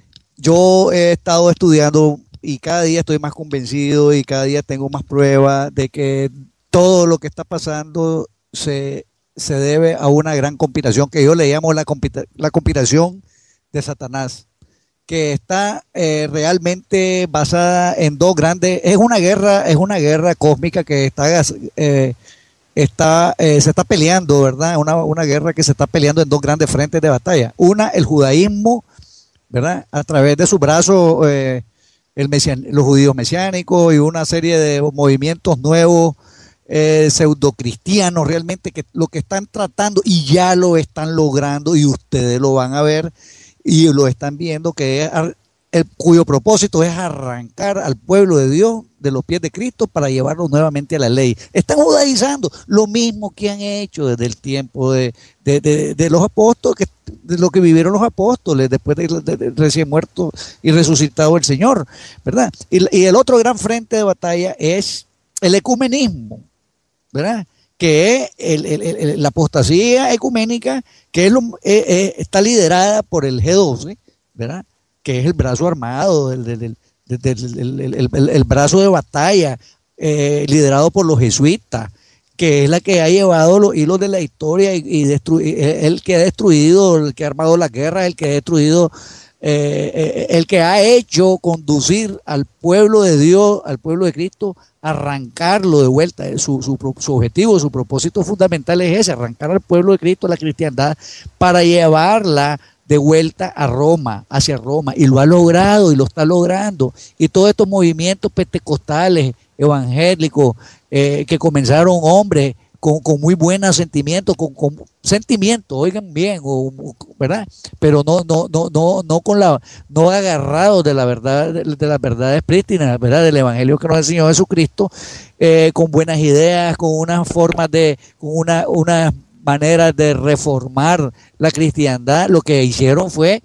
yo he estado estudiando y cada día estoy más convencido y cada día tengo más pruebas de que todo lo que está pasando se, se debe a una gran conspiración que yo le llamo la, compita- la conspiración de Satanás, que está eh, realmente basada en dos grandes, es una guerra, es una guerra cósmica que está, eh, está eh, se está peleando, ¿verdad? Una, una guerra que se está peleando en dos grandes frentes de batalla. Una, el judaísmo, ¿verdad? A través de su brazo, eh, el mesian, los judíos mesiánicos y una serie de movimientos nuevos, eh, pseudocristianos, realmente, que lo que están tratando, y ya lo están logrando, y ustedes lo van a ver, y lo están viendo, que es el, cuyo propósito es arrancar al pueblo de Dios de los pies de Cristo para llevarlos nuevamente a la ley. Están judaizando lo mismo que han hecho desde el tiempo de, de, de, de los apóstoles, que, de lo que vivieron los apóstoles después de, de, de recién muerto y resucitado el Señor, ¿verdad? Y, y el otro gran frente de batalla es el ecumenismo, ¿verdad? Que es el, el, el, la apostasía ecuménica, que es lo, eh, eh, está liderada por el G doce, ¿verdad? Que es el brazo armado, el, el, el, el, el, el, el brazo de batalla, eh, liderado por los jesuitas, que es la que ha llevado los hilos de la historia y, y destru el que ha destruido, el que ha armado la guerra, el que ha destruido, eh, el que ha hecho conducir al pueblo de Dios, al pueblo de Cristo, arrancarlo de vuelta. Su, su, su objetivo, su propósito fundamental es ese, arrancar al pueblo de Cristo, la cristiandad, para llevarla de vuelta a Roma, hacia Roma, y lo ha logrado y lo está logrando. Y todos estos movimientos pentecostales, evangélicos, eh, que comenzaron hombres con, con muy buenos sentimientos, con, con sentimientos, oigan bien, o, ¿verdad? Pero no, no, no, no, no con la, no agarrados de la verdad, de, de las verdades prístinas, ¿verdad? Del evangelio que nos enseñó Jesucristo, eh, con buenas ideas, con unas formas de, con una, unas maneras de reformar la cristiandad. Lo que hicieron fue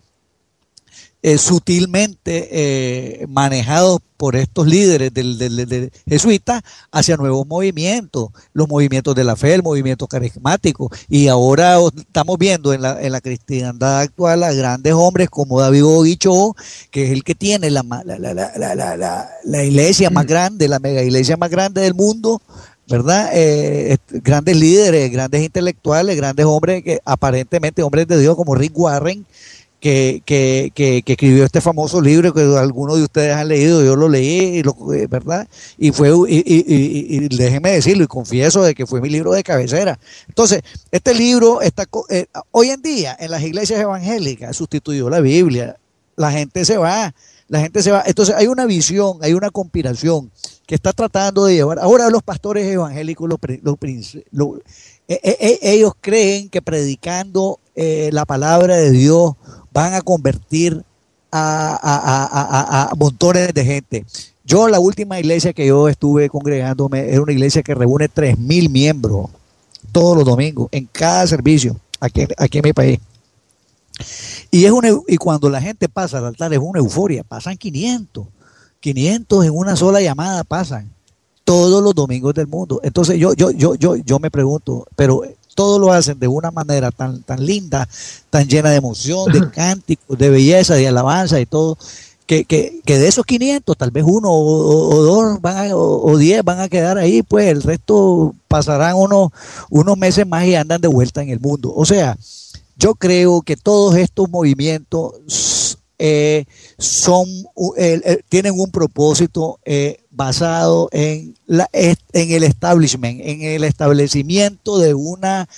eh, sutilmente eh, manejados por estos líderes del, del, del, del jesuitas hacia nuevos movimientos, los movimientos de la fe, el movimiento carismático, y ahora estamos viendo en la, en la cristiandad actual a grandes hombres como David Oguicho, que es el que tiene la, la, la, la, la, la, la, la iglesia más grande, la mega iglesia más grande del mundo, ¿verdad? Eh, grandes líderes, grandes intelectuales, grandes hombres, que aparentemente hombres de Dios, como Rick Warren, que, que, que, que escribió este famoso libro que algunos de ustedes han leído, yo lo leí, y lo, ¿verdad? Y fue, y, y, y, y déjenme decirlo, y confieso de que fue mi libro de cabecera. Entonces, este libro está eh, hoy en día en las iglesias evangélicas sustituyó la Biblia. La gente se va, la gente se va. Entonces hay una visión, hay una conspiración que está tratando de llevar. Ahora los pastores evangélicos, los, los, los, eh, eh, ellos creen que predicando eh, la palabra de Dios van a convertir a, a, a, a, a montones de gente. Yo, la última iglesia que yo estuve congregándome era una iglesia que reúne tres mil miembros todos los domingos en cada servicio aquí, aquí en mi país. Y, es una, y cuando la gente pasa al altar es una euforia, pasan quinientos, quinientos en una sola llamada pasan todos los domingos del mundo. Entonces yo, yo, yo, yo, yo me pregunto, pero todos lo hacen de una manera tan, tan linda, tan llena de emoción, de cánticos, de belleza, de alabanza y todo, que, que, que de esos quinientos tal vez uno o, o dos van a, o, o diez van a quedar ahí, pues el resto pasarán unos, unos meses más y andan de vuelta en el mundo. O sea, yo creo que todos estos movimientos eh, son, eh, eh, tienen un propósito eh, basado en, la, en el establishment, en el establecimiento de una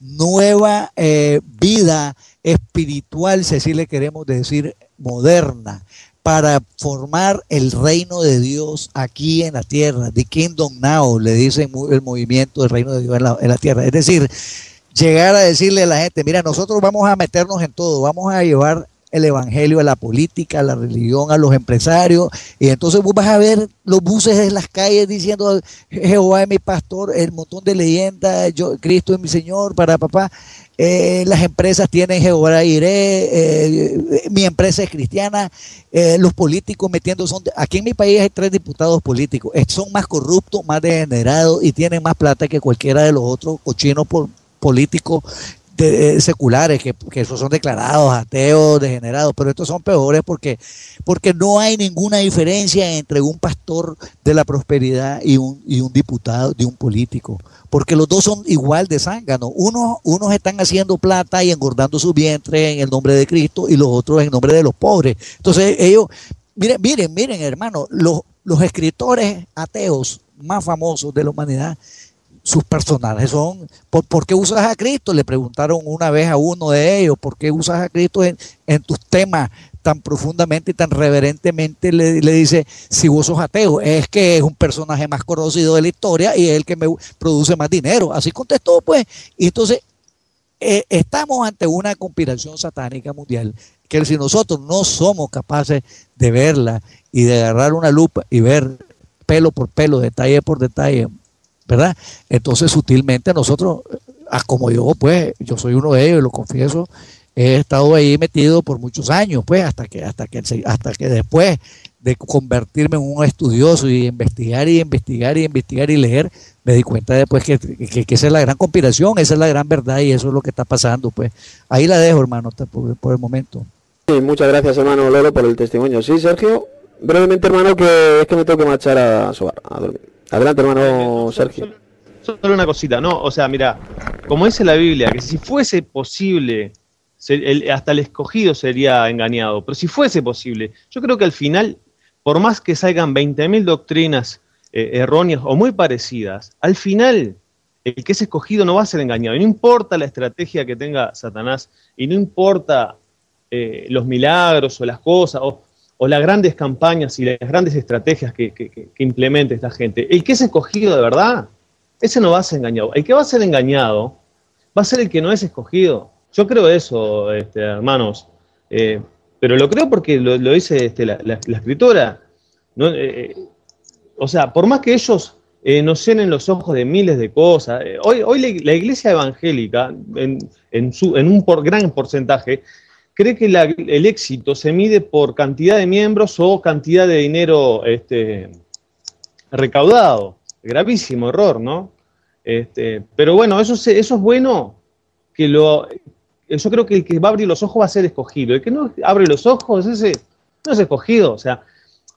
nueva eh, vida espiritual, si así le queremos decir, moderna, para formar el reino de Dios aquí en la tierra. The Kingdom Now, le dicen el movimiento del reino de Dios en la, en la tierra. Es decir, llegar a decirle a la gente, mira, nosotros vamos a meternos en todo, vamos a llevar el evangelio a la política, a la religión, a los empresarios, y entonces vos vas a ver los buses en las calles diciendo Jehová es mi pastor, el montón de leyendas, yo, Cristo es mi Señor, para papá, eh, las empresas tienen Jehová iré, eh, mi empresa es cristiana, eh, los políticos metiendo son, de, aquí en mi país hay tres diputados políticos, son más corruptos, más degenerados y tienen más plata que cualquiera de los otros cochinos por políticos de, seculares, que, que esos son declarados ateos, degenerados, pero estos son peores porque, porque no hay ninguna diferencia entre un pastor de la prosperidad y un, y un diputado, de un político, porque los dos son igual de zánganos. Unos, unos están haciendo plata y engordando su vientre en el nombre de Cristo y los otros en nombre de los pobres. Entonces ellos, miren, miren, miren hermano, los, los escritores ateos más famosos de la humanidad, sus personajes son, ¿por, ¿por qué usas a Cristo? Le preguntaron una vez a uno de ellos, ¿por qué usas a Cristo en, en tus temas tan profundamente y tan reverentemente? Le, le dice, si vos sos ateo, es que es un personaje más conocido de la historia y es el que me produce más dinero. Así contestó, pues. Y entonces, eh, estamos ante una conspiración satánica mundial, que si nosotros no somos capaces de verla y de agarrar una lupa y ver pelo por pelo, detalle por detalle, ¿verdad? Entonces sutilmente nosotros, como yo, pues, yo soy uno de ellos, lo confieso, he estado ahí metido por muchos años, pues, hasta que, hasta que, hasta que después de convertirme en un estudioso y investigar y investigar y investigar y leer, me di cuenta después que, que, que esa es la gran conspiración, esa es la gran verdad y eso es lo que está pasando. Pues ahí la dejo, hermano, por, por el momento. Sí, muchas gracias, hermano Lolo, por el testimonio. Sí, Sergio, brevemente, hermano, que es que me tengo que marchar a sobar, a dormir. Adelante, hermano Sergio. Solo una cosita, ¿no? O sea, mira, como dice la Biblia, que si fuese posible, se, el, hasta el escogido sería engañado, pero si fuese posible, yo creo que al final, por más que salgan veinte mil doctrinas eh, erróneas o muy parecidas, al final el que es escogido no va a ser engañado. Y no importa la estrategia que tenga Satanás, y no importa eh, los milagros o las cosas, o, o las grandes campañas y las grandes estrategias que, que, que implemente esta gente. El que es escogido de verdad, ese no va a ser engañado. El que va a ser engañado va a ser el que no es escogido. Yo creo eso, este, hermanos. Eh, pero lo creo porque lo, lo dice este, la, la, la escritora. ¿No? Eh, o sea, por más que ellos eh, nos llenen los ojos de miles de cosas, eh, hoy, hoy la, la iglesia evangélica, en, en, su, en un por, gran porcentaje, cree que la, el éxito se mide por cantidad de miembros o cantidad de dinero este, recaudado. Gravísimo error, ¿no? Este, pero bueno, eso, se, eso es bueno, que lo, yo creo que el que va a abrir los ojos va a ser escogido. El que no abre los ojos, ese no es escogido. O sea,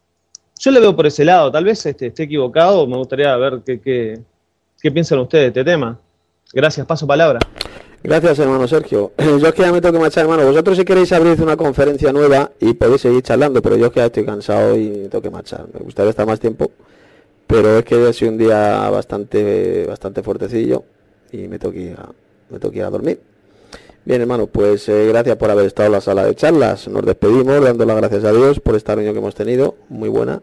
yo le veo por ese lado. Tal vez este, esté equivocado. Me gustaría ver qué, qué, qué piensan ustedes de este tema. Gracias, paso palabra. Gracias, hermano Sergio. Yo es que ya me tengo que marchar, hermano. Vosotros si queréis abrir una conferencia nueva y podéis seguir charlando, pero yo es que ya estoy cansado y me tengo que marchar. Me gustaría estar más tiempo. Pero es que ha sido un día bastante bastante fuertecillo y me tengo que ir a, me tengo que ir a dormir. Bien, hermano, pues eh, gracias por haber estado en la sala de charlas. Nos despedimos dando las gracias a Dios por esta reunión que hemos tenido, muy buena.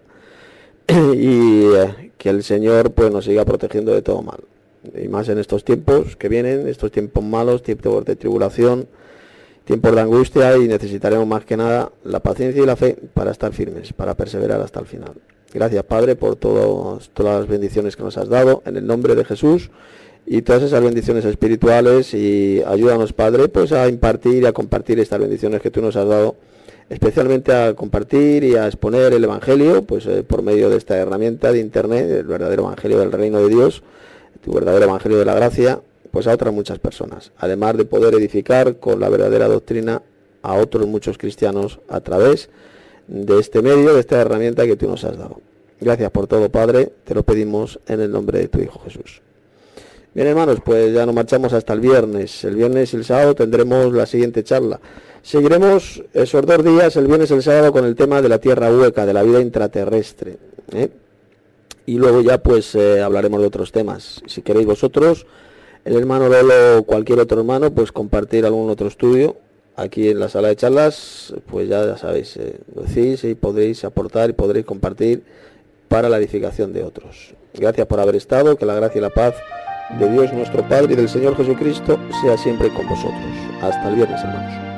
Y eh, que el Señor pues nos siga protegiendo de todo mal. Y más en estos tiempos que vienen, estos tiempos malos, tiempos de tribulación, tiempos de angustia, y necesitaremos más que nada la paciencia y la fe para estar firmes, para perseverar hasta el final. Gracias, Padre, por todos, todas las bendiciones que nos has dado, en el nombre de Jesús, y todas esas bendiciones espirituales, y ayúdanos, Padre, pues a impartir y a compartir estas bendiciones que tú nos has dado, especialmente a compartir y a exponer el Evangelio, pues eh, por medio de esta herramienta de Internet, el verdadero Evangelio del Reino de Dios, tu verdadero Evangelio de la Gracia, pues a otras muchas personas, además de poder edificar con la verdadera doctrina a otros muchos cristianos a través de este medio, de esta herramienta que tú nos has dado. Gracias por todo, Padre, te lo pedimos en el nombre de tu Hijo Jesús. Bien, hermanos, pues ya nos marchamos hasta el viernes. El viernes y el sábado tendremos la siguiente charla. Seguiremos esos dos días, el viernes y el sábado, con el tema de la tierra hueca, de la vida intraterrestre, ¿eh? Y luego ya pues eh, hablaremos de otros temas. Si queréis vosotros, el hermano Lolo o cualquier otro hermano, pues compartir algún otro estudio aquí en la sala de charlas, pues ya, ya sabéis, eh, lo decís y podréis aportar y podréis compartir para la edificación de otros. Gracias por haber estado, que la gracia y la paz de Dios nuestro Padre y del Señor Jesucristo sea siempre con vosotros. Hasta el viernes, hermanos.